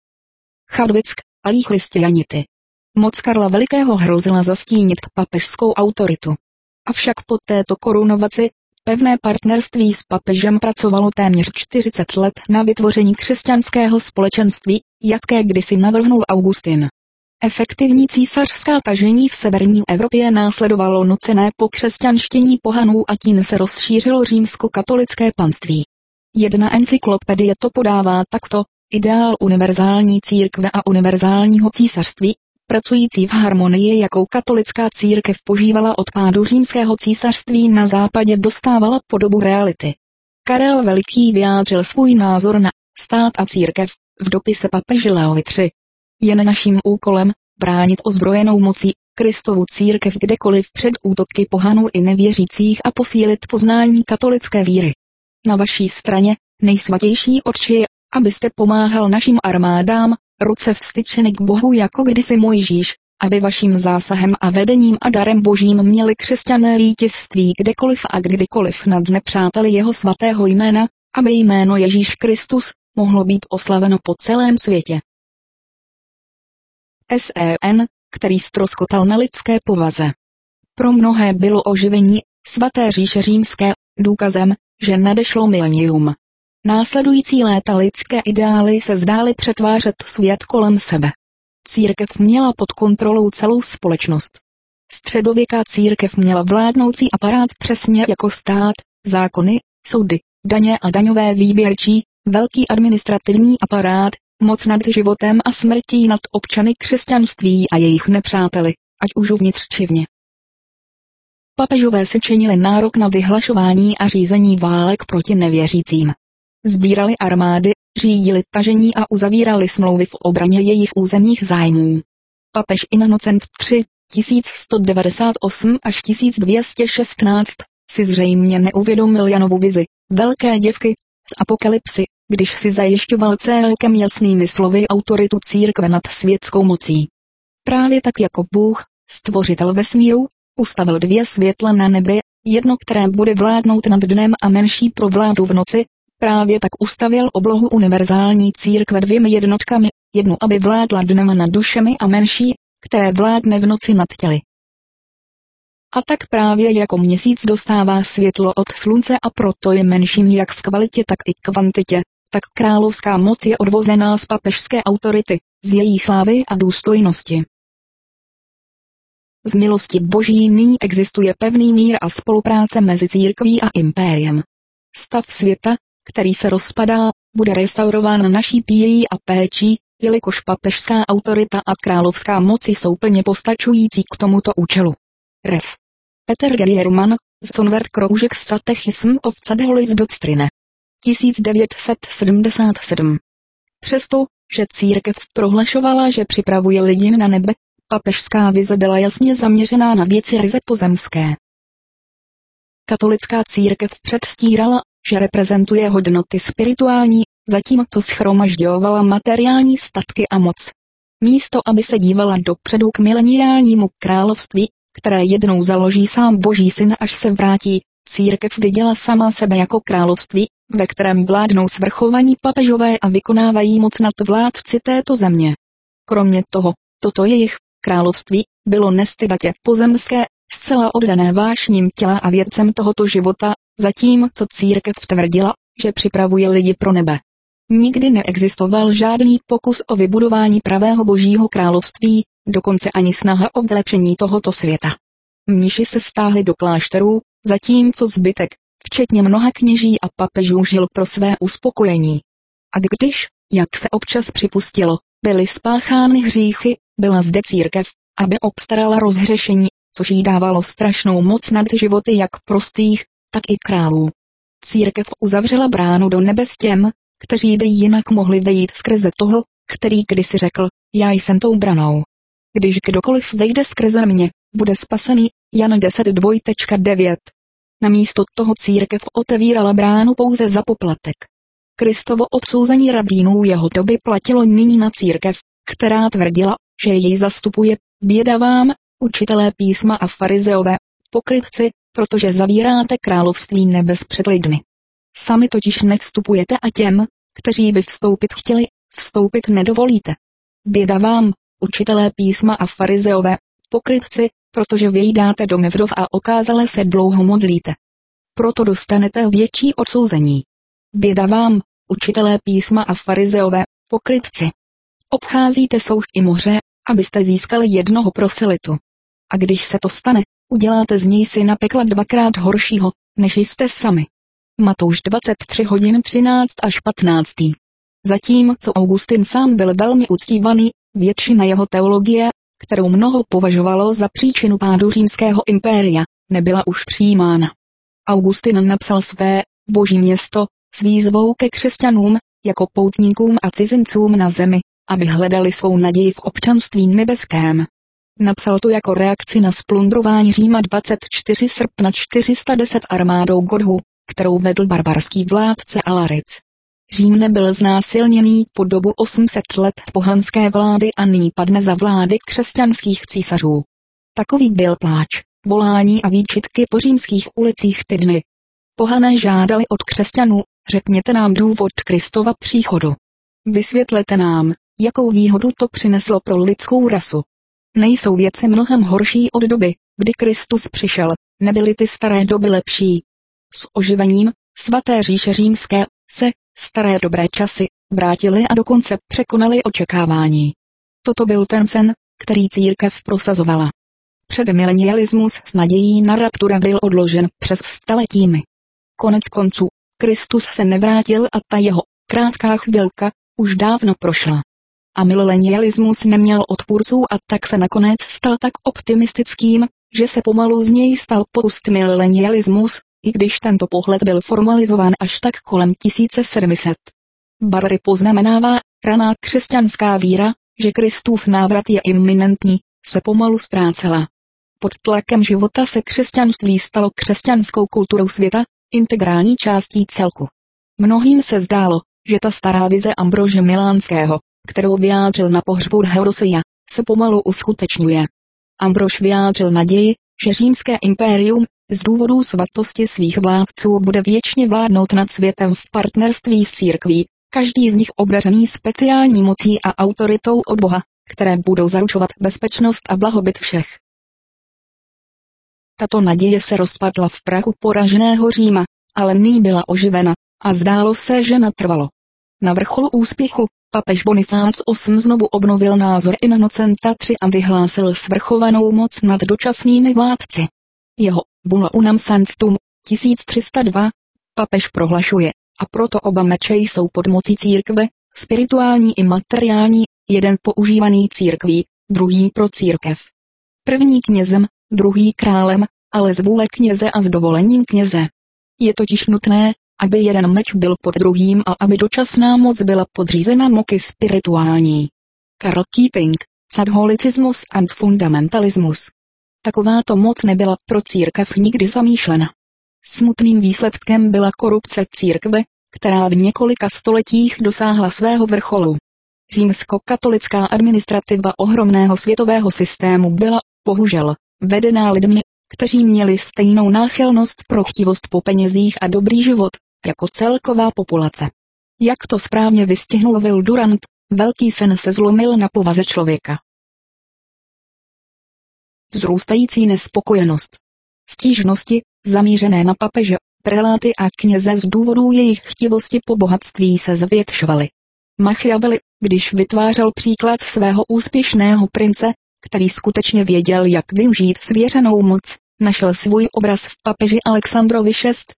Chadwick, alí Christianity. Moc Karla Velikého hrozila zastínit papežskou autoritu. Avšak po této korunovaci, pevné partnerství s papežem pracovalo téměř 40 let na vytvoření křesťanského společenství, jaké kdysi navrhnul Augustin. Efektivní císařská tažení v severní Evropě následovalo nucené pokřesťanštění pohanů a tím se rozšířilo římskokatolické panství. Jedna encyklopedie to podává takto: ideál univerzální církve a univerzálního císařství, pracující v harmonii, jakou katolická církev požívala od pádu římského císařství na západě, dostávala podobu reality. Karel Veliký vyjádřil svůj názor na stát a církev v dopise papeži Leovi III. Jen naším úkolem bránit ozbrojenou mocí Kristovu církev kdekoliv před útoky pohanů i nevěřících a posílit poznání katolické víry. Na vaší straně, nejsvatější otče, je, abyste pomáhal našim armádám, ruce vztyčeny k Bohu jako kdysi Mojžíš, aby vaším zásahem a vedením a darem božím měli křesťané vítězství kdekoliv a kdykoliv nad nepřáteli jeho svatého jména, aby jméno Ježíš Kristus mohlo být oslaveno po celém světě. Sen, který ztroskotal na lidské povaze. Pro mnohé bylo oživení svaté říše římské důkazem, že nadešlo milenium. Následující léta lidské ideály se zdály přetvářet svět kolem sebe. Církev měla pod kontrolou celou společnost. Středověká církev měla vládnoucí aparát přesně jako stát, zákony, soudy, daně a daňové výběrčí, velký administrativní aparát, moc nad životem a smrtí nad občany křesťanství a jejich nepřáteli, ať už uvnitř či vně. Papežové si činili nárok na vyhlašování a řízení válek proti nevěřícím. Sbírali armády, řídili tažení a uzavírali smlouvy v obraně jejich územních zájmů. Papež Innocent III, 1198 až 1216, si zřejmě neuvědomil Janovu vizi, velké děvky, z Apokalypsy, když si zajišťoval celkem jasnými slovy autoritu církve nad světskou mocí. Právě tak jako Bůh, stvořitel vesmíru, ustavil dvě světla na nebi, jedno, které bude vládnout nad dnem a menší pro vládu v noci, právě tak ustavil oblohu univerzální církve dvěmi jednotkami, jednu, aby vládla dnem nad dušemi a menší, které vládne v noci nad těly. A tak právě jako měsíc dostává světlo od slunce a proto je menším jak v kvalitě, tak i kvantitě, tak královská moc je odvozená z papežské autority, z její slávy a důstojnosti. Z milosti boží nyní existuje pevný mír a spolupráce mezi církví a impériem. Stav světa, který se rozpadá, bude restaurován naší pílí a péčí, jelikož papežská autorita a královská moc jsou plně postačující k tomuto účelu. Ref. Peter German, Zonwert Kroužek Catechism of Catholic Doctrine. 1977. Přesto, že církev prohlašovala, že připravuje lidi na nebe, papežská vize byla jasně zaměřená na věci ryze pozemské. Katolická církev předstírala, že reprezentuje hodnoty spirituální, zatímco shromažďovala materiální statky a moc. Místo, aby se dívala dopředu k mileniálnímu království, které jednou založí sám Boží syn, až se vrátí, církev viděla sama sebe jako království, ve kterém vládnou svrchovaní papežové a vykonávají moc nad vládci této země. Kromě toho, toto jejich království bylo nestydatě pozemské, zcela oddané vášním těla a věcem tohoto života, zatímco církev tvrdila, že připravuje lidi pro nebe. Nikdy neexistoval žádný pokus o vybudování pravého božího království, dokonce ani snaha o vylepšení tohoto světa. Mniši se stáhli do klášterů, zatímco zbytek, včetně mnoha kněží a papežů, žil pro své uspokojení. A když, jak se občas připustilo, byly spáchány hříchy, byla zde církev, aby obstarala rozhřešení, což jí dávalo strašnou moc nad životy jak prostých, tak i králů. Církev uzavřela bránu do nebes těm, kteří by jinak mohli vejít skrze toho, který kdysi řekl, já jsem tou branou. Když kdokoliv vejde skrze mě, bude spasený, Jan 10:2.9. Namísto toho církev otevírala bránu pouze za poplatek. Kristovo odsouzení rabínů jeho doby platilo nyní na církev, která tvrdila, že jej zastupuje, běda vám, učitelé písma a farizeové, pokrytci, protože zavíráte království nebes před lidmi. Sami totiž nevstupujete a těm, kteří by vstoupit chtěli, vstoupit nedovolíte. Běda vám, učitelé písma a farizeové, pokrytci, protože vyjídáte domy vdov a okázale se dlouho modlíte. Proto dostanete větší odsouzení. Běda vám, učitelé písma a farizeové, pokrytci. Obcházíte souš i moře, abyste získali jednoho proselitu. A když se to stane, uděláte z něj syna pekla dvakrát horšího, než jste sami. Matouš 23:13-15. Zatímco Augustin sám byl velmi uctívaný, většina jeho teologie, kterou mnoho považovalo za příčinu pádu římského impéria, nebyla už přijímána. Augustin napsal své Boží město s výzvou ke křesťanům, jako poutníkům a cizincům na zemi, aby hledali svou naději v občanství nebeském. Napsal to jako reakci na splundrování Říma 24. srpna 410 armádou Godhu, kterou vedl barbarský vládce Alaric. Řím nebyl znásilněný po dobu 800 let pohanské vlády a nyní padne za vlády křesťanských císařů. Takový byl pláč, volání a výčitky po římských ulicích ty dny. Pohané žádali od křesťanů, řekněte nám důvod Kristova příchodu. Vysvětlete nám, jakou výhodu to přineslo pro lidskou rasu. Nejsou věci mnohem horší od doby, kdy Kristus přišel, nebyly ty staré doby lepší. S oživením svaté říše římské se staré dobré časy vrátily a dokonce překonaly očekávání. Toto byl ten sen, který církev prosazovala. Předmilenialismus s nadějí na raptura byl odložen přes staletími. Konec konců, Kristus se nevrátil a ta jeho krátká chvilka už dávno prošla. A milenialismus neměl odpůrců a tak se nakonec stal tak optimistickým, že se pomalu z něj stal postmilenialismus, i když tento pohled byl formalizován až tak kolem 1700. Barry poznamenává, raná křesťanská víra, že Kristův návrat je iminentní, se pomalu ztrácela. Pod tlakem života se křesťanství stalo křesťanskou kulturou světa, integrální částí celku. Mnohým se zdálo, že ta stará vize Ambrože Milánského, kterou vyjádřil na pohřbu Theodosia, se pomalu uskutečňuje. Ambrož vyjádřil naději, že římské impérium, z důvodů svatosti svých vládců bude věčně vládnout nad světem v partnerství s církví, každý z nich obdařený speciální mocí a autoritou od Boha, které budou zaručovat bezpečnost a blahobyt všech. Tato naděje se rozpadla v prachu poraženého Říma, ale nyní byla oživena, a zdálo se, že natrvalo. Na vrcholu úspěchu, papež Bonifác VIII znovu obnovil názor Innocenta III a vyhlásil svrchovanou moc nad dočasnými vládci. Jeho Bulla Unam Sanctum 1302 papež prohlašuje, a proto oba meče jsou pod mocí církve, spirituální i materiální, jeden používaný církví, druhý pro církev. První knězem, druhý králem, ale z vůle kněze a s dovolením kněze. Je totiž nutné, aby jeden meč byl pod druhým a aby dočasná moc byla podřízena moci spirituální. Karl Keating, Catholicismus and Fundamentalismus. Takováto moc nebyla pro církev nikdy zamýšlena. Smutným výsledkem byla korupce církve, která v několika stoletích dosáhla svého vrcholu. Římskokatolická administrativa ohromného světového systému byla, bohužel, vedená lidmi, kteří měli stejnou náchylnost pro chtivost po penězích a dobrý život, jako celková populace. Jak to správně vystihnul Will Durant, velký sen se zlomil na povaze člověka. Vzrůstající nespokojenost. Stížnosti, zamířené na papeže, preláty a kněze z důvodu jejich chtivosti po bohatství se zvětšovaly. Machiavelli, když vytvářel příklad svého úspěšného prince, který skutečně věděl, jak využít svěřenou moc, našel svůj obraz v papeži Alexandrovi 6,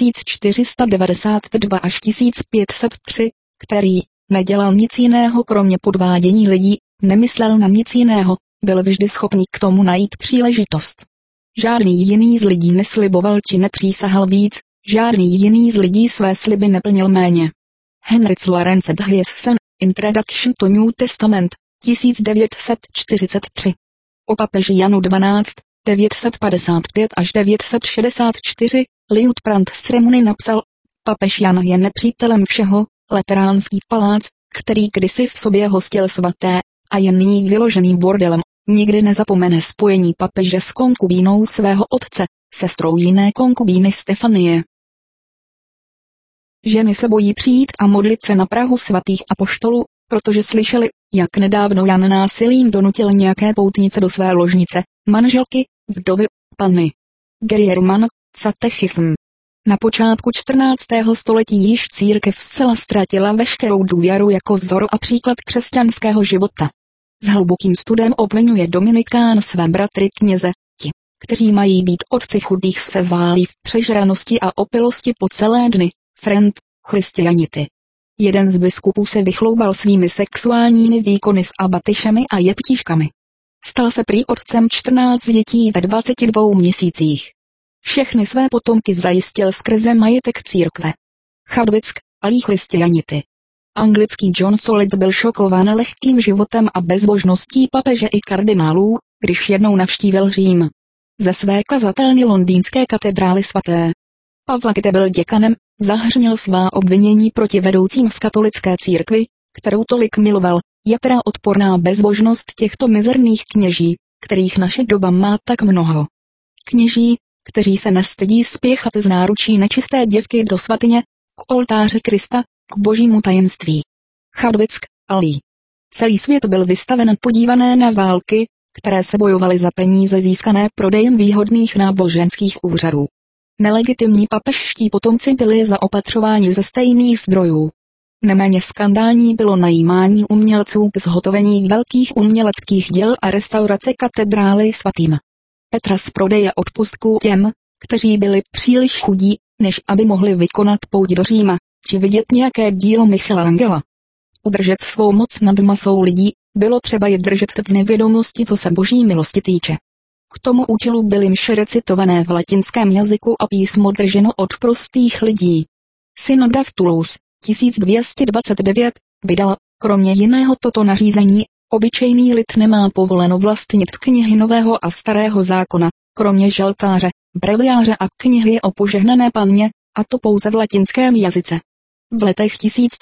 1492 až 1503, který nedělal nic jiného kromě podvádění lidí, nemyslel na nic jiného, byl vždy schopný k tomu najít příležitost. Žádný jiný z lidí nesliboval či nepřísahal víc, žádný jiný z lidí své sliby neplnil méně. Henryk Lawrence Dhyesen, Introduction to New Testament, 1943. O papeži Janu 12, 955 až 964, Liutprand z Remony napsal: papež Jan je nepřítelem všeho, Lateránský palác, který kdysi v sobě hostil svaté, a je nyní vyložený bordelem, nikdy nezapomene spojení papeže s konkubínou svého otce, sestrou jiné konkubíny Stefanie. Ženy se bojí přijít a modlit se na prahu svatých apoštolů, protože slyšeli, jak nedávno Jan násilím donutil nějaké poutnice do své ložnice, manželky, vdovy, panny. Gerierman, Catechism. Na počátku 14. století již církev zcela ztratila veškerou důvěru jako vzor a příklad křesťanského života. S hlubokým studem obvinuje Dominikán své bratry kněze, ti, kteří mají být otci chudých, se válí v přežranosti a opilosti po celé dny, Friend, Christianity. Jeden z biskupů se vychloubal svými sexuálními výkony s abatyšemi a jeptiškami. Stal se prý otcem 14 dětí ve 22 měsících. Všechny své potomky zajistil skrze majetek církve. Chadwick, alí Christianity. Anglický John Solid byl šokován lehkým životem a bezbožností papeže i kardinálů, když jednou navštívil Řím. Ze své kazatelny londýnské katedrály svaté Pavla, kde byl děkanem, zahřměl svá obvinění proti vedoucím v katolické církvi, kterou tolik miloval, je teda odporná bezbožnost těchto mizerných kněží, kterých naše doba má tak mnoho. Kněží, kteří se nestydí spěchat z náručí nečisté děvky do svatyně, k oltáři Krista, k božímu tajemství. Chadwick, alí. Celý svět byl vystaven podívané na války, které se bojovaly za peníze získané prodejem výhodných náboženských úřadů. Nelegitimní papežští potomci byli zaopatřováni ze stejných zdrojů. Neméně skandální bylo najímání umělců k zhotovení velkých uměleckých děl a restaurace katedrály svatým Petra z prodeje odpustků těm, kteří byli příliš chudí, než aby mohli vykonat pouť do Říma, či vidět nějaké dílo Michelangela. Udržet svou moc nad masou lidí, bylo třeba je držet v nevědomosti, co se boží milosti týče. K tomu účelu byly mše recitované v latinském jazyku a písmo drženo od prostých lidí. Synoda v Toulouse, 1229, vydala, kromě jiného toto nařízení: obyčejný lid nemá povoleno vlastnit knihy Nového a Starého zákona, kromě žaltáře, breviáře a knihy o požehnané panně, a to pouze v latinském jazyce. V letech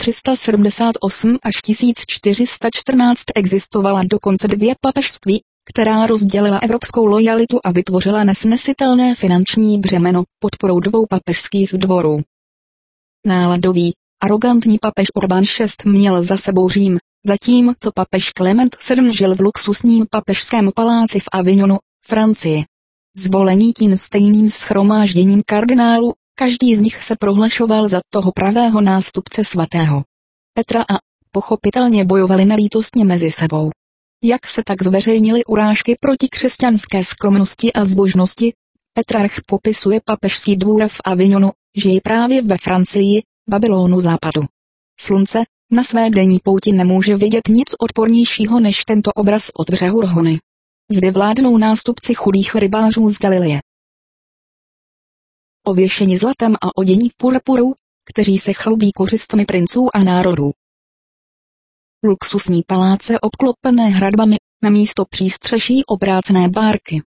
1378 až 1414 existovala dokonce 2 papežství, která rozdělila evropskou lojalitu a vytvořila nesnesitelné finanční břemeno podporou 2 papežských dvorů. Náladový, arogantní papež Urban VI měl za sebou Řím, zatímco papež Klement VII žil v luxusním papežském paláci v Avignonu, Francii. Zvolení tím stejným shromážděním kardinálů, každý z nich se prohlašoval za toho pravého nástupce svatého Petra a, pochopitelně, bojovali nelítostně mezi sebou. Jak se tak zveřejnily urážky proti křesťanské skromnosti a zbožnosti, Petrarch popisuje papežský dvůr v Avignonu, žije právě ve Francii, Babylonu západu. Slunce na své denní pouti nemůže vidět nic odpornějšího než tento obraz od břehu Rhony. Zde vládnou nástupci chudých rybářů z Galileje. Ověšeni zlatem a odění v purpuru, kteří se chlubí kořistmi princů a národů. Luxusní paláce obklopené hradbami, namísto přístřeší obrácené bárky.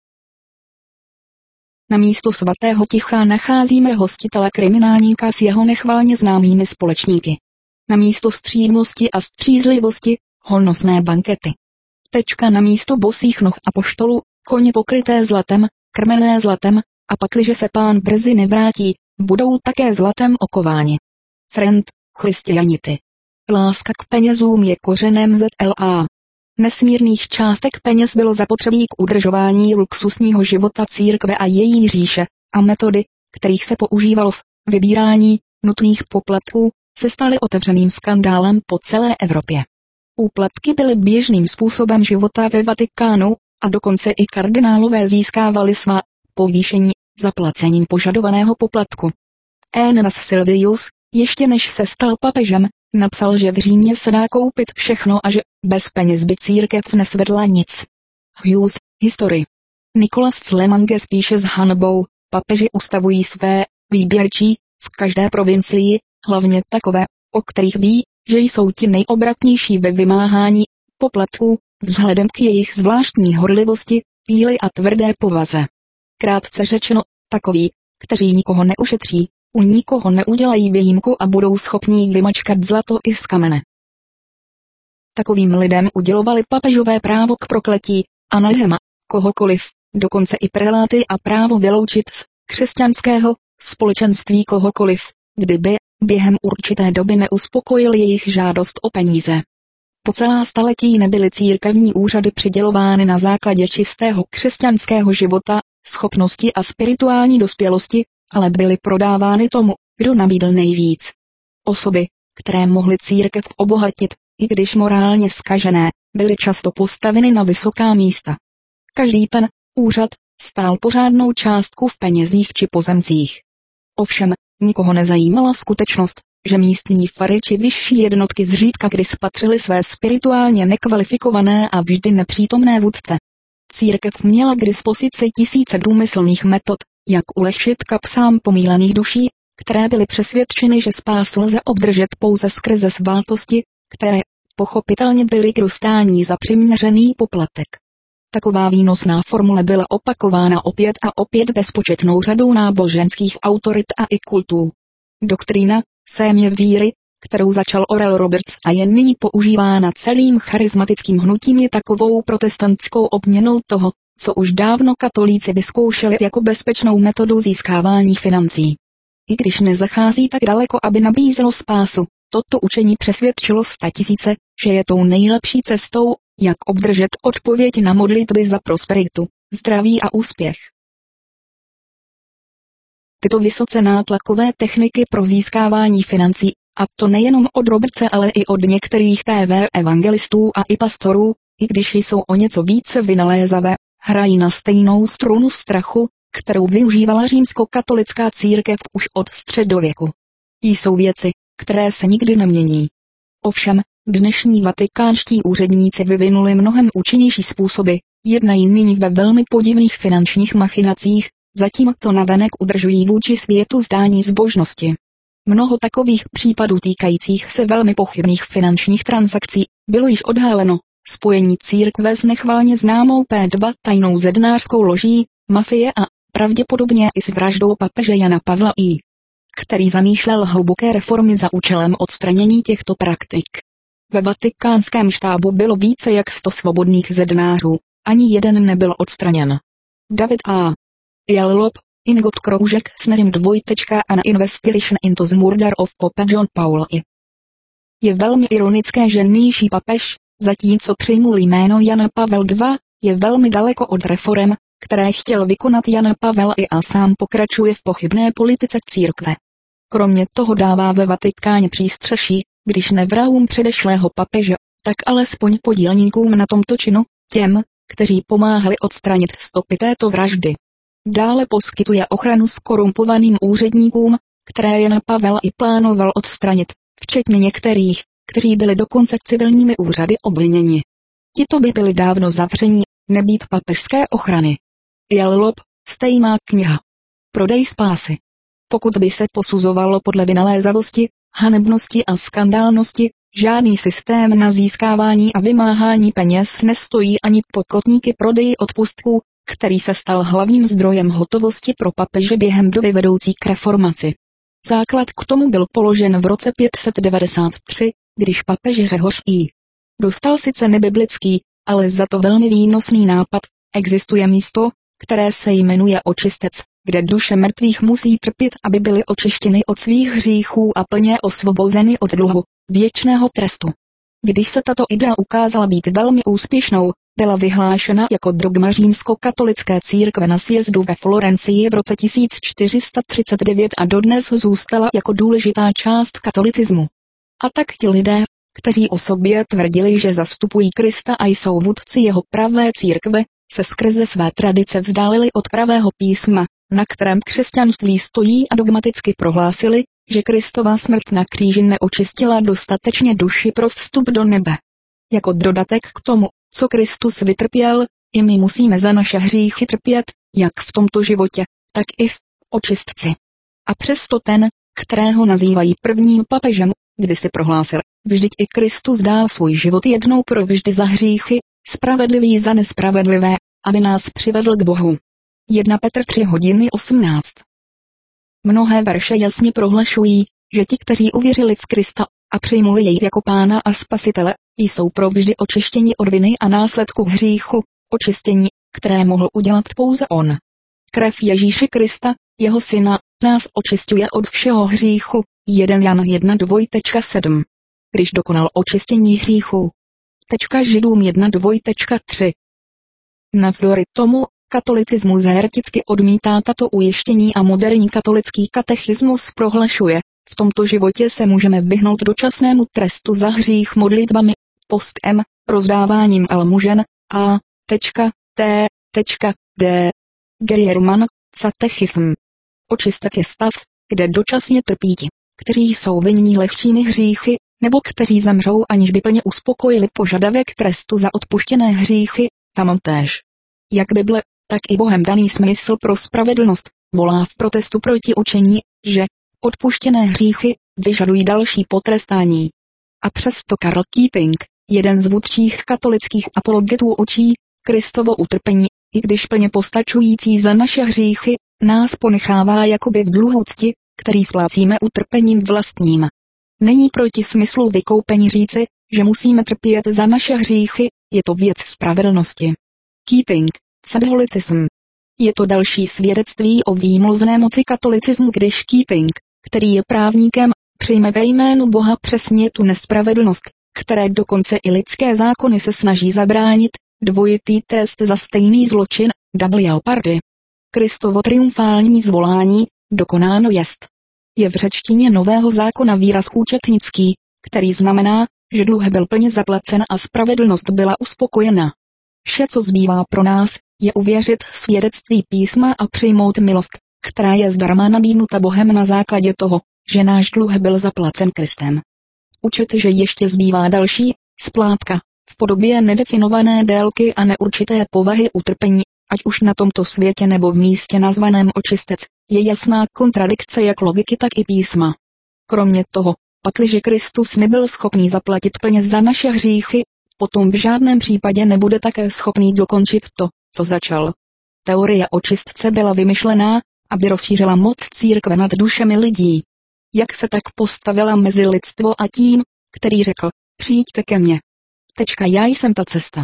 Namísto svatého ticha nacházíme hostitele kriminálníka s jeho nechvalně známými společníky. Namísto střídmosti a střízlivosti, honosné bankety. Namísto bosých noh apoštolů, koně pokryté zlatem, krmené zlatem, a pakliže se pán brzy nevrátí, budou také zlatem okováni. Friend, Christianity. Láska k penězům je kořenem zla. Nesmírných částek peněz bylo zapotřebí k udržování luxusního života církve a její říše, a metody, kterých se používalo v vybírání nutných poplatků, se staly otevřeným skandálem po celé Evropě. Úplatky byly běžným způsobem života ve Vatikánu, a dokonce i kardinálové získávali svá povýšení zaplacením požadovaného poplatku. Eneas Silvius, ještě než se stal papežem, napsal, že v Římě se dá koupit všechno a že bez peněz by církev nesvedla nic. Hughes, History. Nicolas Lemanges píše s hanbou, papeži ustavují své výběrčí v každé provincii, hlavně takové, o kterých ví, že jsou ti nejobratnější ve vymáhání poplatků, vzhledem k jejich zvláštní horlivosti, píli a tvrdé povaze. Krátce řečeno, takoví, kteří nikoho neušetří, u nikoho neudělají výjimku a budou schopní vymačkat zlato i z kamene. Takovým lidem udělovali papežové právo k prokletí, anathema, kohokoliv, dokonce i preláty a právo vyloučit z křesťanského společenství kohokoliv, kdyby během určité doby neuspokojil jejich žádost o peníze. Po celá staletí nebyly církevní úřady přidělovány na základě čistého křesťanského života, schopnosti a spirituální dospělosti, ale byly prodávány tomu, kdo nabídl nejvíc. Osoby, které mohly církev obohatit, i když morálně zkažené, byly často postaveny na vysoká místa. Každý ten úřad stál pořádnou částku v penězích či pozemcích. Ovšem, nikoho nezajímala skutečnost, že místní fary či vyšší jednotky zřídka kdy spatřily své spirituálně nekvalifikované a vždy nepřítomné vůdce. Církev měla k dispozici tisíce důmyslných metod, jak ulehčit kapsám pomílených duší, které byly přesvědčeny, že spásu lze obdržet pouze skrze svátosti, které pochopitelně byly k dostání za přiměřený poplatek. Taková výnosná formule byla opakována opět a opět bezpočetnou řadou náboženských autorit a i kultů. Doktrína, sémě víry, kterou začal Oral Roberts a je nyní používána celým charismatickým hnutím, je takovou protestantskou obměnou toho, co už dávno katolíci vyzkoušeli jako bezpečnou metodu získávání financí. I když nezachází tak daleko, aby nabízelo spásu, toto učení přesvědčilo statisíce, že je tou nejlepší cestou, jak obdržet odpověď na modlitby za prosperitu, zdraví a úspěch. Tyto vysoce nátlakové techniky pro získávání financí, a to nejenom od Robertse, ale i od některých TV evangelistů a i pastorů, i když jsou o něco více vynalézavé, hrají na stejnou strunu strachu, kterou využívala římskokatolická církev už od středověku. Jsou věci, které se nikdy nemění. Ovšem, dnešní vatikánští úředníci vyvinuli mnohem účinnější způsoby, jednají nyní ve velmi podivných finančních machinacích, zatímco navenek udržují vůči světu zdání zbožnosti. Mnoho takových případů týkajících se velmi pochybných finančních transakcí bylo již odhaleno. Spojení církve s nechvalně známou P2 tajnou zednářskou loží, mafie a pravděpodobně i s vraždou papeže Jana Pavla I., který zamýšlel hluboké reformy za účelem odstranění těchto praktik. Ve vatikánském štábu bylo více jak 100 svobodných zednářů, ani jeden nebyl odstraněn. David A. Jallob, Ingot Kroužek s nevím An Investigation into the Murder of Pope John Paul I. Je velmi ironické, že nynější papež, zatímco přijmul jméno Jan Pavel II, je velmi daleko od reforem, které chtěl vykonat Jan Pavel I a sám pokračuje v pochybné politice církve. Kromě toho dává ve Vatikáně přístřeší, když ne vrahům předešlého papeže, tak alespoň podílníkům na tomto činu, těm, kteří pomáhali odstranit stopy této vraždy. Dále poskytuje ochranu skorumpovaným úředníkům, které Jan Pavel I plánoval odstranit, včetně některých, kteří byli dokonce civilními úřady obviněni. Tito by byli dávno zavření, nebýt papežské ochrany. Jallob, stejná kniha. Prodej spásy. Pokud by se posuzovalo podle vynalézavosti, hanebnosti a skandálnosti, žádný systém na získávání a vymáhání peněz nestojí ani pod kotníky prodeji odpustků, který se stal hlavním zdrojem hotovosti pro papeže během doby vedoucí k reformaci. Základ k tomu byl položen v roce 593, když papež Řehoř I. dostal sice nebiblický, ale za to velmi výnosný nápad. Existuje místo, které se jmenuje Očistec, kde duše mrtvých musí trpět, aby byly očištěny od svých hříchů a plně osvobozeny od dluhu, věčného trestu. Když se tato idea ukázala být velmi úspěšnou, byla vyhlášena jako dogma římskokatolické církve na sjezdu ve Florencii v roce 1439 a dodnes zůstala jako důležitá část katolicismu. A tak ti lidé, kteří o sobě tvrdili, že zastupují Krista a jsou vůdci jeho pravé církve, se skrze své tradice vzdálili od pravého písma, na kterém křesťanství stojí, a dogmaticky prohlásili, že Kristova smrt na kříži neočistila dostatečně duši pro vstup do nebe. Jako dodatek k tomu, co Kristus vytrpěl, i my musíme za naše hříchy trpět, jak v tomto životě, tak i v očistci. A přesto ten, kterého nazývají prvním papežem, kdysi prohlásil, vždyť i Kristus dal svůj život jednou provždy za hříchy, spravedlivý za nespravedlivé, aby nás přivedl k Bohu. 1 Petr 3:18. Mnohé verše jasně prohlašují, že ti, kteří uvěřili v Krista a přijmuli jej jako pána a spasitele, jsou provždy očištěni od viny a následku hříchu, očištění, které mohl udělat pouze on. Krev Ježíše Krista, jeho syna, nás očisťuje od všeho hříchu. 1 Jan 1:2.7. Když dokonal očištění hříchů. Židům 1:2.3. Navzdory tomu, katolicismus hereticky odmítá tato ujištění a moderní katolický katechismus prohlašuje, v tomto životě se můžeme vyhnout dočasnému trestu za hřích modlitbami, postem, rozdáváním almužen a d. German, Catechism. Očistec je stav, kde dočasně trpí ti, kteří jsou vinní lehčími hříchy, nebo kteří zemřou, aniž by plně uspokojili požadavek trestu za odpuštěné hříchy, tam též. Jak Bible, tak i Bohem daný smysl pro spravedlnost, volá v protestu proti učení, že odpuštěné hříchy vyžadují další potrestání. A přesto Karl Keating, jeden z vůdčích katolických apologetů, učí, Kristovo utrpení, i když plně postačující za naše hříchy, nás ponechává jakoby v dluhu cti, který splácíme utrpením vlastním. Není proti smyslu vykoupení říci, že musíme trpět za naše hříchy, je to věc spravedlnosti. Keating, Catechism. Je to další svědectví o výmluvné moci katolicismu, když Keating, který je právníkem, přijme ve jménu Boha přesně tu nespravedlnost, které dokonce i lidské zákony se snaží zabránit, dvojitý trest za stejný zločin, double jeopardy. Kristovo triumfální zvolání, dokonáno jest. Je v řečtině Nového zákona výraz účetnický, který znamená, že dluh byl plně zaplacen a spravedlnost byla uspokojena. Vše, co zbývá pro nás, je uvěřit svědectví písma a přijmout milost, která je zdarma nabídnuta Bohem na základě toho, že náš dluh byl zaplacen Kristem. Učit, že ještě zbývá další splátka v podobě nedefinované délky a neurčité povahy utrpení, ať už na tomto světě nebo v místě nazvaném očistec, je jasná kontradikce jak logiky, tak i písma. Kromě toho, pakliže Kristus nebyl schopný zaplatit plně za naše hříchy, potom v žádném případě nebude také schopný dokončit to, co začal. Teorie očistce byla vymyšlená, aby rozšířila moc církve nad dušemi lidí. Jak se tak postavila mezi lidstvo a tím, který řekl, přijďte ke mně. Já jsem ta cesta.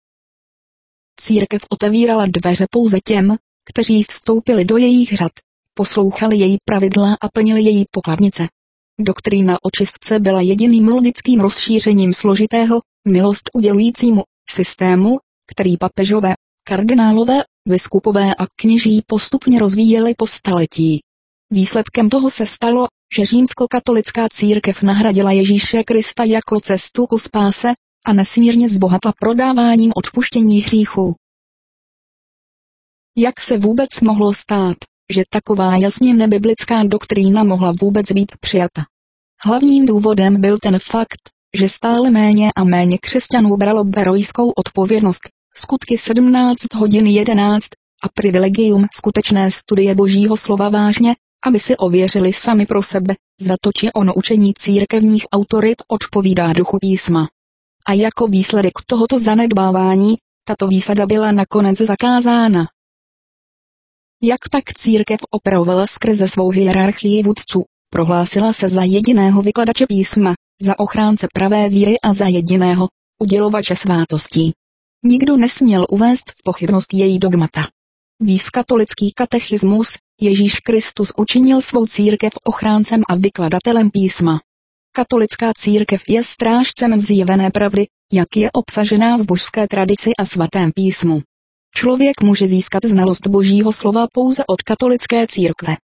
Církev otevírala dveře pouze těm, kteří vstoupili do jejich řad, poslouchali její pravidla a plnili její pokladnice. Doktrína očistce byla jediným logickým rozšířením složitého, milost udělujícímu systému, který papežové, kardinálové, biskupové a kněží postupně rozvíjeli po staletí. Výsledkem toho se stalo, že římskokatolická církev nahradila Ježíše Krista jako cestu ku spáse a nesmírně zbohatla prodáváním odpuštění hříchů. Jak se vůbec mohlo stát, že taková jasně nebiblická doktrína mohla vůbec být přijata? Hlavním důvodem byl ten fakt, že stále méně a méně křesťanů bralo berojskou odpovědnost, skutky 17:11, a privilegium skutečné studie Božího slova vážně, aby si ověřili sami pro sebe, zda to či ono učení církevních autorit odpovídá duchu písma. A jako výsledek tohoto zanedbávání, tato výsada byla nakonec zakázána. Jak tak církev operovala skrze svou hierarchii vůdců, prohlásila se za jediného vykladače písma, za ochránce pravé víry a za jediného udělovače svátostí. Nikdo nesměl uvést v pochybnost její dogmata. Víc katolický katechismus, Ježíš Kristus učinil svou církev ochráncem a vykladatelem písma. Katolická církev je strážcem zjevené pravdy, jak je obsažená v božské tradici a svatém písmu. Člověk může získat znalost Božího slova pouze od katolické církve.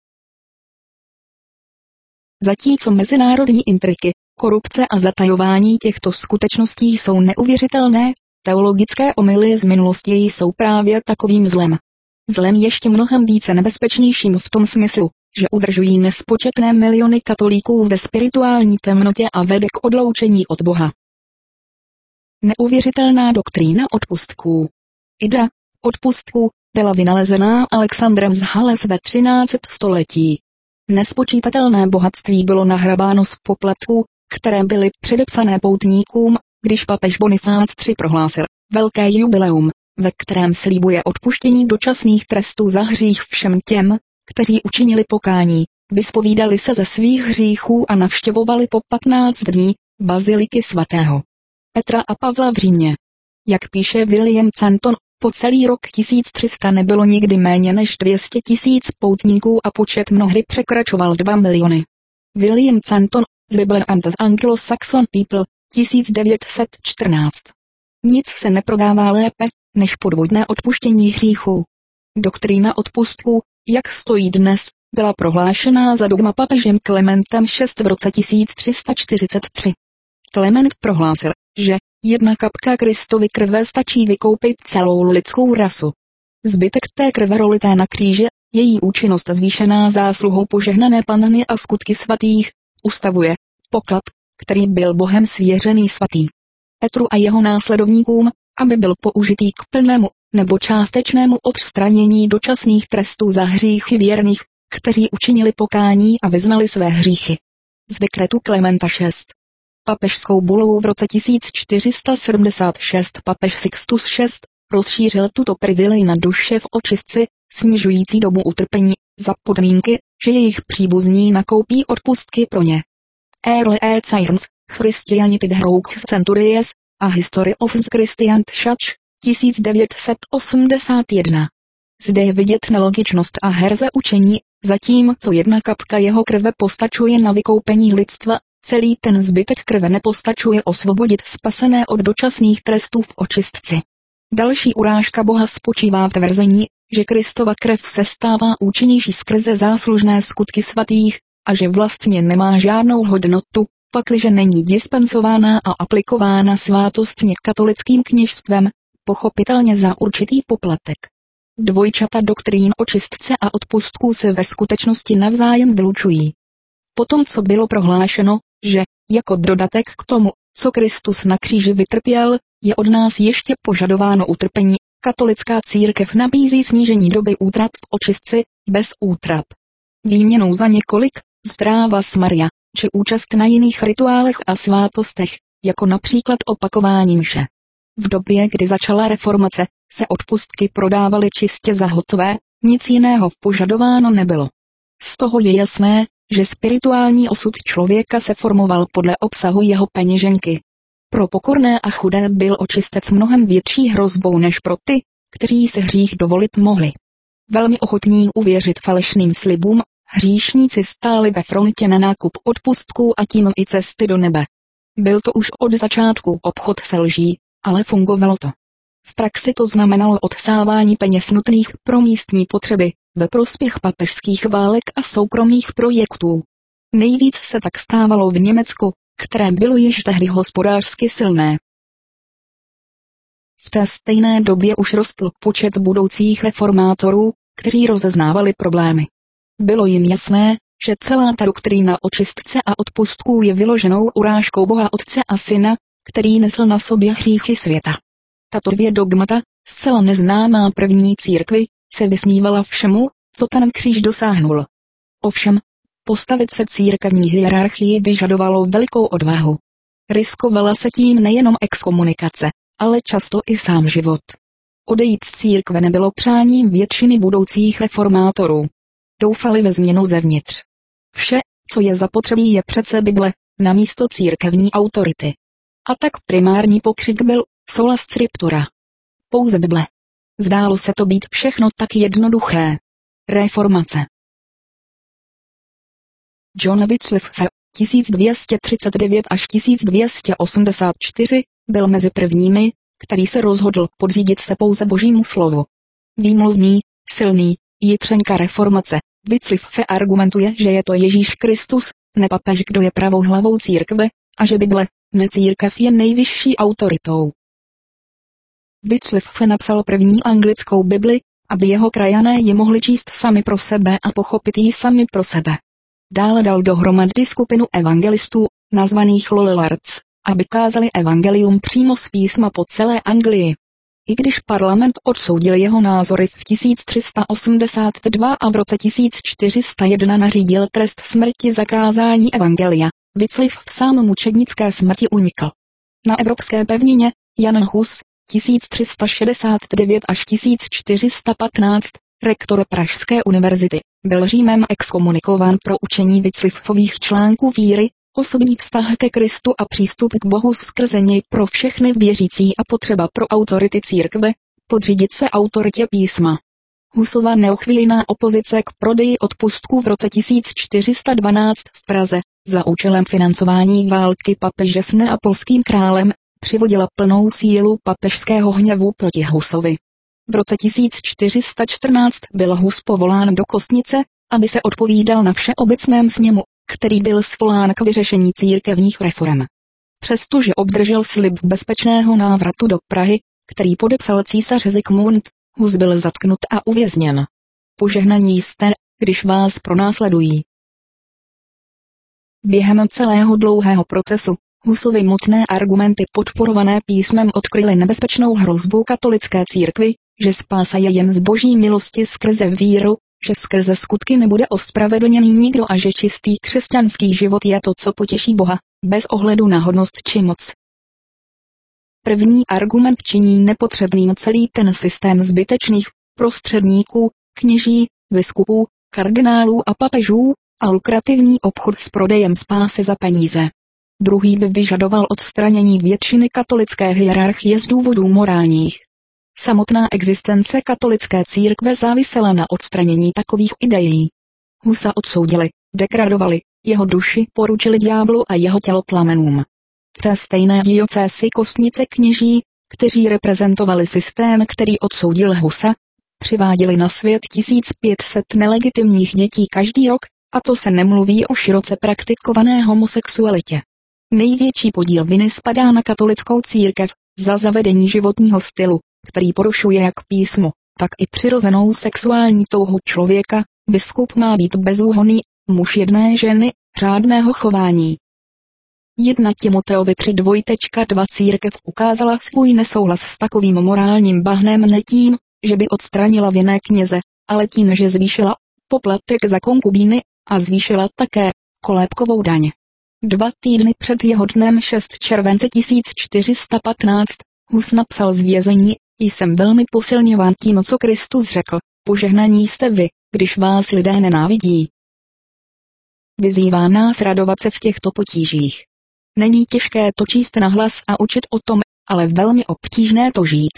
Zatímco mezinárodní intriky, korupce a zatajování těchto skutečností jsou neuvěřitelné, teologické omyly z minulosti jsou právě takovým zlem. Zlem ještě mnohem více nebezpečnějším v tom smyslu, že udržují nespočetné miliony katolíků ve spirituální temnotě a vede k odloučení od Boha. Neuvěřitelná doktrína odpustků. Idea odpustků byla vynalezená Alexandrem z Hales ve 13. století. Nespočítatelné bohatství bylo nahrabáno z poplatků, které byly předepsané poutníkům, když papež Bonifác III prohlásil velké jubileum, ve kterém slíbuje odpuštění dočasných trestů za hřích všem těm, kteří učinili pokání, vyspovídali se ze svých hříchů a navštěvovali po 15 dní baziliky svatého Petra a Pavla v Římě. Jak píše William Canton, po celý rok 1300 nebylo nikdy méně než 200 000 poutníků a počet mnohdy překračoval 2 miliony. William Canton, z Bible and the Anglo-Saxon People, 1914. Nic se neprodává lépe, než podvodné odpuštění hříchů. Doktrína odpustků, jak stojí dnes, byla prohlášená za dogma papežem Klementem VI v roce 1343. Klement prohlásil, že jedna kapka Kristovy krve stačí vykoupit celou lidskou rasu. Zbytek té krve rolité na kříži, její účinnost zvýšená zásluhou požehnané Panny a skutky svatých, ustavuje poklad, který byl Bohem svěřený svatý Petru a jeho následovníkům, aby byl použitý k plnému nebo částečnému odstranění dočasných trestů za hříchy věrných, kteří učinili pokání a vyznali své hříchy. Z dekretu Klementa VI. Papežskou bulou v roce 1476 papež Sixtus VI. Rozšířil tuto privilej na duše v očistci, snižující dobu utrpení, za podmínky, že jejich příbuzní nakoupí odpustky pro ně. Early Science, Christianity Hoax Centuries a History of the Christian Church, 1981. Zde je vidět nelogičnost a herze učení, zatímco jedna kapka jeho krve postačuje na vykoupení lidstva, celý ten zbytek krve nepostačuje osvobodit spasené od dočasných trestů v očistci. Další urážka Boha spočívá v tvrzení, že Kristova krev se stává účinnější skrze záslužné skutky svatých, a že vlastně nemá žádnou hodnotu, pakliže není dispensována a aplikována svátostně katolickým kněžstvem, pochopitelně za určitý poplatek. Dvojčata doktrín očistce a odpustků se ve skutečnosti navzájem vylučují. Potom, co bylo prohlášeno, že, jako dodatek k tomu, co Kristus na kříži vytrpěl, je od nás ještě požadováno utrpení, katolická církev nabízí snížení doby útrap v očistci, bez útrap. Výměnou za několik, zdráva s Maria, či účast na jiných rituálech a svátostech, jako například opakování mše. V době, kdy začala reformace, se odpustky prodávaly čistě za hotové, nic jiného požadováno nebylo. Z toho je jasné, že spirituální osud člověka se formoval podle obsahu jeho peněženky. Pro pokorné a chudé byl očistec mnohem větší hrozbou než pro ty, kteří se hřích dovolit mohli. Velmi ochotní uvěřit falešným slibům, hříšníci stáli ve frontě na nákup odpustků a tím i cesty do nebe. Byl to už od začátku obchod se lží, ale fungovalo to. V praxi to znamenalo odsávání peněz nutných pro místní potřeby, ve prospěch papežských válek a soukromých projektů. Nejvíc se tak stávalo v Německu, které bylo již tehdy hospodářsky silné. V té stejné době už rostl počet budoucích reformátorů, kteří rozeznávali problémy. Bylo jim jasné, že celá ta doktrína očistce a odpustků je vyloženou urážkou Boha Otce a Syna, který nesl na sobě hříchy světa. Tato dvě dogmata, zcela neznámá první církvi, se vysmívala všemu, co ten kříž dosáhnul. Ovšem, postavit se církevní hierarchii vyžadovalo velikou odvahu. Riskovala se tím nejenom exkomunikace, ale často i sám život. Odejít z církve nebylo přáním většiny budoucích reformátorů. Doufali ve změnu zevnitř. Vše, co je zapotřebí, je přece Bible, namísto církevní autority. A tak primární pokřik byl sola scriptura. Pouze Bible. Zdálo se to být všechno tak jednoduché. Reformace, John Wycliffe 1239 až 1284 byl mezi prvními, který se rozhodl podřídit se pouze Božímu slovu. Výmluvný, silný, jitřenka reformace, Wycliffe argumentuje, že je to Ježíš Kristus, ne papež, kdo je pravou hlavou církve, a že Bible, ne církev, je nejvyšší autoritou. Wycliffe napsal první anglickou Bibli, aby jeho krajané ji mohli číst sami pro sebe a pochopit ji sami pro sebe. Dále dal dohromady skupinu evangelistů, nazvaných Lollards, aby kázali evangelium přímo z písma po celé Anglii. I když parlament odsoudil jeho názory v 1382 a v roce 1401 nařídil trest smrti za kázání evangelia, Wycliffe sám mučednické smrti unikl. Na evropské pevnině Jan Hus 1369 až 1415, rektor Pražské univerzity, byl Římem exkomunikován pro učení Wycliffových článků víry, osobní vztah ke Kristu a přístup k Bohu skrze něj pro všechny věřící a potřeba pro autority církve, podřídit se autoritě písma. Husova neuchvějná opozice k prodeji odpustků v roce 1412 v Praze, za účelem financování války papeže s neapolským králem, přivodila plnou sílu papežského hněvu proti Husovi. V roce 1414 byl Hus povolán do Kostnice, aby se odpovídal na všeobecném sněmu, který byl svolán k vyřešení církevních reforem. Přestože obdržel slib bezpečného návratu do Prahy, který podepsal císař Zikmund, Hus byl zatknut a uvězněn. Požehnaní jste, když vás pronásledují. Během celého dlouhého procesu Husovy mocné argumenty podporované písmem odkryly nebezpečnou hrozbu katolické církvi, že spása je jen z Boží milosti skrze víru, že skrze skutky nebude ospravedlněný nikdo a že čistý křesťanský život je to, co potěší Boha, bez ohledu na hodnost či moc. První argument činí nepotřebným celý ten systém zbytečných prostředníků, kněží, biskupů, kardinálů a papežů, a lukrativní obchod s prodejem spásy za peníze. Druhý by vyžadoval odstranění většiny katolické hierarchie z důvodů morálních. Samotná existence katolické církve závisela na odstranění takových ideí. Husa odsoudili, degradovali, jeho duši poručili ďáblu a jeho tělo plamenům. V té stejné diocézi Kostnice kněží, kteří reprezentovali systém, který odsoudil Husa, přiváděli na svět 1500 nelegitimních dětí každý rok, a to se nemluví o široce praktikované homosexualitě. Největší podíl viny spadá na katolickou církev za zavedení životního stylu, který porušuje jak písmo, tak i přirozenou sexuální touhu člověka. Biskup má být bezúhonný, muž jedné ženy, řádného chování. 1 Timoteovi 3:2 Církev ukázala svůj nesouhlas s takovým morálním bahnem ne tím, že by odstranila vinné kněze, ale tím, že zvýšila poplatek za konkubíny a zvýšila také kolébkovou daň. 2 týdny před jeho dnem 6 července 1415 Hus napsal z vězení: Jsem velmi posilňován tím, co Kristus řekl, požehnaní jste vy, když vás lidé nenávidí. Vyzývá nás radovat se v těchto potížích. Není těžké to číst nahlas a učit o tom, ale velmi obtížné to žít.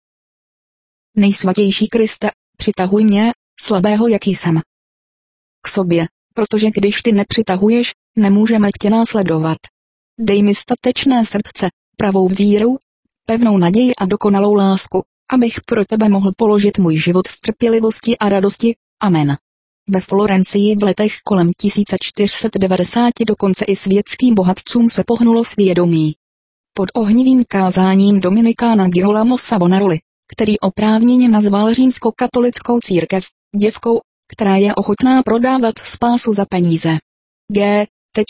Nejsvatější Kriste, přitahuj mě, slabého jaký jsem, k sobě, protože když ty nepřitahuješ, nemůžeme tě následovat. Dej mi statečné srdce, pravou víru, pevnou naději a dokonalou lásku, abych pro tebe mohl položit můj život v trpělivosti a radosti. Amen. Ve Florencii v letech kolem 1490 dokonce i světským bohatcům se pohnulo svědomí. Pod ohnivým kázáním dominikána Girolamo Savonaroli, který oprávněně nazval římskokatolickou církev děvkou, která je ochotná prodávat spásu za peníze. G.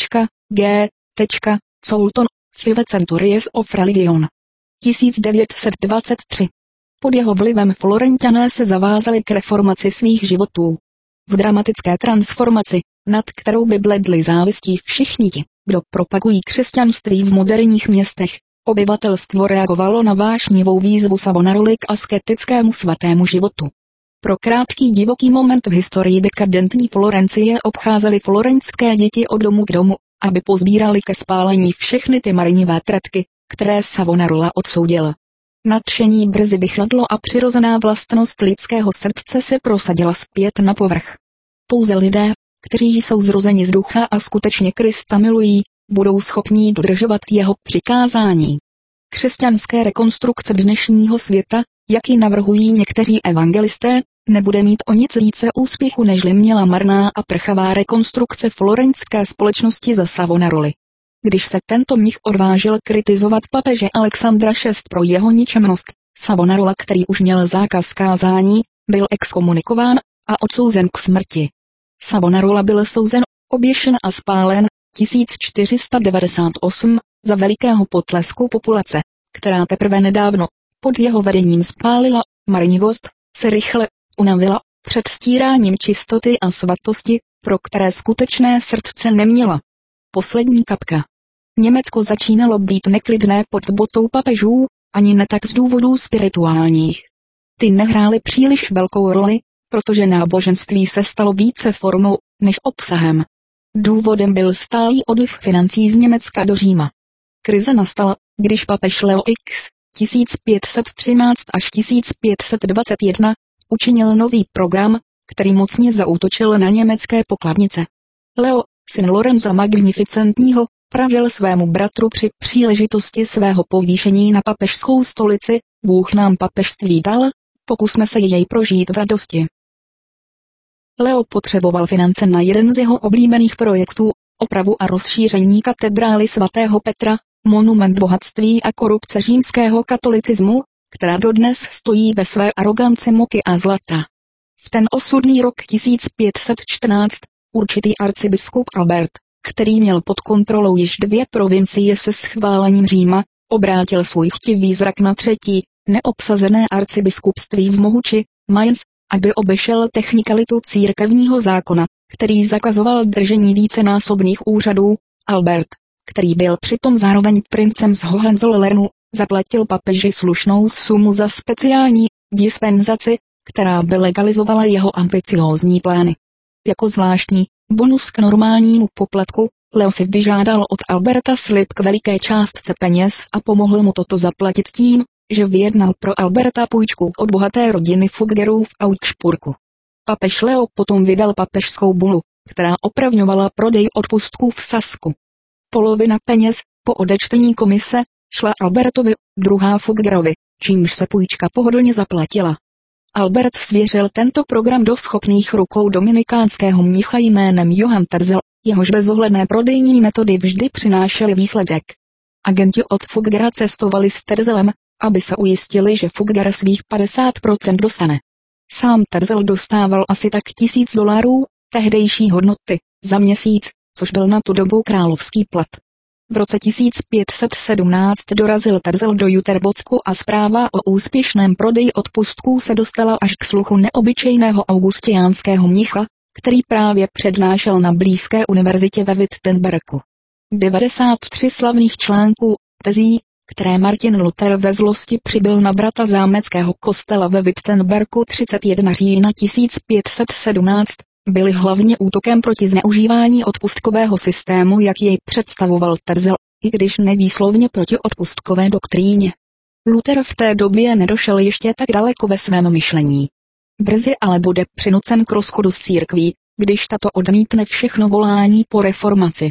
Coulton, 5 Centuries of Religion. 1923. Pod jeho vlivem Florentané se zavázali k reformaci svých životů. V dramatické transformaci, nad kterou by bledli závistí všichni ti, kdo propagují křesťanství v moderních městech, obyvatelstvo reagovalo na vášnivou výzvu Savonaroli k asketickému svatému životu. Pro krátký divoký moment v historii dekadentní Florencie obcházeli florenské děti od domu k domu, aby pozbírali ke spálení všechny ty marnivé tratky, které Savonarola odsoudil. Nadšení brzy vychladlo a přirozená vlastnost lidského srdce se prosadila zpět na povrch. Pouze lidé, kteří jsou zrozeni z ducha a skutečně Krista milují, budou schopní dodržovat jeho přikázání. Křesťanské rekonstrukce dnešního světa, jak ji navrhují někteří evangelisté, nebude mít o nic více úspěchu, nežli měla marná a prchavá rekonstrukce florenské společnosti za Savonaroli. Když se tento mnich odvážil kritizovat papeže Alexandra VI. Pro jeho ničemnost, Savonarola, který už měl zákaz kázání, byl exkomunikován a odsouzen k smrti. Savonarola byl souzen, oběšen a spálen 1498 za velikého potlesku populace, která teprve nedávno, pod jeho vedením spálila, marnivost, se rychle unavila, před stíráním čistoty a svatosti, pro které skutečné srdce neměla. Poslední kapka. Německo začínalo být neklidné pod botou papežů, ani ne tak z důvodů spirituálních. Ty nehrály příliš velkou roli, protože náboženství se stalo více formou, než obsahem. Důvodem byl stálý odliv financí z Německa do Říma. Krize nastala, když papež Leo X 1513 až 1521 učinil nový program, který mocně zaútočil na německé pokladnice. Leo, syn Lorenza Magnificentního, pravil svému bratru při příležitosti svého povýšení na papežskou stolici: Bůh nám papežství dal, pokusme se jej prožít v radosti. Leo potřeboval finance na jeden z jeho oblíbených projektů, opravu a rozšíření katedrály svatého Petra, monument bohatství a korupce římského katolicismu, která dodnes stojí ve své aroganci moky a zlata. V ten osudný rok 1514 určitý arcibiskup Albert, který měl pod kontrolou již 2 provincie se schválením Říma, obrátil svůj chtivý zrak na třetí, neobsazené arcibiskupství v Mohuči, Mainz, aby obešel technikalitu církevního zákona, který zakazoval držení vícenásobných úřadů. Albert, který byl přitom zároveň princem z Hohenzollernu, zaplatil papeži slušnou sumu za speciální dispenzaci, která by legalizovala jeho ambiciózní plány. Jako zvláštní bonus k normálnímu poplatku, Leo si vyžádal od Alberta slib k veliké částce peněz a pomohl mu toto zaplatit tím, že vyjednal pro Alberta půjčku od bohaté rodiny Fuggerů v Augsburgu. Papež Leo potom vydal papežskou bulu, která opravňovala prodej odpustků v Sasku. Polovina peněz, po odečtení komise, šla Albertovi, druhá Fuggerovi, čímž se půjčka pohodlně zaplatila. Albert svěřil tento program do schopných rukou dominikánského mnicha jménem Johann Terzel, jehož bezohledné prodejní metody vždy přinášely výsledek. Agenti od Fuggera cestovali s Terzelem, aby se ujistili, že Fugger svých 50% dostane. Sám Terzel dostával asi tak $1000, tehdejší hodnoty, za měsíc, což byl na tu dobu královský plat. V roce 1517 dorazil Terzel do Juterbocku a zpráva o úspěšném prodeji odpustků se dostala až k sluchu neobyčejného augustiánského mnicha, který právě přednášel na blízké univerzitě ve Wittenbergu. 93 slavných článků, tezí, které Martin Luther ve zlosti přibyl na brata zámeckého kostela ve Wittenbergu 31. října 1517, byly hlavně útokem proti zneužívání odpustkového systému, jak jej představoval Terzel, i když nevýslovně proti odpustkové doktríně. Luther v té době nedošel ještě tak daleko ve svém myšlení. Brzy ale bude přinucen k rozchodu s církví, když tato odmítne všechno volání po reformaci.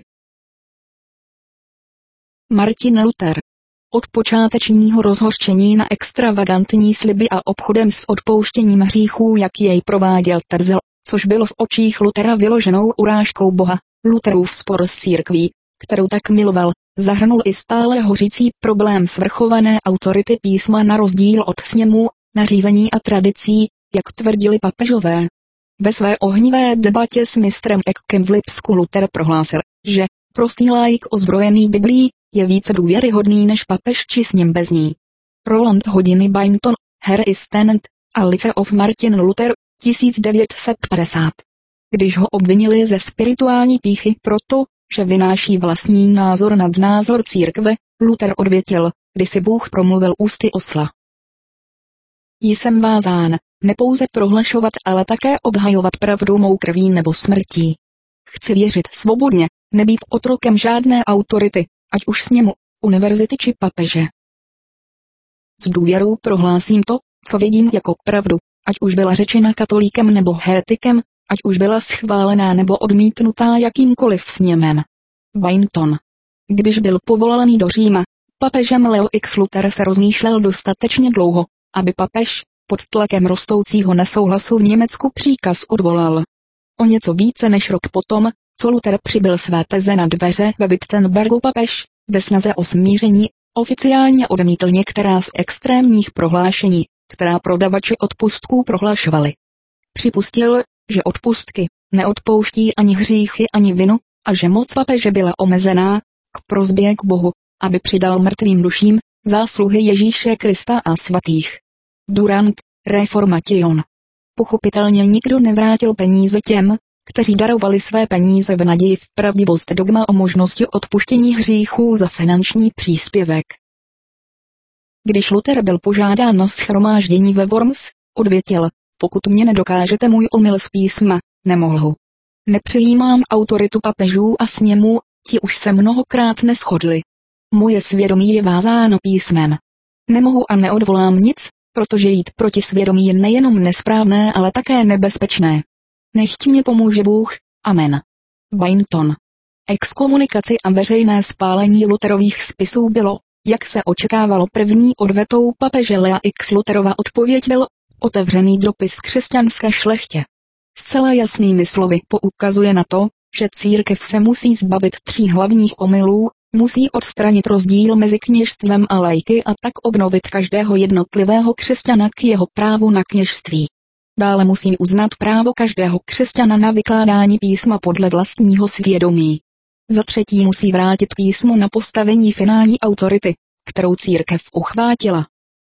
Martin Luther. Od počátečního rozhořčení na extravagantní sliby a obchodem s odpouštěním hříchů, jak jej prováděl Terzel, což bylo v očích Luthera vyloženou urážkou Boha, Lutherův spor s církví, kterou tak miloval, zahrnul i stále hořící problém svrchované autority písma na rozdíl od sněmů, nařízení a tradicí, jak tvrdili papežové. Ve své ohnivé debatě s mistrem Eckem v Lipsku Luther prohlásil, že prostý laik ozbrojený Biblií je více důvěryhodný než papež či sněm bez ní. Roland Hodiny Byington, Her is Tenant, a Life of Martin Luther, 1950. Když ho obvinili ze spirituální pýchy proto, že vynáší vlastní názor nad názor církve, Luther odvětil, kdy si Bůh promluvil ústy osla. Jsem vázán, nepouze prohlašovat, ale také obhajovat pravdu mou krví nebo smrtí. Chci věřit svobodně, nebýt otrokem žádné autority, ať už sněmu, univerzity či papeže. S důvěrou prohlásím to, co vidím jako pravdu, ať už byla řečena katolíkem nebo heretikem, ať už byla schválená nebo odmítnutá jakýmkoliv sněmem. Byington. Když byl povolaný do Říma, papežem Leo X Luther se rozmýšlel dostatečně dlouho, aby papež, pod tlakem rostoucího nesouhlasu v Německu příkaz odvolal. O něco více než rok potom, co Luther přibyl své teze na dveře ve Wittenbergu, papež, ve snaze o smíření, oficiálně odmítl některá z extrémních prohlášení, která prodavači odpustků prohlašovali. Připustil, že odpustky neodpouští ani hříchy ani vinu, a že moc papeže byla omezená k prosbě k Bohu, aby přidal mrtvým duším zásluhy Ježíše Krista a svatých. Durant, Reformation. Pochopitelně nikdo nevrátil peníze těm, kteří darovali své peníze v naději v pravdivost dogma o možnosti odpuštění hříchů za finanční příspěvek. Když Luther byl požádán na shromáždění ve Worms, odvětil: pokud mě nedokážete můj omyl z písma, nemohu. Nepřijímám autoritu papežů a sněmů, ti už se mnohokrát neshodli. Moje svědomí je vázáno písmem. Nemohu a neodvolám nic, protože jít proti svědomí je nejenom nesprávné, ale také nebezpečné. Nechť mě pomůže Bůh, amen. Byington. Exkomunikaci a veřejné spálení Lutherových spisů bylo, jak se očekávalo, první odvetou papeže Lea X Lutherova odpověď byl otevřený dopis křesťanské šlechtě. Zcela jasnými slovy poukazuje na to, že církev se musí zbavit 3 hlavních omylů, musí odstranit rozdíl mezi kněžstvem a laiky a tak obnovit každého jednotlivého křesťana k jeho právu na kněžství. Dále musí uznat právo každého křesťana na vykládání písma podle vlastního svědomí. Za třetí musí vrátit písmu na postavení finální autority, kterou církev uchvátila.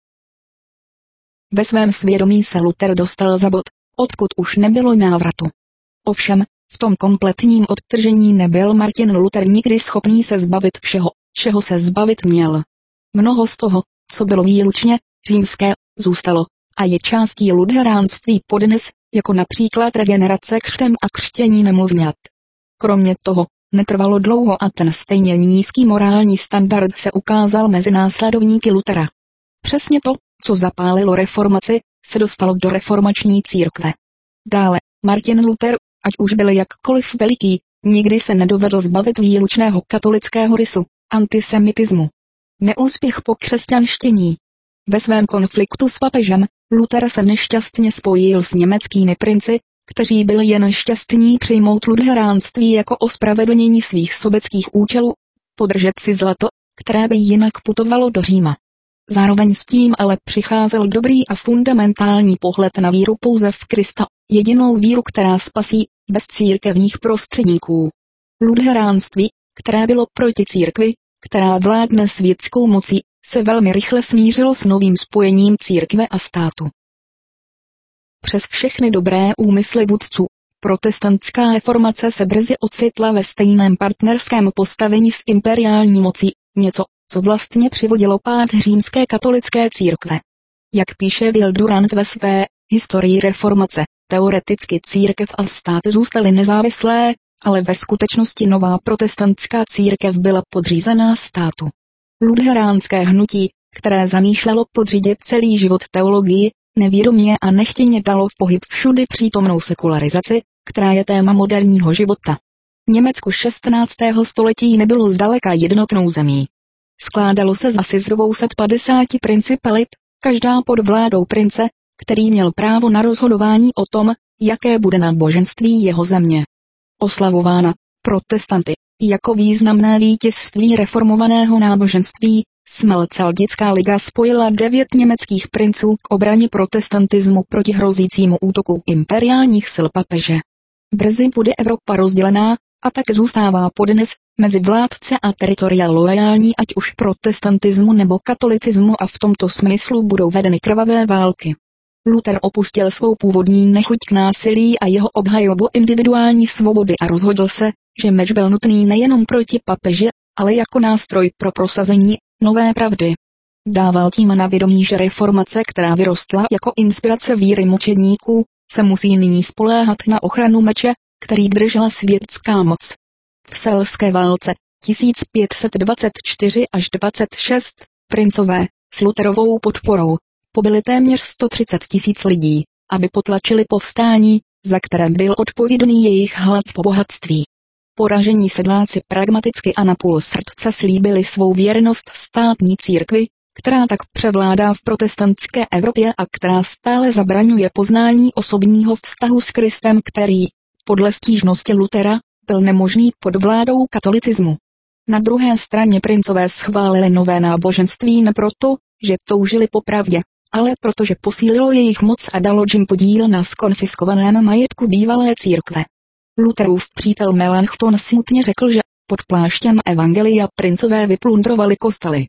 Ve svém svědomí se Luther dostal za bod, odkud už nebylo návratu. Ovšem, v tom kompletním odtržení nebyl Martin Luther nikdy schopný se zbavit všeho, čeho se zbavit měl. Mnoho z toho, co bylo výlučně římské, zůstalo a je částí lutheránství podnes, jako například regenerace křtem a křtění nemluvňat. Kromě toho, netrvalo dlouho a ten stejně nízký morální standard se ukázal mezi následovníky Luthera. Přesně to, co zapálilo reformaci, se dostalo do reformační církve. Dále, Martin Luther, ať už byl jakkoliv veliký, nikdy se nedovedl zbavit výlučného katolického rysu, antisemitismu. Neúspěch po křesťanštění. Ve svém konfliktu s papežem, Luther se nešťastně spojil s německými princi, kteří byli jen šťastní přijmout lutheránství jako ospravedlnění svých sobeckých účelů, podržet si zlato, které by jinak putovalo do Říma. Zároveň s tím ale přicházel dobrý a fundamentální pohled na víru pouze v Krista, jedinou víru, která spasí, bez církevních prostředníků. Lutheránství, které bylo proti církvi, která vládne světskou mocí, se velmi rychle smířilo s novým spojením církve a státu. Přes všechny dobré úmysly vůdců, protestantská reformace se brzy ocitla ve stejném partnerském postavení s imperiální mocí, něco, co vlastně přivodilo pád římské katolické církve. Jak píše Will Durant ve své Historii reformace, teoreticky církev a stát zůstaly nezávislé, ale ve skutečnosti nová protestantská církev byla podřízená státu. Lutheránské hnutí, které zamýšlelo podřídit celý život teologii, nevědomě a nechtěně dalo v pohyb všudy přítomnou sekularizaci, která je téma moderního života. Německo 16. století nebylo zdaleka jednotnou zemí. Skládalo se z asi z 250 principalit, každá pod vládou prince, který měl právo na rozhodování o tom, jaké bude náboženství jeho země. Oslavována protestanty jako významné vítězství reformovaného náboženství, Smelcaldická liga spojila 9 německých princů k obraně protestantismu proti hrozícímu útoku imperiálních sil papeže. Brzy bude Evropa rozdělená, a tak zůstává podnes mezi vládce a teritoria loajální ať už protestantismu nebo katolicismu a v tomto smyslu budou vedeny krvavé války. Luther opustil svou původní nechuť k násilí a jeho obhajobu individuální svobody a rozhodl se, že meč byl nutný nejenom proti papeži, ale jako nástroj pro prosazení nové pravdy. Dával tím na vědomí, že reformace, která vyrostla jako inspirace víry mučedníků, se musí nyní spoléhat na ochranu meče, který držela světská moc. V selské válce 1524 až 26 princové s Lutherovou podporou pobili téměř 130 000 lidí, aby potlačili povstání, za které byl odpovědný jejich hlad po bohatství. Poražení sedláci pragmaticky a napůl srdce slíbili svou věrnost státní církvi, která tak převládá v protestantské Evropě a která stále zabraňuje poznání osobního vztahu s Kristem, který, podle stížnosti Luthera, byl nemožný pod vládou katolicismu. Na druhé straně princové schválili nové náboženství ne proto, že toužili po pravdě, ale protože posílilo jejich moc a dalo jim podíl na skonfiskovaném majetku bývalé církve. Lutherův přítel Melanchthon smutně řekl, že pod pláštěm evangelia princové vyplundrovali kostely.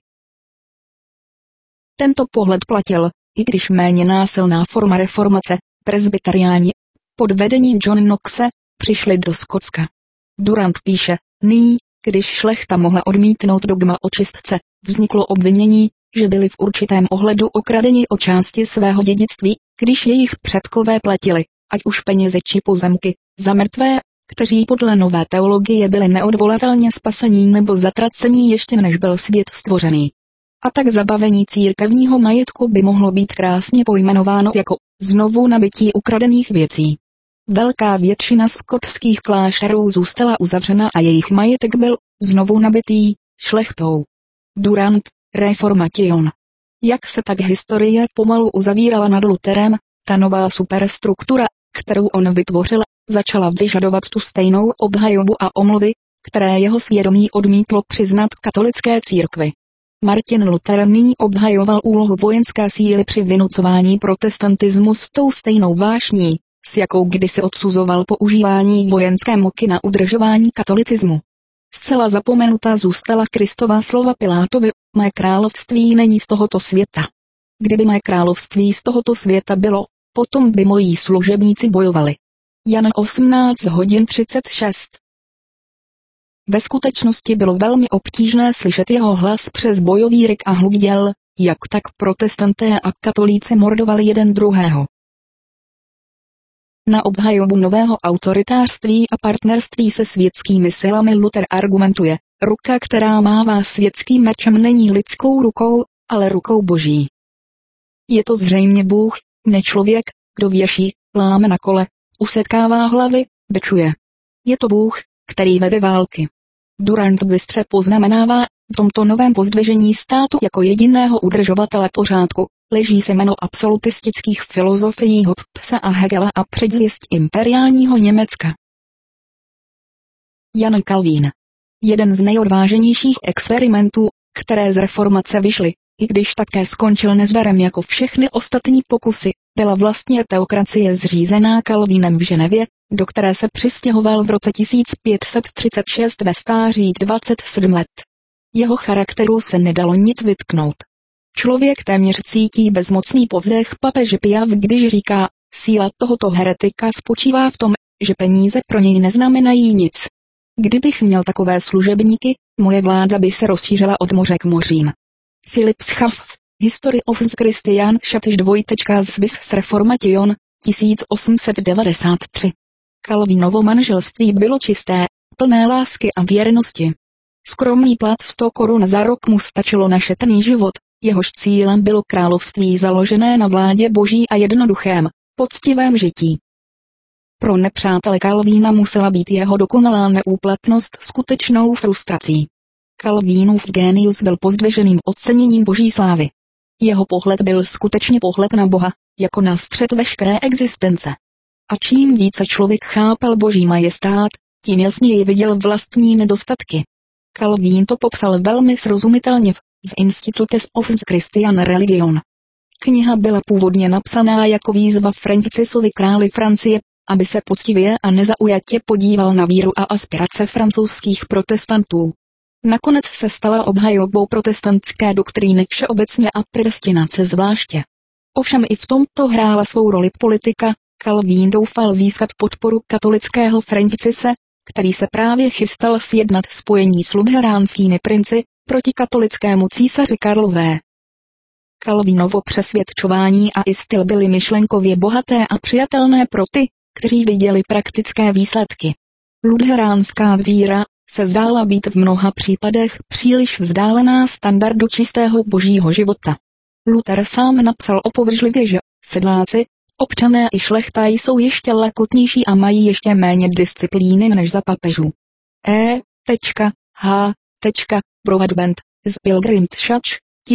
Tento pohled platil, i když méně násilná forma reformace, presbyteriáni, pod vedením Johna Knoxe, přišli do Skotska. Durant píše, nyní, když šlechta mohla odmítnout dogma o čistce, vzniklo obvinění, že byli v určitém ohledu okradeni o části svého dědictví, když jejich předkové platili, ať už penězi či pozemky, za mrtvé, kteří podle nové teologie byli neodvolatelně spasení nebo zatracení ještě než byl svět stvořený. A tak zabavení církevního majetku by mohlo být krásně pojmenováno jako znovu nabytí ukradených věcí. Velká většina skotských klášterů zůstala uzavřena a jejich majetek byl znovu nabytý šlechtou. Durant, Reformation. Jak se tak historie pomalu uzavírala nad Lutherem, ta nová superstruktura, kterou on vytvořil, začala vyžadovat tu stejnou obhajobu a omluvy, které jeho svědomí odmítlo přiznat katolické církvi. Martin Luther nyní obhajoval úlohu vojenské síly při vynucování protestantismu s tou stejnou vášní, s jakou kdysi odsuzoval používání vojenské moci na udržování katolicismu. Zcela zapomenuta zůstala Kristova slova Pilátovi, mé království není z tohoto světa. Kdyby mé království z tohoto světa bylo, potom by moji služebníci bojovali. Jan 18:36. Ve skutečnosti bylo velmi obtížné slyšet jeho hlas přes bojový ryk a hluk děl, jak tak protestanté a katolíci mordovali jeden druhého. Na obhajobu nového autoritářství a partnerství se světskými silami Luther argumentuje, ruka, která mává světským mečem, není lidskou rukou, ale rukou Boží. Je to zřejmě Bůh, ne člověk, kdo věší, láme na kole, usekává hlavy, bičuje. Je to Bůh, který vede války. Durant bystře poznamenává, v tomto novém pozdvižení státu jako jediného udržovatele pořádku leží semeno absolutistických filozofií Hobbesa a Hegela a předzvěst imperiálního Německa. Jan Kalvín. Jeden z nejodváženějších experimentů, které z reformace vyšly, i když také skončil nezdarem jako všechny ostatní pokusy, byla vlastně teokracie zřízená Kalvínem v Ženevě, do které se přistěhoval v roce 1536 ve stáří 27 let. Jeho charakteru se nedalo nic vytknout. Člověk téměř cítí bezmocný povzdech papeže Pia, když říká, síla tohoto heretika spočívá v tom, že peníze pro něj neznamenají nic. Kdybych měl takové služebníky, moje vláda by se rozšířila od moře k mořím. Philip Schaff, History of the Christian Church 2. Swiss Reformation, 1893. Kalvínovo manželství bylo čisté, plné lásky a věrnosti. Skromný plat 100 korun za rok mu stačilo na šetrný život, jehož cílem bylo království založené na vládě Boží a jednoduchém, poctivém žití. Pro nepřátele Kalvína musela být jeho dokonalá neúplatnost skutečnou frustrací. Kalvínův génius byl pozdviženým oceněním Boží slávy. Jeho pohled byl skutečně pohled na Boha, jako na střed veškeré existence. A čím více člověk chápal Boží majestát, tím jasněji viděl vlastní nedostatky. Kalvín to popsal velmi srozumitelně v The Institutes of the Christian Religion. Kniha byla původně napsaná jako výzva Francisovi králi Francie, aby se poctivě a nezaujatě podíval na víru a aspirace francouzských protestantů. Nakonec se stala obhajobou protestantské doktríny všeobecně a predestinace zvláště. Ovšem i v tomto hrála svou roli politika. Kalvín doufal získat podporu katolického Francise, který se právě chystal sjednat spojení s luteránskými princi proti katolickému císaři Karlové. Kalvínovo přesvědčování a i styl byly myšlenkově bohaté a přijatelné pro ty, kteří viděli praktické výsledky. Luteránská víra se zdála být v mnoha případech příliš vzdálená standardu čistého božího života. Luther sám napsal opovržlivě, že sedláci, Občané i šlechta jsou ještě lakotnější a mají ještě méně disciplíny než za papežů. H. Broadbent z Pilgrim Church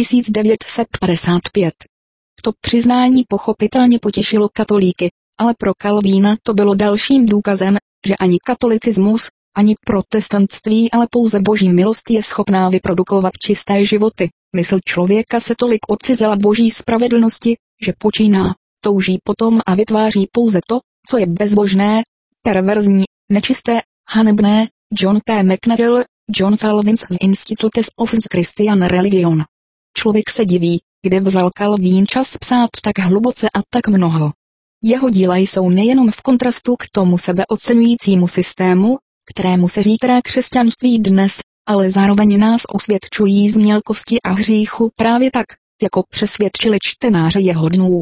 1955. To přiznání pochopitelně potěšilo katolíky, ale pro Calvína to bylo dalším důkazem, že ani katolicismus, ani protestantství, ale pouze boží milost je schopná vyprodukovat čisté životy. Mysl člověka se tolik odcizela boží spravedlnosti, že počíná, touží potom a vytváří pouze to, co je bezbožné, perverzní, nečisté, hanebné. John T. McNadel, John Salvins z Institutes of the Christian Religion. Člověk se diví, kde vzal Calvín čas psát tak hluboce a tak mnoho. Jeho díla jsou nejenom v kontrastu k tomu sebeoceňujícímu systému, kterému se říká křesťanství dnes, ale zároveň nás usvědčují z mělkosti a hříchu právě tak, jako přesvědčili čtenáře jeho dnů.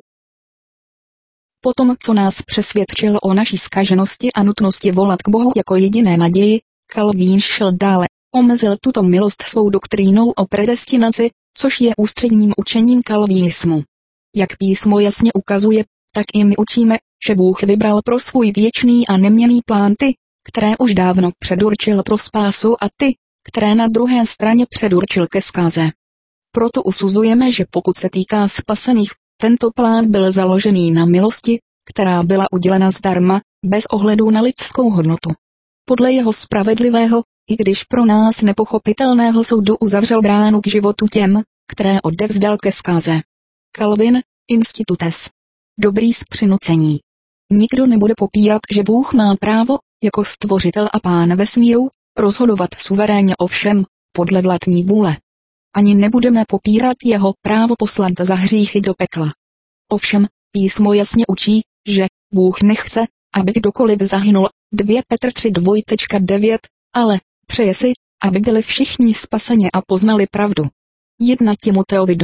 Potom, co nás přesvědčil o naší zkaženosti a nutnosti volat k Bohu jako jediné naději, Calvín šel dále, omezil tuto milost svou doktrínou o predestinaci, což je ústředním učením kalvínismu. Jak písmo jasně ukazuje, tak i my učíme, že Bůh vybral pro svůj věčný a neměnný plán ty, které už dávno předurčil pro spásu a ty, které na druhé straně předurčil ke zkáze. Proto usuzujeme, že pokud se týká spasených, tento plán byl založený na milosti, která byla udělena zdarma, bez ohledu na lidskou hodnotu. Podle jeho spravedlivého, i když pro nás nepochopitelného soudu uzavřel bránu k životu těm, které odevzdal ke zkáze. Calvin, Institutes. Dobrý z přinucení. Nikdo nebude popírat, že Bůh má právo, jako stvořitel a pán vesmíru, rozhodovat suverénně o všem, podle vlastní vůle. Ani nebudeme popírat jeho právo poslat za hříchy do pekla. Ovšem, písmo jasně učí, že Bůh nechce, aby kdokoliv zahynul, 2 Petr 3:9, ale přeje si, aby byli všichni spaseni a poznali pravdu. 1 Timoteovi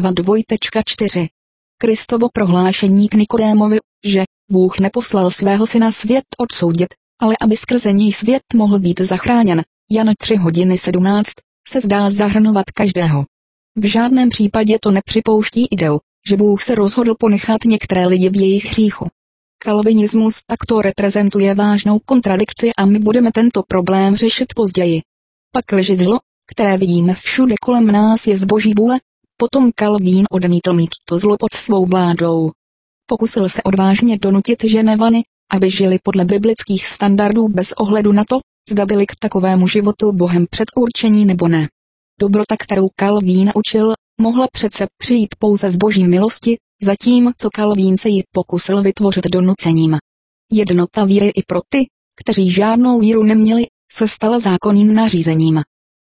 2:4. Kristovo prohlášení k Nikodémovi, že Bůh neposlal svého syna svět odsoudit, ale aby skrze něj svět mohl být zachráněn, Jan 3:17, se zdá zahrnovat každého. V žádném případě to nepřipouští ideu, že Bůh se rozhodl ponechat některé lidi v jejich hříchu. Kalvinismus takto reprezentuje vážnou kontradikci a my budeme tento problém řešit později. Pakliže zlo, které vidíme všude kolem nás, je z boží vůle, potom Calvín odmítl mít to zlo pod svou vládou. Pokusil se odvážně donutit Ženevany, aby žili podle biblických standardů bez ohledu na to, zda byli k takovému životu Bohem předurčení nebo ne. Dobrota, kterou Calvín učil, mohla přece přijít pouze z boží milosti, zatímco Calvín se ji pokusil vytvořit donucením. Jednota víry i pro ty, kteří žádnou víru neměli, se stala zákonným nařízením.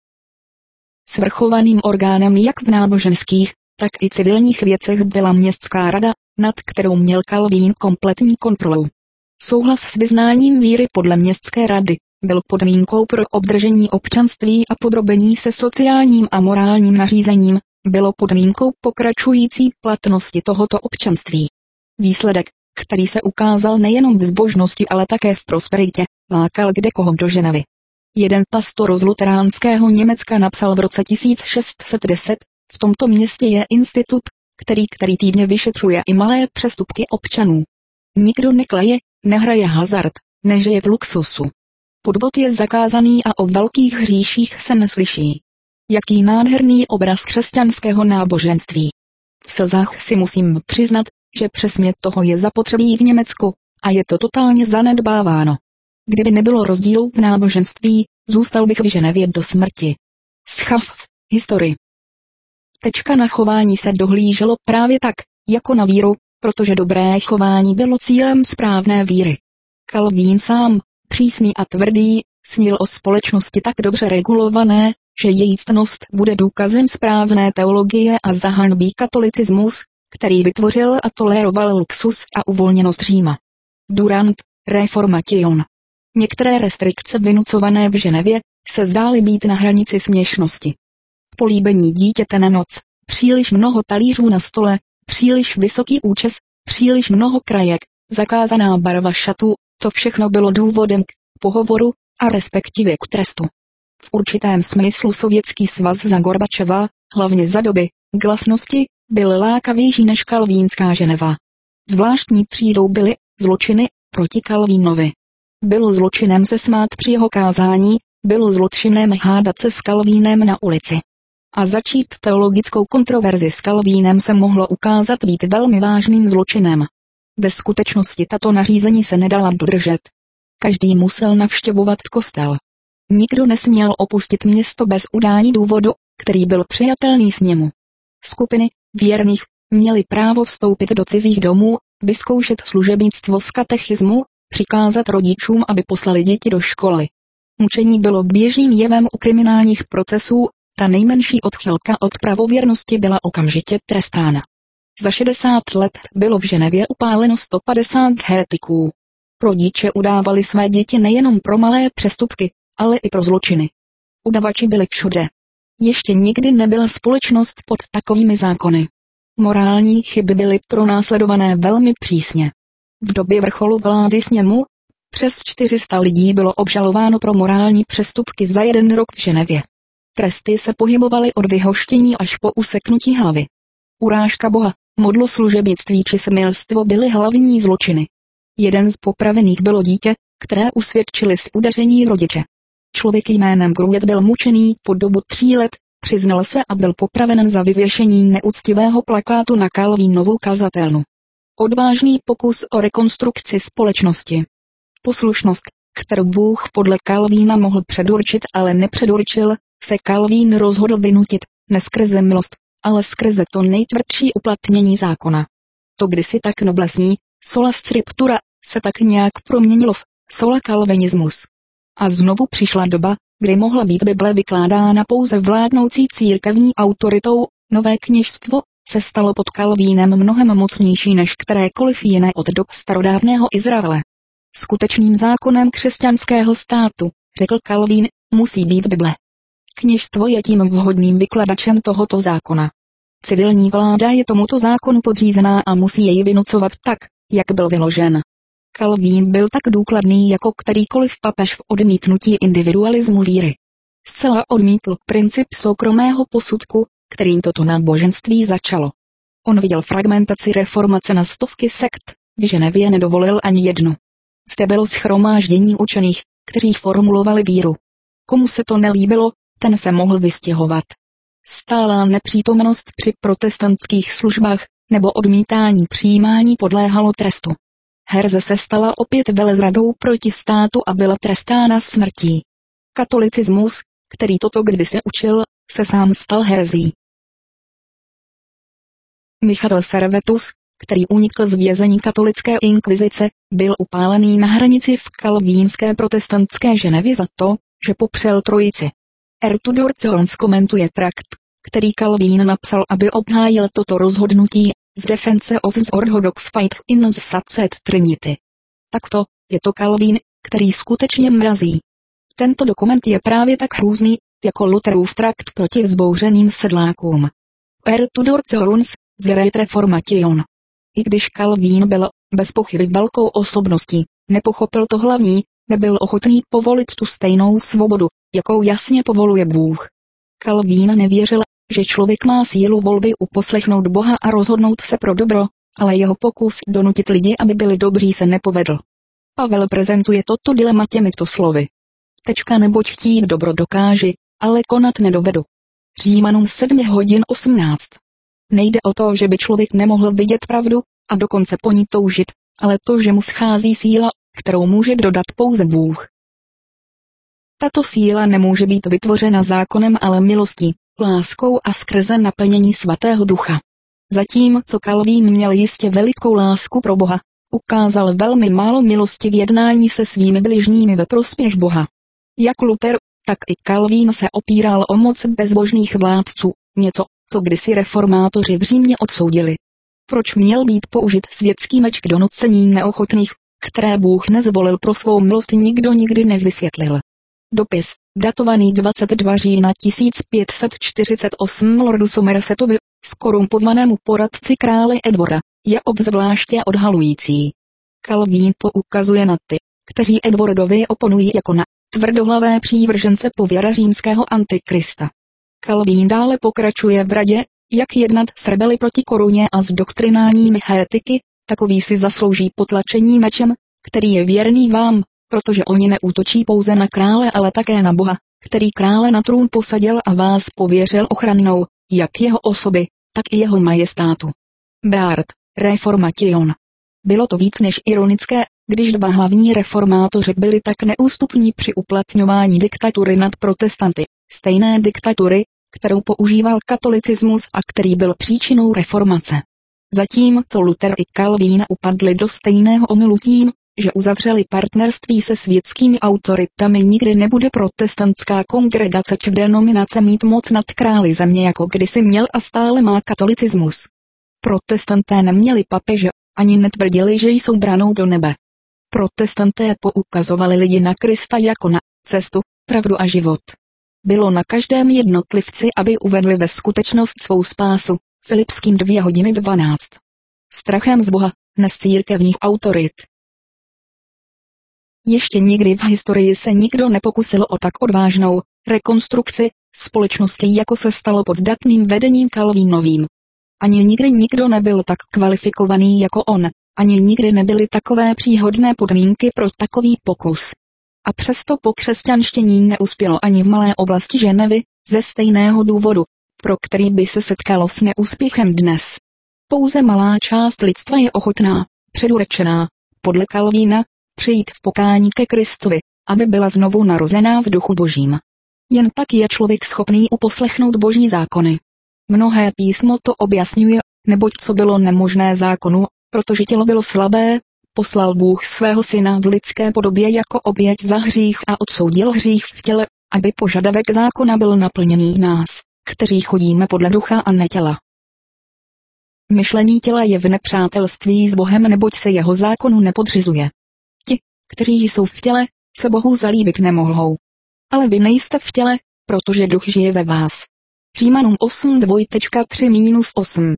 Svrchovaným orgánem jak v náboženských, tak i civilních věcech byla městská rada, nad kterou měl Calvín kompletní kontrolu. Souhlas s vyznáním víry podle městské rady byl podmínkou pro obdržení občanství a podrobení se sociálním a morálním nařízením bylo podmínkou pokračující platnosti tohoto občanství. Výsledek, který se ukázal nejenom v zbožnosti, ale také v prosperitě, lákal kdekoho do Ženevy. Jeden pastor z luteránského Německa napsal v roce 1610, v tomto městě je institut, který týdně vyšetřuje i malé přestupky občanů. Nikdo nekleje, nehraje hazard, nežije v luxusu. Podvod je zakázaný a o velkých hříších se neslyší. Jaký nádherný obraz křesťanského náboženství. V slzách si musím přiznat, že přesně toho je zapotřebí v Německu, a je to totálně zanedbáváno. Kdyby nebylo rozdílů v náboženství, zůstal bych v Ženevě do smrti. Schaff, historii. Na chování se dohlíželo právě tak, jako na víru, protože dobré chování bylo cílem správné víry. Calvín sám, přísný a tvrdý, snil o společnosti tak dobře regulované, že její ctnost bude důkazem správné teologie a zahanbí katolicismus, který vytvořil a toleroval luxus a uvolněnost Říma. Durant, Reformation. Některé restrikce vynucované v Ženevě se zdály být na hranici směšnosti. Políbení dítěte na noc, příliš mnoho talířů na stole, příliš vysoký účes, příliš mnoho krajek, zakázaná barva šatů, to všechno bylo důvodem k pohovoru a respektive k trestu. V určitém smyslu Sovětský svaz za Gorbačova, hlavně za doby glasnosti, byl lákavější než kalvínská Ženeva. Zvláštní třídou byly zločiny proti Calvínovi. Bylo zločinem se smát při jeho kázání, bylo zločinem hádat se s Calvínem na ulici. A začít teologickou kontroverzi s Calvínem se mohlo ukázat být velmi vážným zločinem. Ve skutečnosti tato nařízení se nedala dodržet. Každý musel navštěvovat kostel. Nikdo nesměl opustit město bez udání důvodu, který byl přijatelný s němu. Skupiny věrných měly právo vstoupit do cizích domů, vyzkoušet služebnictvo z katechismu, přikázat rodičům, aby poslali děti do školy. Mučení bylo běžným jevem u kriminálních procesů, ta nejmenší odchylka od pravověrnosti byla okamžitě trestána. Za 60 let bylo v Ženevě upáleno 150 héretiků. Rodiče udávali své děti nejenom pro malé přestupky, ale i pro zločiny. Udavači byli všude. Ještě nikdy nebyla společnost pod takovými zákony. Morální chyby byly pronásledované velmi přísně. V době vrcholu vlády sněmu přes 400 lidí bylo obžalováno pro morální přestupky za 1 rok v Ženevě. Tresty se pohybovaly od vyhoštění až po useknutí hlavy. Urážka Boha, modloslužebnictví či smilstvo byly hlavní zločiny. Jeden z popravených bylo dítě, které usvědčili z udeření rodiče. Člověk jménem Gruet byl mučený po dobu 3 let, přiznal se a byl popraven za vyvěšení neúctivého plakátu na Calvínovu kazatelnu. Odvážný pokus o rekonstrukci společnosti. Poslušnost, kterou Bůh podle Calvína mohl předurčit, ale nepředurčil, se Calvín rozhodl vynutit, ne skrze milost, ale skrze to nejtvrdší uplatnění zákona. To kdysi tak noblesní, sola scriptura, se tak nějak proměnilo v sola calvinismus. A znovu přišla doba, kdy mohla být Bible vykládána pouze vládnoucí církevní autoritou, nové kněžstvo se stalo pod Calvínem mnohem mocnější než kterékoliv jiné od dob starodávného Izraele. Skutečným zákonem křesťanského státu, řekl Calvín, musí být Bible. Kněžstvo je tím vhodným vykladačem tohoto zákona. Civilní vláda je tomuto zákonu podřízená a musí jej vynucovat tak, jak byl vyložen. Calvín byl tak důkladný jako kterýkoliv papež v odmítnutí individualismu víry. Zcela odmítl princip soukromého posudku, kterým toto náboženství začalo. On viděl fragmentaci reformace na stovky sekt, v Ženevě nedovolil ani jednu. Zde bylo shromáždění učených, kteří formulovali víru. Komu se to nelíbilo, ten se mohl vystěhovat. Stálá nepřítomnost při protestantských službách nebo odmítání přijímání podléhalo trestu. Herze se stala opět velezradou proti státu a byla trestána smrtí. Katolicismus, který toto kdysi učil, se sám stal herzí. Michal Servetus, který unikl z vězení katolické inkvizice, byl upálený na hranici v kalvínské protestantské Ženevě za to, že popřel trojici. Tudor Celans komentuje trakt, který Calvín napsal, aby obhájil toto rozhodnutí, z Defense of the Orthodox Faith in the Sacred Trinity. Takto je to Calvín, který skutečně mrazí. Tento dokument je právě tak hrůzný, jako Lutherův trakt proti vzbouřeným sedlákům. Tudor Celans, z Reformation. I když Calvín byl bez pochyby velkou osobností, nepochopil to hlavní, nebyl ochotný povolit tu stejnou svobodu, jakou jasně povoluje Bůh. Calvín nevěřil, že člověk má sílu volby uposlechnout Boha a rozhodnout se pro dobro, ale jeho pokus donutit lidi, aby byli dobří, se nepovedl. Pavel prezentuje toto dilema těmito slovy. Neboť chtít dobro dokáži, ale konat nedovedu. Římanům 7:18. Nejde o to, že by člověk nemohl vidět pravdu a dokonce po ní toužit, ale to, že mu schází síla, kterou může dodat pouze Bůh. Tato síla nemůže být vytvořena zákonem, ale milostí, láskou a skrze naplnění Svatého Ducha. Zatímco Calvín měl jistě velikou lásku pro Boha, ukázal velmi málo milosti v jednání se svými bližními ve prospěch Boha. Jak Luther, tak i Calvín se opíral o moc bezbožných vládců, něco, co kdysi reformátoři v Římě odsoudili. Proč měl být použit světský meč k donucení neochotných, které Bůh nezvolil pro svou milost, nikdo nikdy nevysvětlil. Dopis, datovaný 22. října 1548 lordu Somersetovi, skorumpovanému poradci krále Edwarda, je obzvláště odhalující. Calvín poukazuje na ty, kteří Edwardovi oponují jako na tvrdohlavé přívržence pověra římského antikrista. Calvín dále pokračuje v radě, jak jednat s rebeli proti koruně a s doktrinálními heretiky, takoví si zaslouží potlačení mečem, který je věrný vám, protože oni neútočí pouze na krále, ale také na Boha, který krále na trůn posadil a vás pověřil ochranou, jak jeho osoby, tak i jeho majestátu. Beard, Reformation. Bylo to víc než ironické, když dva hlavní reformátoři byli tak neústupní při uplatňování diktatury nad protestanty, stejné diktatury, kterou používal katolicismus a který byl příčinou reformace. Zatímco Luther i Calvín upadli do stejného omylu tím, že uzavřeli partnerství se světskými autoritami, nikdy nebude protestantská kongregace či denominace mít moc nad králi země, jako kdysi měl a stále má katolicismus. Protestanté neměli papeže, ani netvrdili, že jsou branou do nebe. Protestanté poukazovali lidi na Krista jako na cestu, pravdu a život. Bylo na každém jednotlivci, aby uvedli ve skutečnost svou spásu. Filipským 2:12. Strachem z Boha, ne z církevních autorit. Ještě nikdy v historii se nikdo nepokusil o tak odvážnou rekonstrukci společnosti, jako se stalo pod zdatným vedením Calvínovým. Ani nikdy nikdo nebyl tak kvalifikovaný jako on, ani nikdy nebyly takové příhodné podmínky pro takový pokus. A přesto pokřesťanštění neuspělo ani v malé oblasti Ženevy, ze stejného důvodu, pro který by se setkalo s neúspěchem dnes. Pouze malá část lidstva je ochotná, předurčená, podle Calvína, přijít v pokání ke Kristovi, aby byla znovu narozená v duchu božím. Jen tak je člověk schopný uposlechnout boží zákony. Mnohé písmo to objasňuje, neboť co bylo nemožné zákonu, protože tělo bylo slabé, poslal Bůh svého syna v lidské podobě jako oběť za hřích a odsoudil hřích v těle, aby požadavek zákona byl naplněný nás, kteří chodíme podle ducha a ne těla. Myšlení těla je v nepřátelství s Bohem, neboť se jeho zákonu nepodřizuje. Ti, kteří jsou v těle, se Bohu zalíbit nemohou. Ale vy nejste v těle, protože duch žije ve vás. Římanům 8:2-3-8.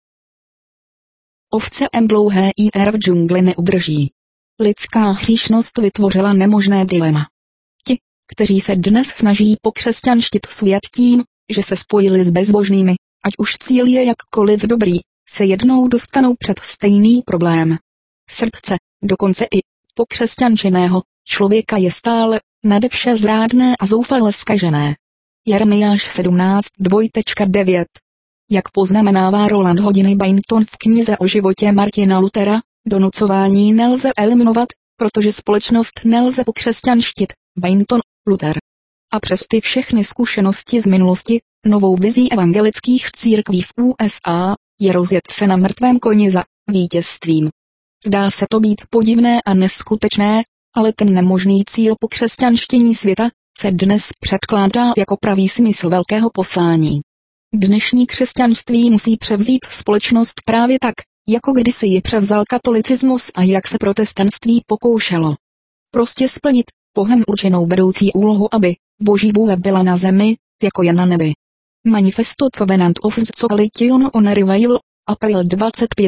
Ovce dlouhé ir v džungli neudrží. Lidská hříšnost vytvořila nemožné dilema. Ti, kteří se dnes snaží pokřesťanštit svět tím, že se spojili s bezbožnými, ať už cíl je jakkoliv dobrý, se jednou dostanou před stejný problém. Srdce, dokonce i pokřesťančeného člověka je stále nadevše zrádné a zoufale zkažené. Jeremiáš 17:2-9. Jak poznamenává Roland Hodiny Bainton v knize o životě Martina Luthera, donucování nelze eliminovat, protože společnost nelze pokřesťanštit, Bainton, Luther. A přes ty všechny zkušenosti z minulosti, novou vizí evangelických církví v USA je rozjet se na mrtvém koni za vítězstvím. Zdá se to být podivné a neskutečné, ale ten nemožný cíl pokřesťanštění světa se dnes předkládá jako pravý smysl velkého poslání. Dnešní křesťanství musí převzít společnost právě tak, jako kdysi ji převzal katolicismus a jak se protestantství pokoušelo. Prostě splnit Bohem určenou vedoucí úlohu, aby boží vůle byla na zemi, jako je na nebi. Manifesto Covenant of the Coalition on Revival, April 25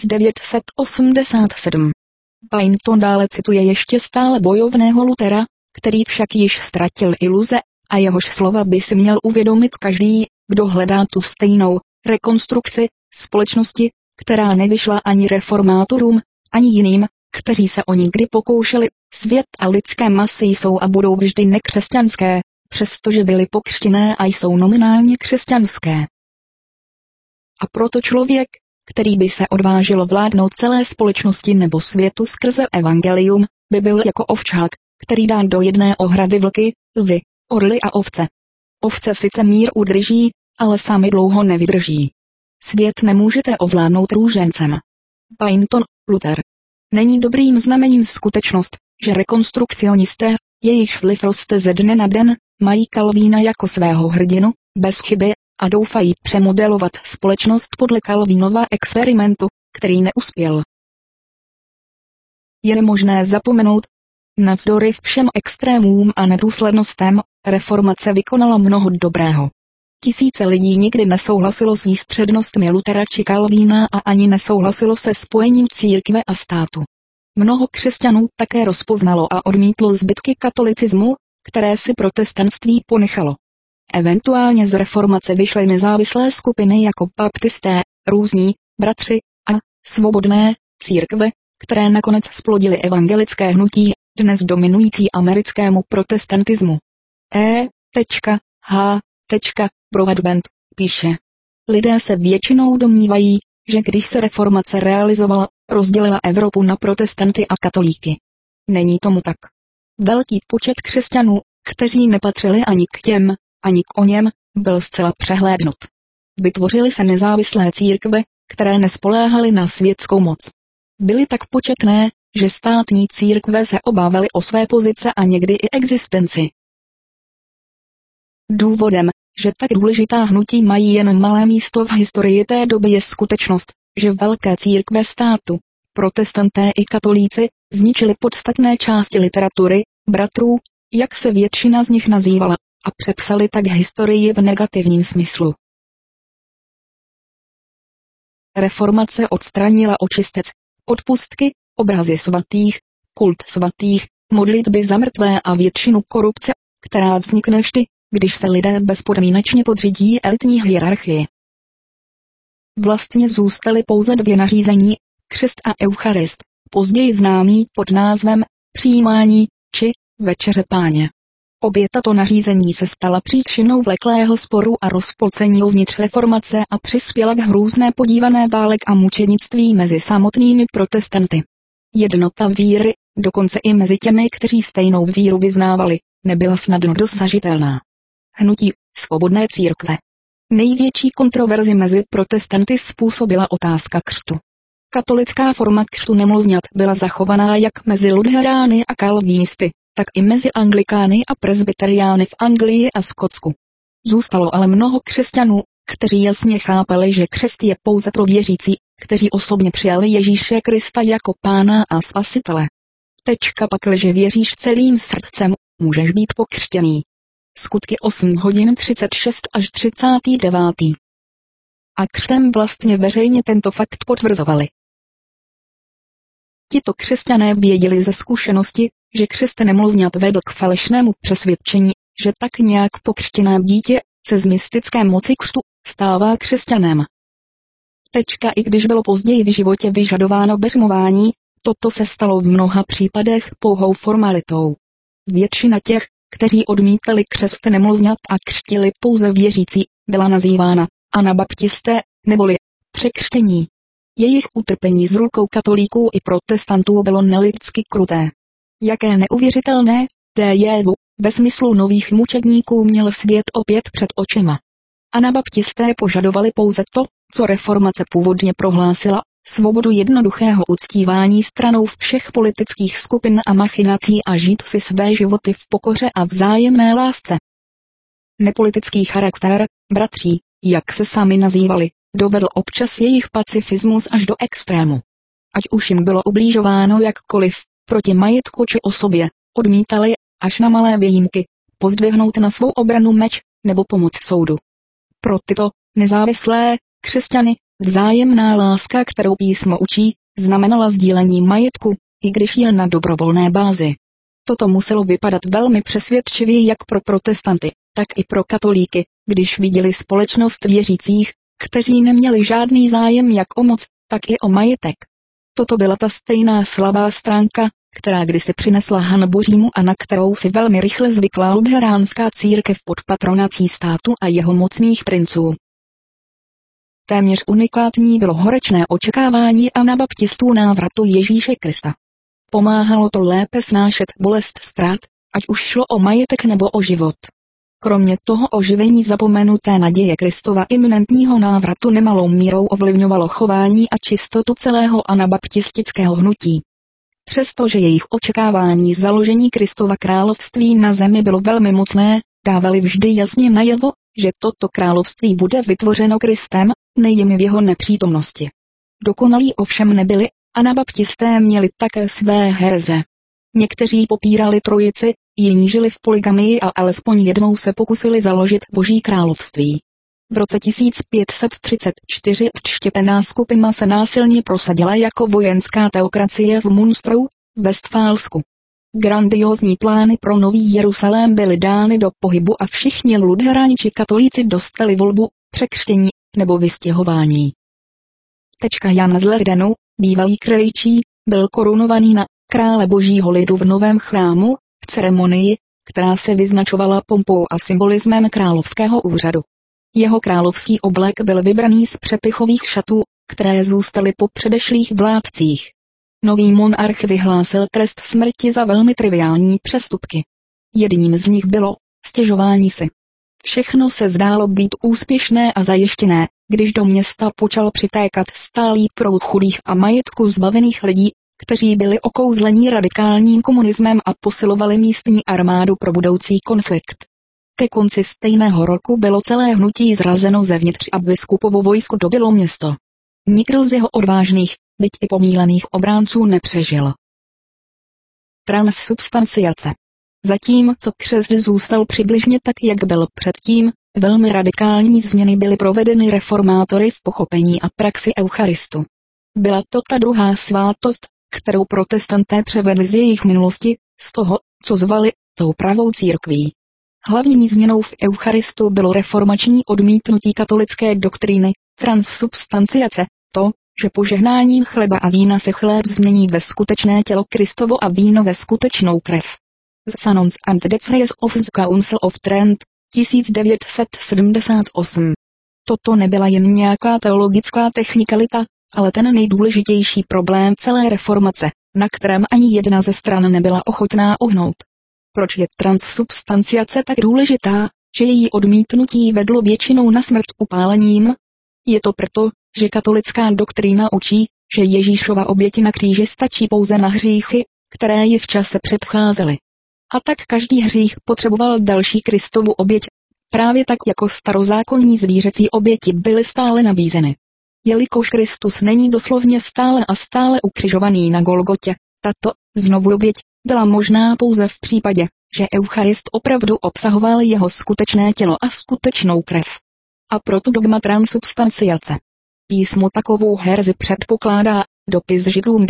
1987. Bainton dále cituje ještě stále bojovného Luthera, který však již ztratil iluze, a jehož slova by si měl uvědomit každý, kdo hledá tu stejnou rekonstrukci společnosti, která nevyšla ani reformátorům, ani jiným, kteří se o ní kdy pokoušeli. Svět a lidské masy jsou a budou vždy nekřesťanské, přestože byly pokřtěné a jsou nominálně křesťanské. A proto člověk, který by se odvážil vládnout celé společnosti nebo světu skrze evangelium, by byl jako ovčák, který dá do jedné ohrady vlky, lvy, orly a ovce. Ovce sice mír udrží, ale sami dlouho nevydrží. Svět nemůžete ovládnout růžencem. Bainton, Luther. Není dobrým znamením skutečnost, že rekonstrukcionisté, jejichž vliv roste ze dne na den, mají Calvína jako svého hrdinu, bez chyby, a doufají přemodelovat společnost podle Calvínova experimentu, který neuspěl. Je nemožné zapomenout. Navzdory všem extrémům a nedůslednostem, reformace vykonala mnoho dobrého. Tisíce lidí nikdy nesouhlasilo s výstřednostmi Luthera či Calvína a ani nesouhlasilo se spojením církve a státu. Mnoho křesťanů také rozpoznalo a odmítlo zbytky katolicismu, které si protestantství ponechalo. Eventuálně z reformace vyšly nezávislé skupiny jako baptisté, různí, bratři a svobodné, církve, které nakonec splodily evangelické hnutí, dnes dominující americkému protestantismu. H. Broadbent píše. Lidé se většinou domnívají, že když se reformace realizovala, rozdělila Evropu na protestanty a katolíky. Není tomu tak. Velký počet křesťanů, kteří nepatřili ani k těm, ani k oněm, byl zcela přehlédnut. Vytvořily se nezávislé církve, které nespoléhaly na světskou moc. Byly tak početné, že státní církve se obávaly o své pozice a někdy i existenci. Důvodem, že tak důležitá hnutí mají jen malé místo v historii té doby, je skutečnost, že velké církve státu, protestanté i katolíci, zničili podstatné části literatury, bratrů, jak se většina z nich nazývala, a přepsali tak historii v negativním smyslu. Reformace odstranila očistec, odpustky, obrazy svatých, kult svatých, modlitby za mrtvé a většinu korupce, která vznikne vždy, když se lidé bezpodmínečně podřídí elitní hierarchii. Vlastně zůstaly pouze dvě nařízení, křest a eucharist, později známý pod názvem přijímání či večeře Páně. Obě tato nařízení se stala příčinou vleklého sporu a rozpolcení uvnitř reformace a přispěla k hrůzné podívané válek a mučednictví mezi samotnými protestanty. Jednota víry, dokonce i mezi těmi, kteří stejnou víru vyznávali, nebyla snadno dosažitelná. Hnutí svobodné církve. Největší kontroverzi mezi protestanty způsobila otázka křtu. Katolická forma křtu nemluvňat byla zachovaná jak mezi lutherány a kalvínisty, tak i mezi anglikány a presbyteriány v Anglii a Skotsku. Zůstalo ale mnoho křesťanů, kteří jasně chápali, že křest je pouze pro věřící, kteří osobně přijali Ježíše Krista jako Pána a Spasitele. Pakliže věříš celým srdcem, můžeš být pokřtěný. Skutky 8:36-39. A křtem vlastně veřejně tento fakt potvrzovali. Tito křesťané věděli ze zkušenosti, že křest nemluvňat vedl k falešnému přesvědčení, že tak nějak pokřtěné dítě se z mystické moci křtu stává křesťanem. I když bylo později v životě vyžadováno běžmování, toto se stalo v mnoha případech pouhou formalitou. Většina těch, kteří odmítali křest nemluvňat a křtili pouze věřící, byla nazývána anabaptisté, neboli překřtění. Jejich utrpení z rukou katolíků i protestantů bylo nelidsky kruté. Jaké neuvěřitelné, jevu, ve smyslu nových mučedníků měl svět opět před očima. Anabaptisté požadovali pouze to, co reformace původně prohlásila, svobodu jednoduchého uctívání stranou všech politických skupin a machinací a žít si své životy v pokoře a vzájemné lásce. Nepolitický charakter, bratří, jak se sami nazývali, dovedl občas jejich pacifismus až do extrému. Ať už jim bylo ubližováno jakkoliv, proti majetku či osobě, odmítali, až na malé výjimky, pozdvihnout na svou obranu meč, nebo pomoc soudu. Pro tyto nezávislé křesťany vzájemná láska, kterou písmo učí, znamenala sdílení majetku, i když jen na dobrovolné bázi. Toto muselo vypadat velmi přesvědčivě jak pro protestanty, tak i pro katolíky, když viděli společnost věřících, kteří neměli žádný zájem jak o moc, tak i o majetek. Toto byla ta stejná slabá stránka, která kdysi přinesla hanbu Římu a na kterou si velmi rychle zvykla lutheránská církev pod patronací státu a jeho mocných princů. Téměř unikátní bylo horečné očekávání anabaptistů návratu Ježíše Krista. Pomáhalo to lépe snášet bolest ztrát, ať už šlo o majetek nebo o život. Kromě toho oživení zapomenuté naděje Kristova iminentního návratu nemalou mírou ovlivňovalo chování a čistotu celého anabaptistického hnutí. Přestože jejich očekávání založení Kristova království na zemi bylo velmi mocné, dávali vždy jasně najevo, že toto království bude vytvořeno Kristem, nejjim v jeho nepřítomnosti. Dokonalí ovšem nebyli, anabaptisté měli také své hereze. Někteří popírali trojici, jiní žili v polygamii a alespoň jednou se pokusili založit Boží království. V roce 1534 odštěpená skupina se násilně prosadila jako vojenská teokracie v Münsteru, Westfálsku. Grandiózní plány pro Nový Jeruzalém byly dány do pohybu a všichni lutheráni či katolíci dostali volbu, překřtění nebo vystěhování. Jan z Leidenu, bývalý krejčí, byl korunovaný na krále božího lidu v novém chrámu, v ceremonii, která se vyznačovala pompou a symbolismem královského úřadu. Jeho královský oblek byl vybraný z přepichových šatů, které zůstaly po předešlých vládcích. Nový monarch vyhlásil trest smrti za velmi triviální přestupky. Jedním z nich bylo stěžování si. Všechno se zdálo být úspěšné a zajištěné, když do města počal přitékat stálý proud chudých a majetku zbavených lidí, kteří byli okouzlení radikálním komunismem a posilovali místní armádu pro budoucí konflikt. Ke konci stejného roku bylo celé hnutí zrazeno zevnitř a biskupovo vojsko dobylo město. Nikdo z jeho odvážných, byť i pomílených obránců nepřežil. Transsubstanciace. Zatímco křest zůstal přibližně tak, jak byl předtím, velmi radikální změny byly provedeny reformátory v pochopení a praxi Eucharistu. Byla to ta druhá svátost, kterou protestanté převedli z jejich minulosti, z toho, co zvali tou pravou církví. Hlavní změnou v Eucharistu bylo reformační odmítnutí katolické doktríny, transsubstanciace, to, že požehnáním chleba a vína se chléb změní ve skutečné tělo Kristovo a víno ve skutečnou krev. The Canons and Decrees of the Council of Trent, 1978. Toto nebyla jen nějaká teologická technikalita, ale ten nejdůležitější problém celé reformace, na kterém ani jedna ze stran nebyla ochotná uhnout. Proč je transsubstanciace tak důležitá, že její odmítnutí vedlo většinou na smrt upálením? Je to proto, že katolická doktrína učí, že Ježíšova oběť na kříži stačí pouze na hříchy, které ji v čase předcházely. A tak každý hřích potřeboval další Kristovu oběť, právě tak jako starozákonní zvířecí oběti byly stále nabízeny. Jelikož Kristus není doslovně stále a stále ukřižovaný na Golgotě, tato znovu oběť byla možná pouze v případě, že Eucharist opravdu obsahoval jeho skutečné tělo a skutečnou krev. A proto dogma transsubstanciace. Písmo takovou herzi předpokládá, dopis Židům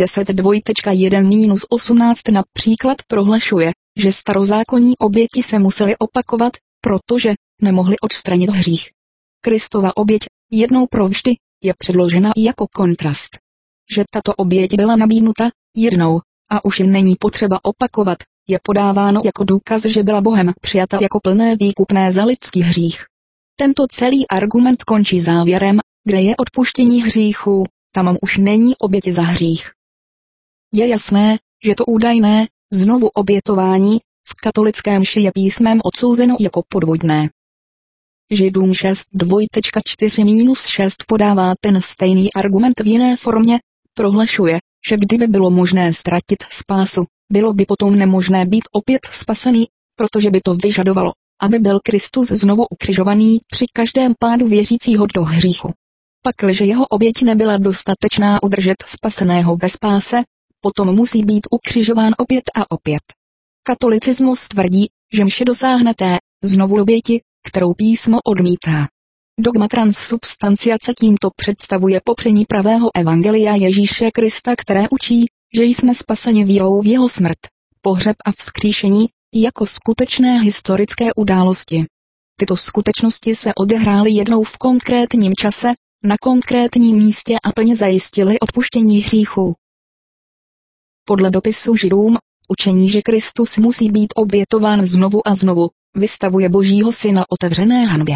10:2-18 například prohlašuje, že starozákonní oběti se musely opakovat, protože nemohly odstranit hřích. Kristova oběť, jednou provždy, je předložena jako kontrast. Že tato oběť byla nabídnuta jednou, a už ji není potřeba opakovat, je podáváno jako důkaz, že byla Bohem přijata jako plné výkupné za lidský hřích. Tento celý argument končí závěrem, kde je odpuštění hříchů, tam už není oběť za hřích. Je jasné, že to údajné, znovu obětování, v katolickém mši je písmem odsouzeno jako podvodné. Židům 6:2-4-6 podává ten stejný argument v jiné formě, prohlašuje, že kdyby bylo možné ztratit spásu, bylo by potom nemožné být opět spasený, protože by to vyžadovalo, aby byl Kristus znovu ukřižovaný při každém pádu věřícího do hříchu. Pakliže jeho oběť nebyla dostatečná udržet spaseného ve spáse, potom musí být ukřižován opět a opět. Katolicismus tvrdí, že mše dosáhne té znovu oběti, kterou písmo odmítá. Dogma transsubstanciace tímto představuje popření pravého evangelia Ježíše Krista, které učí, že jsme spaseni vírou v jeho smrt, pohřeb a vzkříšení, jako skutečné historické události. Tyto skutečnosti se odehrály jednou v konkrétním čase, na konkrétním místě a plně zajistily odpuštění hříchů. Podle dopisu Židům, učení, že Kristus musí být obětován znovu a znovu, vystavuje Božího syna otevřené hanbě.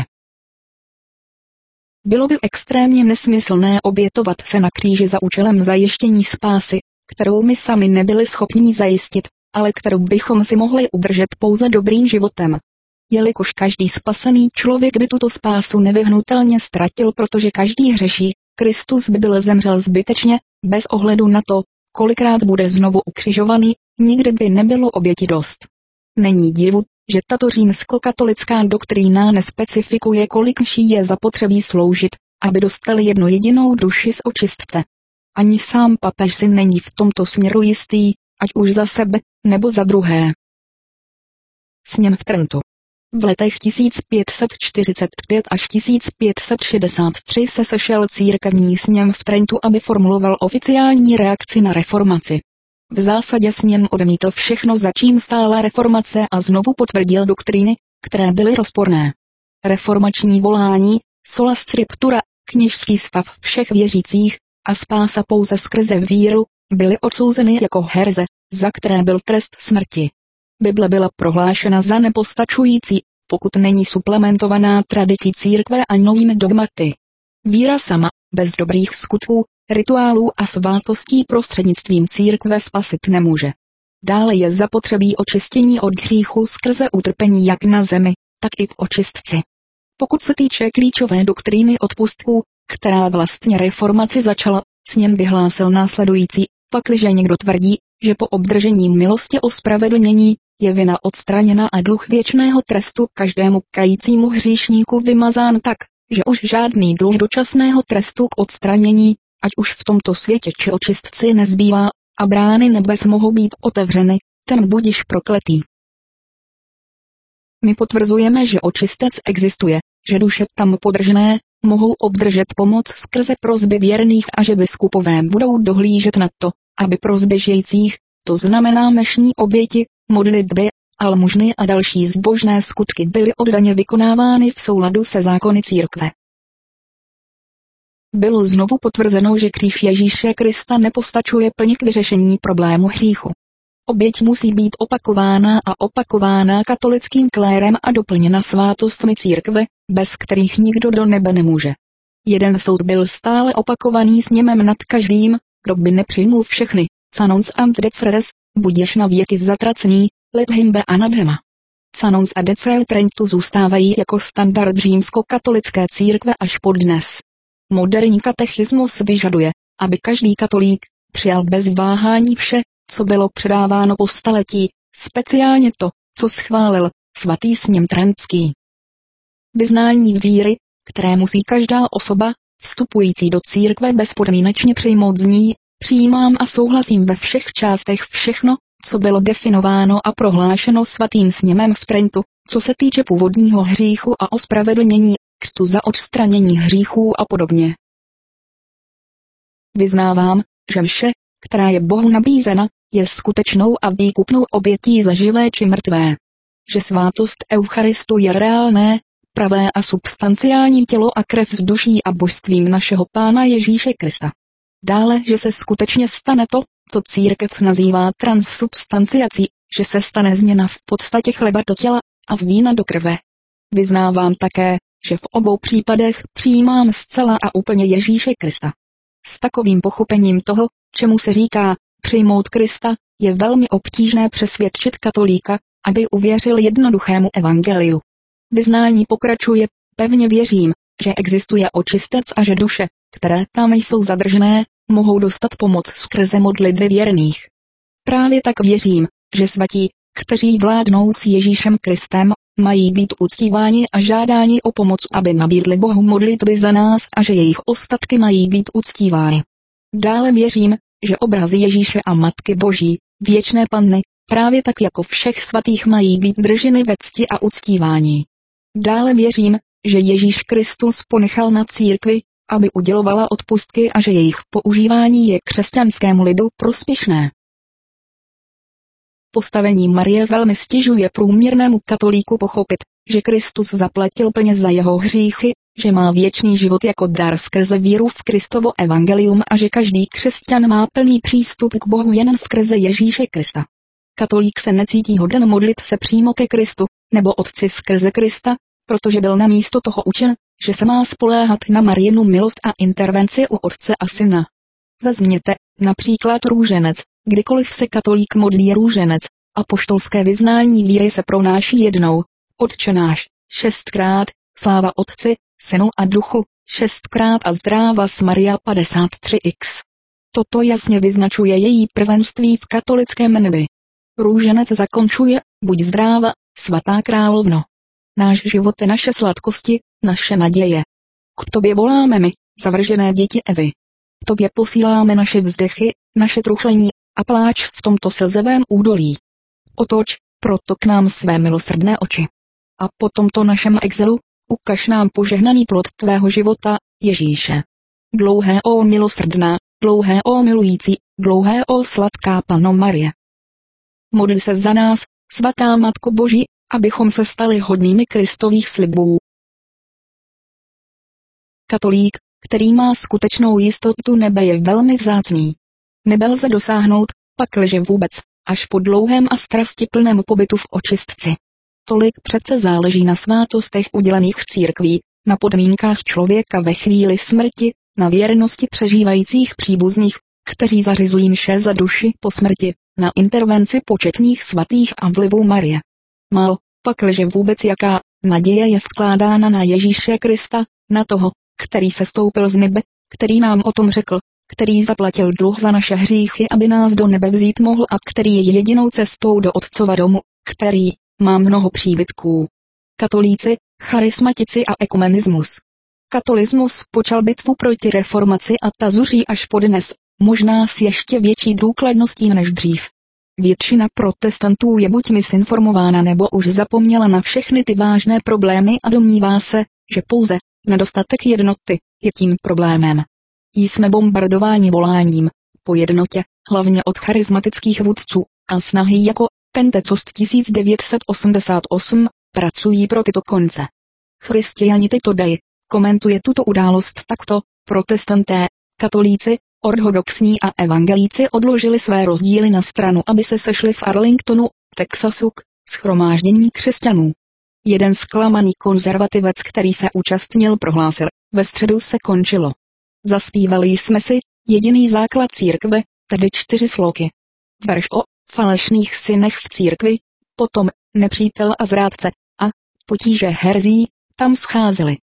Bylo by extrémně nesmyslné obětovat se na kříži za účelem zajištění spásy, kterou my sami nebyli schopni zajistit, ale kterou bychom si mohli udržet pouze dobrým životem. Jelikož každý spasený člověk by tuto spásu nevyhnutelně ztratil, protože každý hřeší, Kristus by byl zemřel zbytečně, bez ohledu na to, kolikrát bude znovu ukřižovaný, nikdy by nebylo oběti dost. Není divu, že tato římskokatolická doktrína nespecifikuje, kolik mší je zapotřebí sloužit, aby dostali jednu jedinou duši z očistce. Ani sám papež si není v tomto směru jistý, ať už za sebe, nebo za druhé. Sněm v Trentu. V letech 1545 až 1563 se sešel církevní sněm v Trentu, aby formuloval oficiální reakci na reformaci. V zásadě sněm odmítl všechno, za čím stála reformace, a znovu potvrdil doktríny, které byly rozporné. Reformační volání, sola scriptura, kněžský stav všech věřících, a spása pouze skrze víru, byly odsouzeny jako hereze, za které byl trest smrti. Bible byla prohlášena za nepostačující, pokud není suplementovaná tradicí církve a novými dogmaty. Víra sama, bez dobrých skutků, rituálů a svátostí prostřednictvím církve spasit nemůže. Dále je zapotřebí očištění od hříchu skrze utrpení jak na zemi, tak i v očistci. Pokud se týče klíčové doktríny odpustků, která vlastně reformaci začala, sněm vyhlásil následující: pakliže někdo tvrdí, že po obdržení milosti ospravedlnění je vina odstraněna a dluh věčného trestu každému kajícímu hříšníku vymazán tak, že už žádný dluh dočasného trestu k odstranění, ať už v tomto světě či očistci nezbývá, a brány nebes mohou být otevřeny, ten budiž prokletý. My potvrzujeme, že očistec existuje, že duše tam podržené mohou obdržet pomoc skrze prosby věrných a že biskupové budou dohlížet na to, aby prosby žijících, to znamená mešní oběti, modlitby, almužny a další zbožné skutky byly oddaně vykonávány v souladu se zákony církve. Bylo znovu potvrzeno, že kříž Ježíše Krista nepostačuje plně k vyřešení problému hříchu. Oběť musí být opakována katolickým klérem a doplněna svátostmi církve, bez kterých nikdo do nebe nemůže. Jeden soud byl stále opakovaný sněmem nad každým, kdo by nepřijmul všechny, canons and decretes, budiž na věky zatracený, leb himbe anathema. Canons a decret Trentu zůstávají jako standard římskokatolické církve až po dnes. Moderní katechismus vyžaduje, aby každý katolík přijal bez váhání vše, co bylo předáváno po staletí, speciálně to, co schválil svatý sněm trentský. Vyznání víry, které musí každá osoba, vstupující do církve bezpodmínečně přijmout zní: přijímám a souhlasím ve všech částech všechno, co bylo definováno a prohlášeno svatým sněmem v Trentu, co se týče původního hříchu a ospravedlnění, křtu za odstranění hříchů a podobně. Vyznávám, že mše, která je Bohu nabízena, je skutečnou a výkupnou obětí za živé či mrtvé. Že svátost Eucharistu je reálné, pravé a substanciální tělo a krev s duší a božstvím našeho Pána Ježíše Krista. Dále, že se skutečně stane to, co církev nazývá transsubstanciací, že se stane změna v podstatě chleba do těla a v vína do krve. Vyznávám také, že v obou případech přijímám zcela a úplně Ježíše Krista. S takovým pochopením toho, čemu se říká přijmout Krista, je velmi obtížné přesvědčit katolíka, aby uvěřil jednoduchému evangeliu. Vyznání pokračuje: pevně věřím, že existuje očistec a že duše, které tam jsou zadržené, mohou dostat pomoc skrze modlitby věrných. Právě tak věřím, že svatí, kteří vládnou s Ježíšem Kristem, mají být uctíváni a žádáni o pomoc, aby nabídli Bohu modlitby za nás a že jejich ostatky mají být uctívány. Dále věřím, že obrazy Ježíše a Matky Boží, věčné Panny, právě tak jako všech svatých mají být drženy ve cti a uctívání. Dále věřím, že Ježíš Kristus ponechal na církvi, aby udělovala odpustky a že jejich používání je křesťanskému lidu prospěšné. Postavení Marie velmi stěžuje průměrnému katolíku pochopit, že Kristus zaplatil plně za jeho hříchy, že má věčný život jako dar skrze víru v Kristovo evangelium a že každý křesťan má plný přístup k Bohu jen skrze Ježíše Krista. Katolík se necítí hoden modlit se přímo ke Kristu, nebo Otci skrze Krista, protože byl namísto toho učen, že se má spoléhat na Mariinu milost a intervenci u Otce a Syna. Vezměte například růženec, kdykoliv se katolík modlí růženec, apoštolské vyznání víry se pronáší jednou, Otče náš, 6krát, sláva Otci, Synu a Duchu, 6krát a zdráva Maria 53x. Toto jasně vyznačuje její prvenství v katolickém nebi. Růženec zakončuje: buď zdráva, svatá královno. Náš život je naše sladkosti, naše naděje. K tobě voláme my, zavržené děti Evy. K tobě posíláme naše vzdechy, naše truchlení a pláč v tomto slzevém údolí. Otoč proto k nám své milosrdné oči. A po tomto našem exilu ukaž nám požehnaný plod tvého života, Ježíše. Dlouhé ó milosrdná, dlouhé ó milující, dlouhé ó sladká Panno Marie. Modli se za nás, svatá Matko Boží, abychom se stali hodnými Kristových slibů. Katolík, který má skutečnou jistotu nebe, je velmi vzácný. Nebe lze dosáhnout, pakliže vůbec, až po dlouhém a strastiplném pobytu v očistci. Tolik přece záleží na svátostech udělených v církví, na podmínkách člověka ve chvíli smrti, na věrnosti přežívajících příbuzných, kteří zařizují mše za duši po smrti, na intervenci početných svatých a vlivu Marie. Málo, pakliže vůbec jaká, naděje je vkládána na Ježíše Krista, na toho, který se stoupil z nebe, který nám o tom řekl, který zaplatil dluh za naše hříchy, aby nás do nebe vzít mohl a který je jedinou cestou do Otcova domu, který má mnoho příbytků. Katolíci, charismatici a ekumenismus. Katolismus počal bitvu proti reformaci a ta zuří až podnes, možná s ještě větší důkladností než dřív. Většina protestantů je buď misinformována nebo už zapomněla na všechny ty vážné problémy a domnívá se, že pouze nedostatek jednoty je tím problémem. Jsme bombardováni voláním po jednotě, hlavně od charismatických vůdců, a snahy jako Pentecost 1988 pracují pro tyto konce. Christianity Today komentuje tuto událost takto: protestanté, katolíci, ortodoxní a evangelíci odložili své rozdíly na stranu, aby se sešli v Arlingtonu, Texasu, k shromáždění křesťanů. Jeden zklamaný konzervativec, který se účastnil, prohlásil: ve středu se končilo. Zaspívali jsme si jediný základ církve, tedy 4 sloky. Verš o falešných synech v církvi, potom nepřítel a zrádce a potíže herzí tam scházely.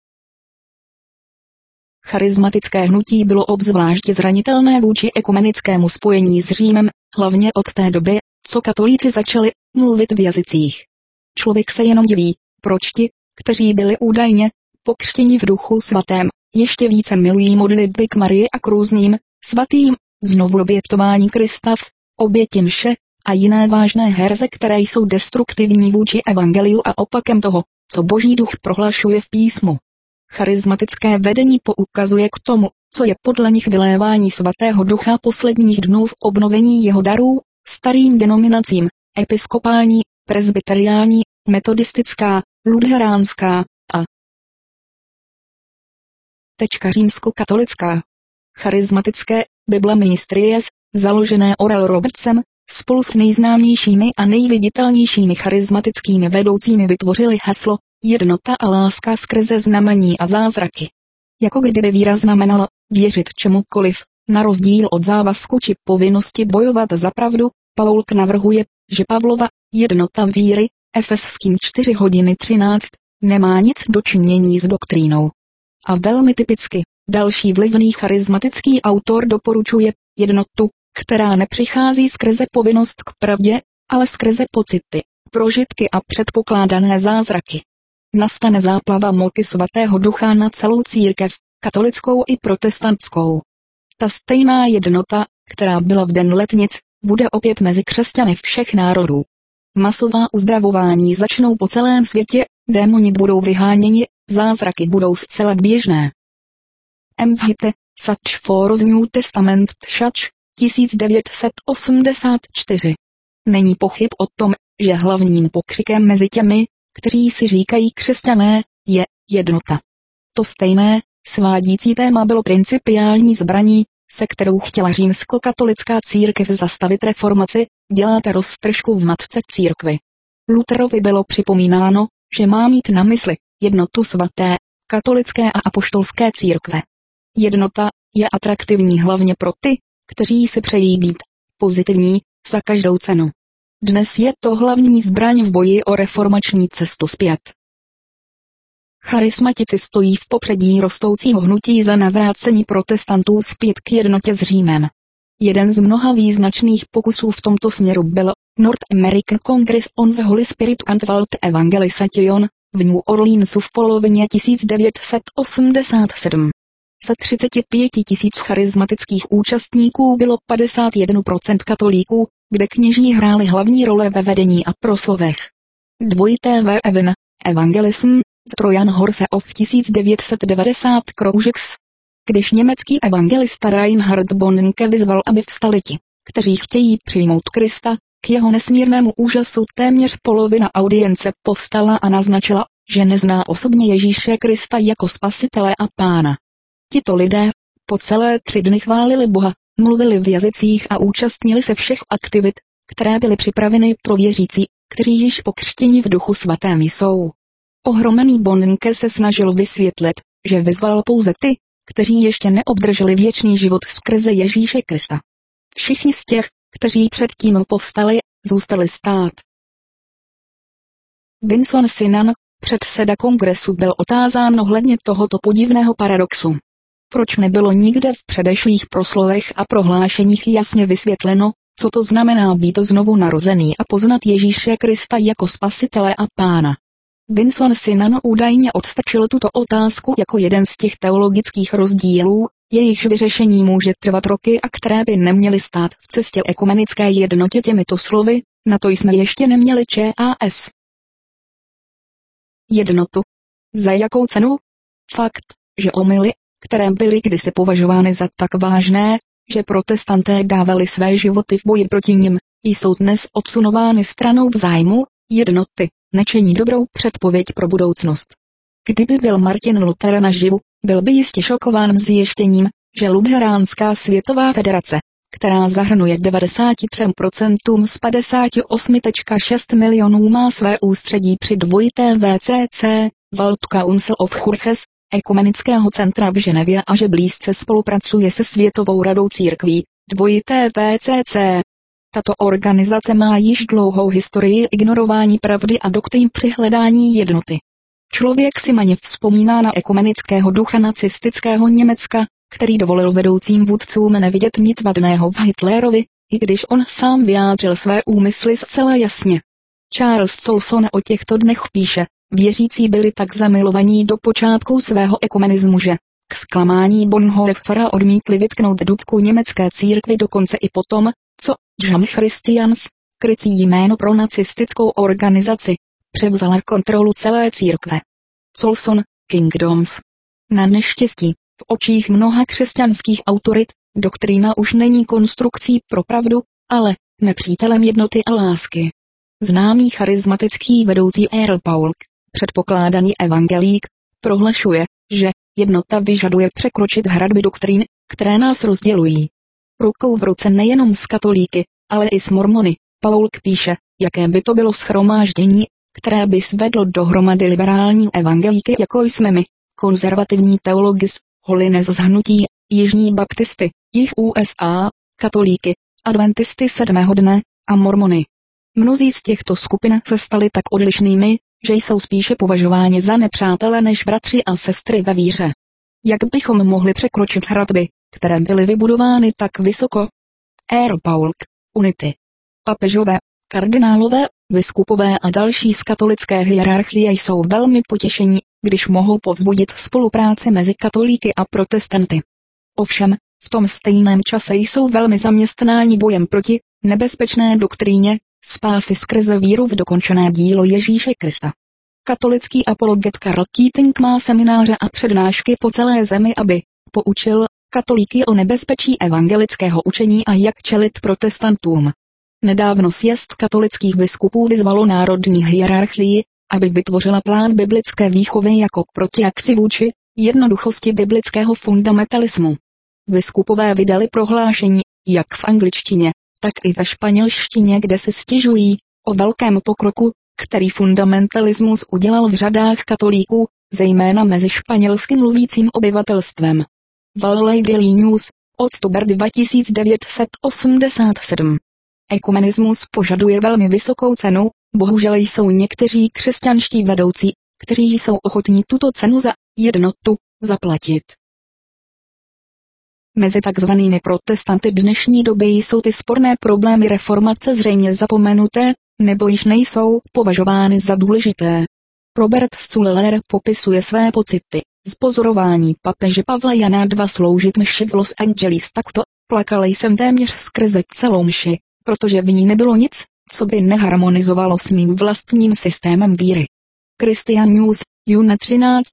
Charismatické hnutí bylo obzvláště zranitelné vůči ekumenickému spojení s Římem, hlavně od té doby, co katolíci začali mluvit v jazycích. Člověk se jenom diví, proč ti, kteří byli údajně pokřtěni v Duchu Svatém, ještě více milují modlitby k Marii a k různým svatým, znovu obětování Krista v oběti mše a jiné vážné herze, které jsou destruktivní vůči evangeliu a opakem toho, co Boží duch prohlašuje v písmu. Charismatické vedení poukazuje k tomu, co je podle nich vylévání svatého ducha posledních dnů v obnovení jeho darů, starým denominacím, episkopální, presbyteriální, metodistická, lutheránská a římskokatolická. Charismatické Bible Ministries, založené Oral Robertsem, spolu s nejznámějšími a nejviditelnějšími charismatickými vedoucími vytvořili heslo jednota a láska skrze znamení a zázraky. Jako kdyby výraz znamenalo věřit čemukoliv, na rozdíl od závazku či povinnosti bojovat za pravdu, Paul navrhuje, že Pavlova jednota víry, Efeským 4:13, nemá nic dočinění s doktrínou. A velmi typicky, další vlivný charismatický autor doporučuje jednotu, která nepřichází skrze povinnost k pravdě, ale skrze pocity, prožitky a předpokládané zázraky. Nastane záplava moci svatého ducha na celou církev, katolickou i protestantskou. Ta stejná jednota, která byla v den letnic, bude opět mezi křesťany všech národů. Masová uzdravování začnou po celém světě, démoni budou vyháněni, zázraky budou zcela běžné. Mvhite, Such for the New Testament Church, 1984. Není pochyb o tom, že hlavním pokřikem mezi těmi, kteří si říkají křesťané, je jednota. To stejné, svádící téma bylo principiální zbraní, se kterou chtěla římskokatolická církev zastavit reformaci, děláte roztržku v matce církvi. Lutherovi bylo připomínáno, že má mít na mysli jednotu svaté, katolické a apoštolské církve. Jednota je atraktivní hlavně pro ty, kteří si přejí být pozitivní za každou cenu. Dnes je to hlavní zbraň v boji o reformační cestu zpět. Charismatici stojí v popředí rostoucího hnutí za navrácení protestantů zpět k jednotě s Římem. Jeden z mnoha význačných pokusů v tomto směru byl North American Congress on the Holy Spirit and World Evangelization v New Orleansu v polovině 1987. Ze 35 000 charismatických účastníků bylo 51% katolíků, kde kněží hráli hlavní role ve vedení a proslovech. V Evangelism z Trojan Horse of 1990 Kroužeks. Když německý evangelista Reinhard Bonnke vyzval, aby vstali ti, kteří chtějí přijmout Krista, k jeho nesmírnému úžasu téměř polovina audience povstala a naznačila, že nezná osobně Ježíše Krista jako spasitele a pána. Tito lidé po celé 3 dny chválili Boha, mluvili v jazycích a účastnili se všech aktivit, které byly připraveny pro věřící, kteří již pokřtěni v Duchu Svatém jsou. Ohromený Bonke se snažil vysvětlit, že vyzval pouze ty, kteří ještě neobdrželi věčný život skrze Ježíše Krista. Všichni z těch, kteří předtím povstali, zůstali stát. Vinson Synan, předseda kongresu, byl otázán ohledně tohoto podivného paradoxu. Proč nebylo nikde v předešlých proslovech a prohlášeních jasně vysvětleno, co to znamená být znovu narozený a poznat Ježíše Krista jako Spasitele a Pána? Vinson Synan údajně odstrčil tuto otázku jako jeden z těch teologických rozdílů, jejichž vyřešení může trvat roky a které by neměly stát v cestě ekumenické jednotě těmito slovy, na to jsme ještě neměli čas. Jednotu. Za jakou cenu? Fakt, že omyly, které byly kdysi považovány za tak vážné, že protestanté dávali své životy v boji proti nim, jsou dnes odsunovány stranou v zájmu jednoty, nečiní dobrou předpověď pro budoucnost. Kdyby byl Martin Luther naživu, byl by jistě šokován zjištěním, že Lutheránská světová federace, která zahrnuje 93% z 58,6 milionů, má své ústředí při WCC, World Council of Churches, ekumenického centra v Ženevě, a že blízce spolupracuje se Světovou radou církví, WCC. Tato organizace má již dlouhou historii ignorování pravdy a doktrín při hledání jednoty. Člověk si maně vzpomíná na ekumenického ducha nacistického Německa, který dovolil vedoucím vůdcům nevidět nic vadného v Hitlerovi, i když on sám vyjádřil své úmysly zcela jasně. Charles Colson o těchto dnech píše: věřící byli tak zamilovaní do počátku svého ekumenismu, že k zklamání Bonhoeffera odmítli vytknout dutku německé církvi dokonce i potom, co Jam Christians, krycí jméno pro nacistickou organizaci, převzala kontrolu celé církve. Colson, Kingdoms. Na neštěstí, v očích mnoha křesťanských autorit, doktrína už není konstrukcí pro pravdu, ale nepřítelem jednoty a lásky. Známý charismatický vedoucí Earl Paulk, předpokládaný evangelík, prohlašuje, že jednota vyžaduje překročit hradby doktrín, které nás rozdělují. Rukou v ruce nejenom s katolíky, ale i s mormony. Paulk píše, jaké by to bylo shromáždění, které by svedlo dohromady liberální evangelíky, jako jsme my, konzervativní teology z Holiness z hnutí, jižní baptisty, jih USA, katolíky, adventisty 7. dne a mormony. Mnozí z těchto skupin se stali tak odlišnými, že jsou spíše považováni za nepřátele než bratři a sestry ve víře. Jak bychom mohli překročit hradby, které byly vybudovány tak vysoko? Earl Paulk, Unity. Papežové, kardinálové, biskupové a další z katolické hierarchie jsou velmi potěšení, když mohou povzbudit spolupráci mezi katolíky a protestanty. Ovšem, v tom stejném čase jsou velmi zaměstnáni bojem proti nebezpečné doktríně spásy skrze víru v dokončené dílo Ježíše Krista. Katolický apologet Karl Keating má semináře a přednášky po celé zemi, aby poučil katolíky o nebezpečí evangelického učení a jak čelit protestantům. Nedávno sjezd katolických biskupů vyzvalo národní hierarchii, aby vytvořila plán biblické výchovy jako protiakci vůči jednoduchosti biblického fundamentalismu. Biskupové vydali prohlášení, jak v angličtině, tak i ve španělštině, kde se stěžují o velkém pokroku, který fundamentalismus udělal v řadách katolíků, zejména mezi španělsky mluvícím obyvatelstvem. Valley Daily News, oktober 2987. Ekumenismus požaduje velmi vysokou cenu, bohužel jsou někteří křesťanští vedoucí, kteří jsou ochotní tuto cenu za jednotu zaplatit. Mezi takzvanými protestanty dnešní doby jsou ty sporné problémy reformace zřejmě zapomenuté, nebo již nejsou považovány za důležité. Robert Schuller popisuje své pocity z pozorování papeže Pavla Jana II sloužit mši v Los Angeles takto: plakal jsem téměř skrze celou mši, protože v ní nebylo nic, co by neharmonizovalo s mým vlastním systémem víry. Christian News, júna 13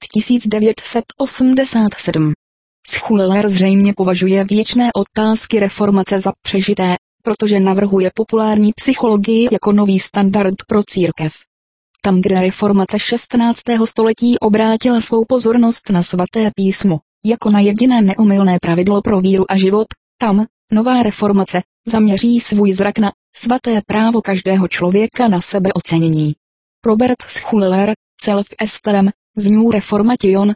1987. Schuller zřejmě považuje věčné otázky reformace za přežité, protože navrhuje populární psychologii jako nový standard pro církev. Tam, kde reformace 16. století obrátila svou pozornost na svaté písmo, jako na jediné neomylné pravidlo pro víru a život. Tam, nová reformace, zaměří svůj zrak na svaté právo každého člověka na sebeocenění. Robert Schuller, Self-Esteem, z New Reformation,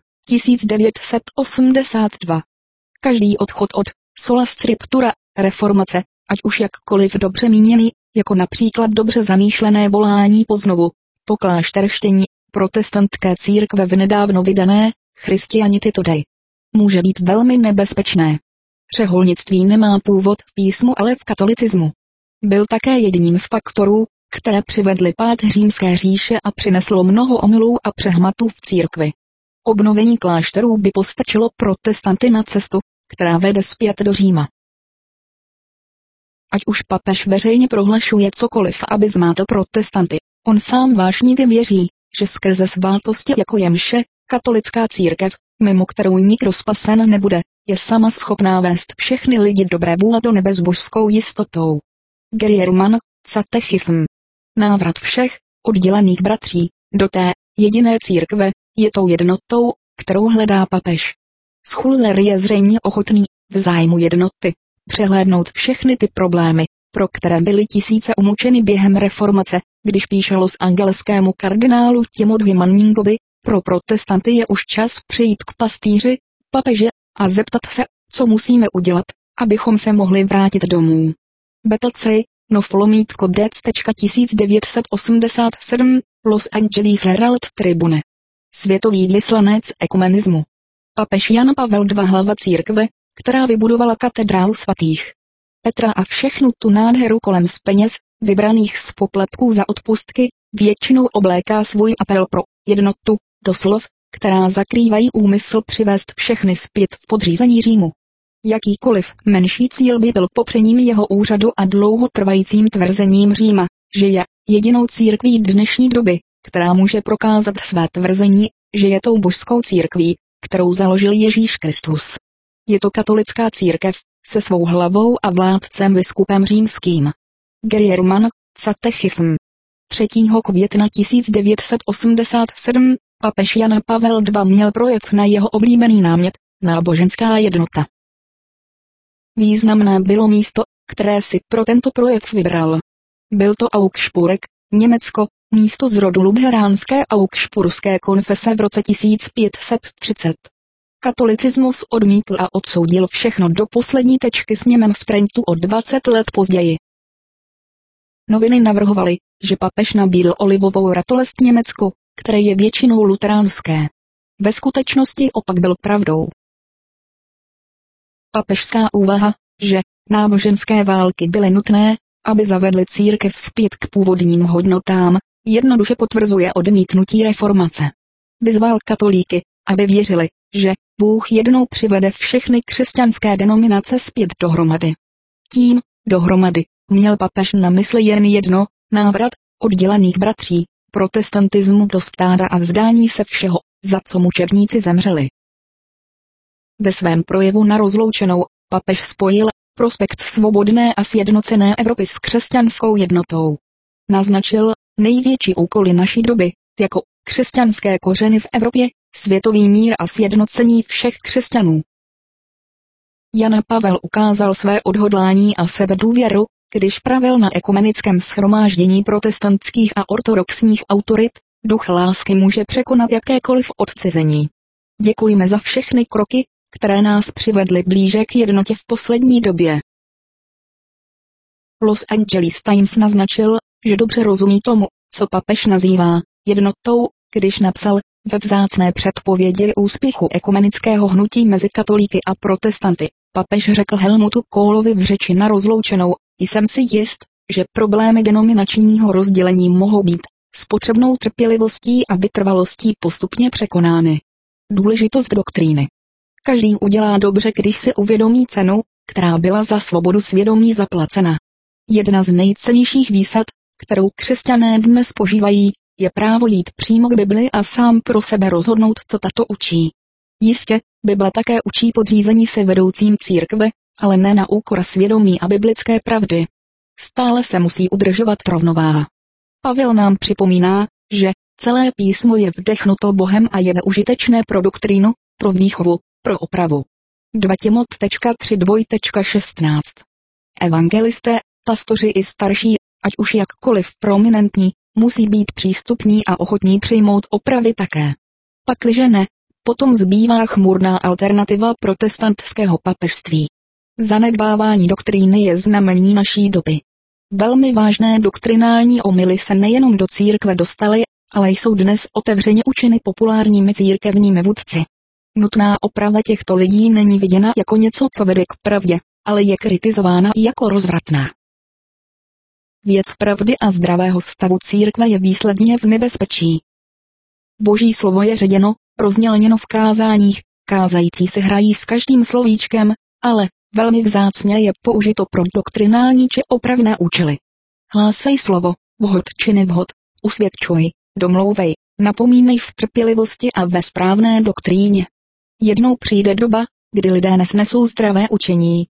1982. Každý odchod od sola scriptura, reformace, ať už jakkoliv dobře míněný, jako například dobře zamýšlené volání po znovu, po klášterštění, protestantské církve v nedávno vydané Christianity Today, může být velmi nebezpečné. Řeholnictví nemá původ v písmu, ale v katolicismu. Byl také jedním z faktorů, které přivedly pád římské říše a přineslo mnoho omylů a přehmatů v církvi. Obnovení klášterů by postačilo protestanty na cestu, která vede zpět do Říma. Ať už papež veřejně prohlašuje cokoliv, aby zmátl protestanty, on sám vášnivě věří, že skrze svátosti jako je mše, katolická církev, mimo kterou nikdo spasen nebude, je sama schopná vést všechny lidi dobré vůle do nebe s božskou jistotou. Geriermann, Catechism. Návrat všech, oddělených bratří, do té jediné církve, je tou jednotou, kterou hledá papež. Schuller je zřejmě ochotný, v zájmu jednoty, přehlédnout všechny ty problémy, pro které byly tisíce umučeny během reformace, když píše losangelskému kardinálu Timothy Manningovi, pro protestanty je už čas přijít k pastýři, papeže, a zeptat se, co musíme udělat, abychom se mohli vrátit domů. Battlesray, Nofolomítko Dec. 1987, Los Angeles Herald Tribune. Světový vyslanec ekumenismu. Papež Jan Pavel II. Hlava církve, která vybudovala katedrálu svatých Petra a všechnu tu nádheru kolem z peněz, vybraných z poplatků za odpustky, většinou obléká svůj apel pro jednotu do slov, která zakrývají úmysl přivést všechny zpět v podřízení Římu. Jakýkoliv menší cíl by byl popřením jeho úřadu a dlouhotrvajícím tvrzením Říma, že je jedinou církví dnešní doby, která může prokázat své tvrzení, že je tou božskou církví, kterou založil Ježíš Kristus. Je to katolická církev, se svou hlavou a vládcem biskupem římským. Geriermann, Catechism. 3. května 1987, papež Jan Pavel II. Měl projev na jeho oblíbený námět, náboženská jednota. Významné bylo místo, které si pro tento projev vybral. Byl to Augsburg, Německo, místo zrodu luteránské augsburské konfese v roce 1530. Katolicismus odmítl a odsoudil všechno do poslední tečky s Němem v Trentu o 20 let později. Noviny navrhovaly, že papež nabídl olivovou ratolest Německu, které je většinou luteránské. Ve skutečnosti opak byl pravdou. Papežská úvaha, že náboženské války byly nutné, aby zavedly církev zpět k původním hodnotám, jednoduše potvrzuje odmítnutí reformace. Vyzval katolíky, aby věřili, že Bůh jednou přivede všechny křesťanské denominace zpět dohromady. Tím, dohromady, měl papež na mysli jen jedno, návrat oddělených bratří, protestantismu do stáda a vzdání se všeho, za co mučedníci zemřeli. Ve svém projevu na rozloučenou, papež spojil prospekt svobodné a sjednocené Evropy s křesťanskou jednotou. Naznačil největší úkoly naší doby, jako křesťanské kořeny v Evropě, světový mír a sjednocení všech křesťanů. Jan Pavel ukázal své odhodlání a sebedůvěru, když pravil na ekumenickém shromáždění protestantských a ortodoxních autorit, duch lásky může překonat jakékoliv odcizení. Děkujme za všechny kroky, které nás přivedly blíže k jednotě v poslední době. Los Angeles Times naznačil, že dobře rozumí tomu, co papež nazývá jednotou, když napsal: ve vzácné předpovědi úspěchu ekumenického hnutí mezi katolíky a protestanty, papež řekl Helmutu Kohlovi v řeči na rozloučenou: jsem si jist, že problémy denominačního rozdělení mohou být s potřebnou trpělivostí a vytrvalostí postupně překonány. Důležitost doktríny. Každý udělá dobře, když si uvědomí cenu, která byla za svobodu svědomí zaplacena. Jedna z nejcennějších výsad, kterou křesťané dnes požívají, je právo jít přímo k Bibli a sám pro sebe rozhodnout, co tato učí. Jistě, Bible také učí podřízení se vedoucím církve, ale ne na úkor svědomí a biblické pravdy. Stále se musí udržovat rovnováha. Pavel nám připomíná, že celé písmo je vdechnuto Bohem a je užitečné pro doktrínu, pro výchovu, Pro opravu. 2.3.2.16. Evangelisté, pastoři i starší, ať už jakkoliv prominentní, musí být přístupní a ochotní přijmout opravy také. Pakliže ne, potom zbývá chmurná alternativa protestantského papežství. Zanedbávání doktríny je znamení naší doby. Velmi vážné doktrinální omyly se nejenom do církve dostaly, ale jsou dnes otevřeně učeny populárními církevními vůdci. Nutná oprava těchto lidí není viděna jako něco, co vede k pravdě, ale je kritizována i jako rozvratná. Věc pravdy a zdravého stavu církve je výsledně v nebezpečí. Boží slovo je ředěno, rozmělněno v kázáních, kázající se hrají s každým slovíčkem, ale velmi vzácně je použito pro doktrinální či opravné účely. Hlásej slovo, vhod či nevhod, usvědčuj, domlouvej, napomínej v trpělivosti a ve správné doktríně. Jednou přijde doba, kdy lidé nesnesou zdravé učení.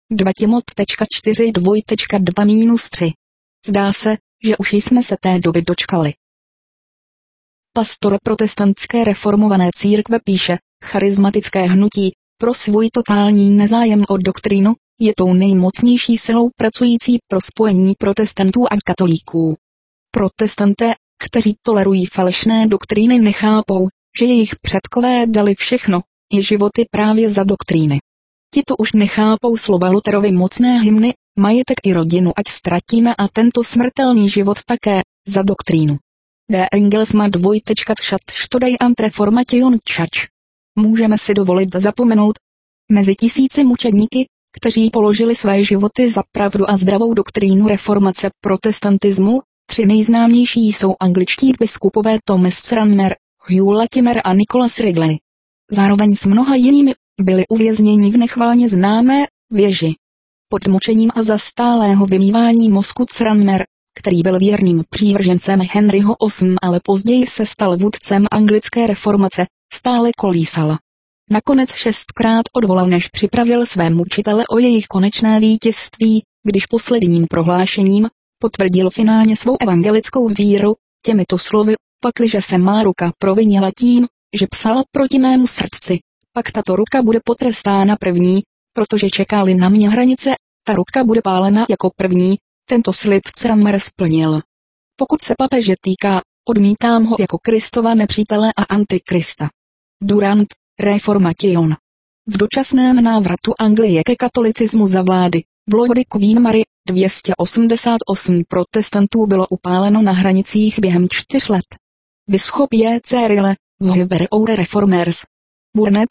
2.4.2.2-3. Zdá se, že už jsme se té doby dočkali. Pastor protestantské reformované církve píše, charismatické hnutí, pro svůj totální nezájem o doktrínu, je tou nejmocnější silou pracující pro spojení protestantů a katolíků. Protestanté, kteří tolerují falešné doktríny, nechápou, že jejich předkové dali všechno, i životy právě za doktríny. Tito už nechápou slova Lutherovy mocné hymny, majetek i rodinu ať ztratíme a tento smrtelný život také, za doktrínu. De Engelsma 2.Chat Stodej ant Reformation Church. Můžeme si dovolit zapomenout. Mezi tisíci mučedníky, kteří položili své životy za pravdu a zdravou doktrínu reformace protestantismu, 3 nejznámější jsou angličtí biskupové Thomas Cranmer, Hugh Latimer a Nicholas Ridley. Zároveň s mnoha jinými byli uvězněni v nechvalně známé věži. Pod mučením a za stálého vymývání mozku Cranmer, který byl věrným přívržencem Henryho VIII, ale později se stal vůdcem anglické reformace, stále kolísal. Nakonec 6krát odvolal, než připravil své mučitele o jejich konečné vítězství, když posledním prohlášením potvrdil finálně svou evangelickou víru těmito slovy: pakliže se má ruka provinila tím, že psala proti mému srdci, pak tato ruka bude potrestána první, protože čekáli na mě hranice, ta ruka bude pálena jako první. Tento slib Cranmer splnil. Pokud se papeže týká, odmítám ho jako Kristova nepřítele a antikrista. Durant, Reformation. V dočasném návratu Anglie ke katolicismu za vlády Bloody Queen Mary 288 protestantů bylo upáleno na hranicích během 4 let. Biskup J.C. Ryle, v History of Reformers. Burnett,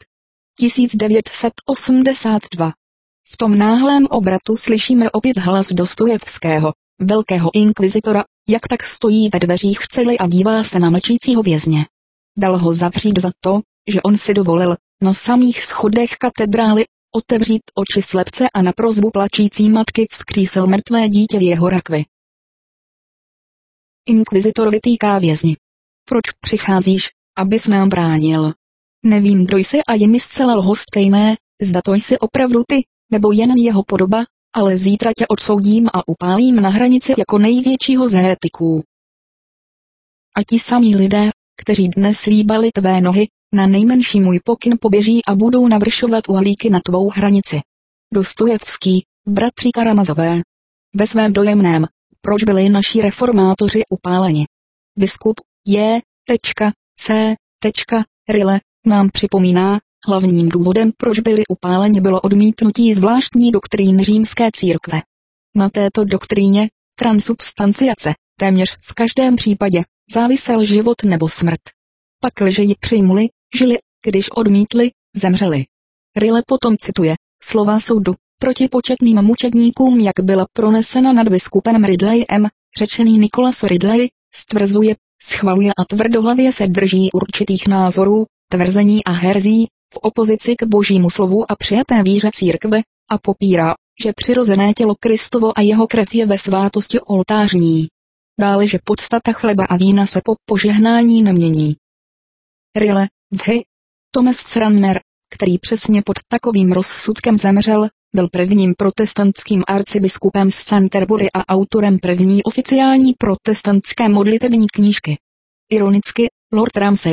1982. V tom náhlém obratu slyšíme opět hlas Dostojevského, velkého inkvizitora, jak tak stojí ve dveřích v celi a dívá se na mlčícího vězně. Dal ho zavřít za to, že on si dovolil, na samých schodech katedrály, otevřít oči slepce a na prosbu plačící matky vzkřísil mrtvé dítě v jeho rakvi. Inkvizitor vytýká vězni. Proč přicházíš, abys nám bránil? Nevím, kdo jsi a je mi zcela lhostejné, zda to jsi opravdu ty, nebo jen jeho podoba, ale zítra tě odsoudím a upálím na hranici jako největšího z heretiků. A ti samí lidé, kteří dnes líbali tvé nohy, na nejmenší můj pokyn poběží a budou navršovat uhlíky na tvou hranici. Dostojevský, bratři Karamazové. Ve svém dojemném, proč byli naši reformátoři upáleni? Biskup J.C. Ryle nám připomíná, hlavním důvodem, proč byli upáleni, bylo odmítnutí zvláštní doktríny římské církve. Na této doktríně, transubstanciace, téměř v každém případě, závisel život nebo smrt. Pakliže ji přijmuli, žili, když odmítli, zemřeli. Ryle potom cituje slova soudu proti početným mučedníkům, jak byla pronesena nad biskupem Ridleyem, řečený Nicholas Ridley, stvrzuje, schvaluje a tvrdohlavě se drží určitých názorů, tvrzení a herzí, v opozici k božímu slovu a přijaté víře církve, a popírá, že přirozené tělo Kristovo a jeho krev je ve svátosti oltářní. Dále, že podstata chleba a vína se po požehnání nemění. Ryle, vhy. Thomas Cranmer, který přesně pod takovým rozsudkem zemřel, byl prvním protestantským arcibiskupem z Canterbury a autorem první oficiální protestantské modlitební knížky. Ironicky, Lord Ramsay,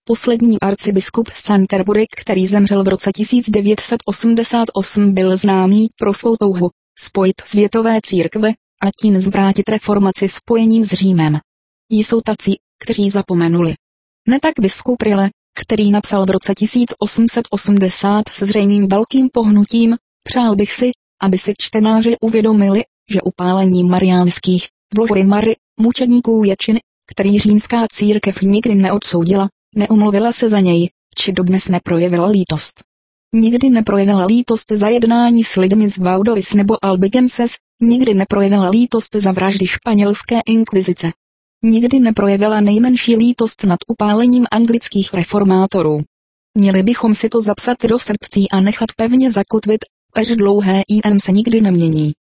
Poslední arcibiskup z Canterbury, který zemřel v roce 1988, byl známý pro svou touhu spojit světové církve a tím zvrátit reformaci spojením s Římem. Jsou tací, kteří zapomenuli. Ne tak biskup Rile, který napsal v roce 1880 se zřejmým velkým pohnutím: přál bych si, aby si čtenáři uvědomili, že upálení mariánských vlory Mary, mučedníků je čin, který římská církev nikdy neodsoudila, neomluvila se za něj, či dodnes neprojevila lítost. Nikdy neprojevila lítost za jednání s lidmi z Vaudois nebo Albigenses, nikdy neprojevila lítost za vraždy španělské inkvizice. Nikdy neprojevila nejmenší lítost nad upálením anglických reformátorů. Měli bychom si to zapsat do srdcí a nechat pevně zakotvit, až dlouhé IM se nikdy nemění.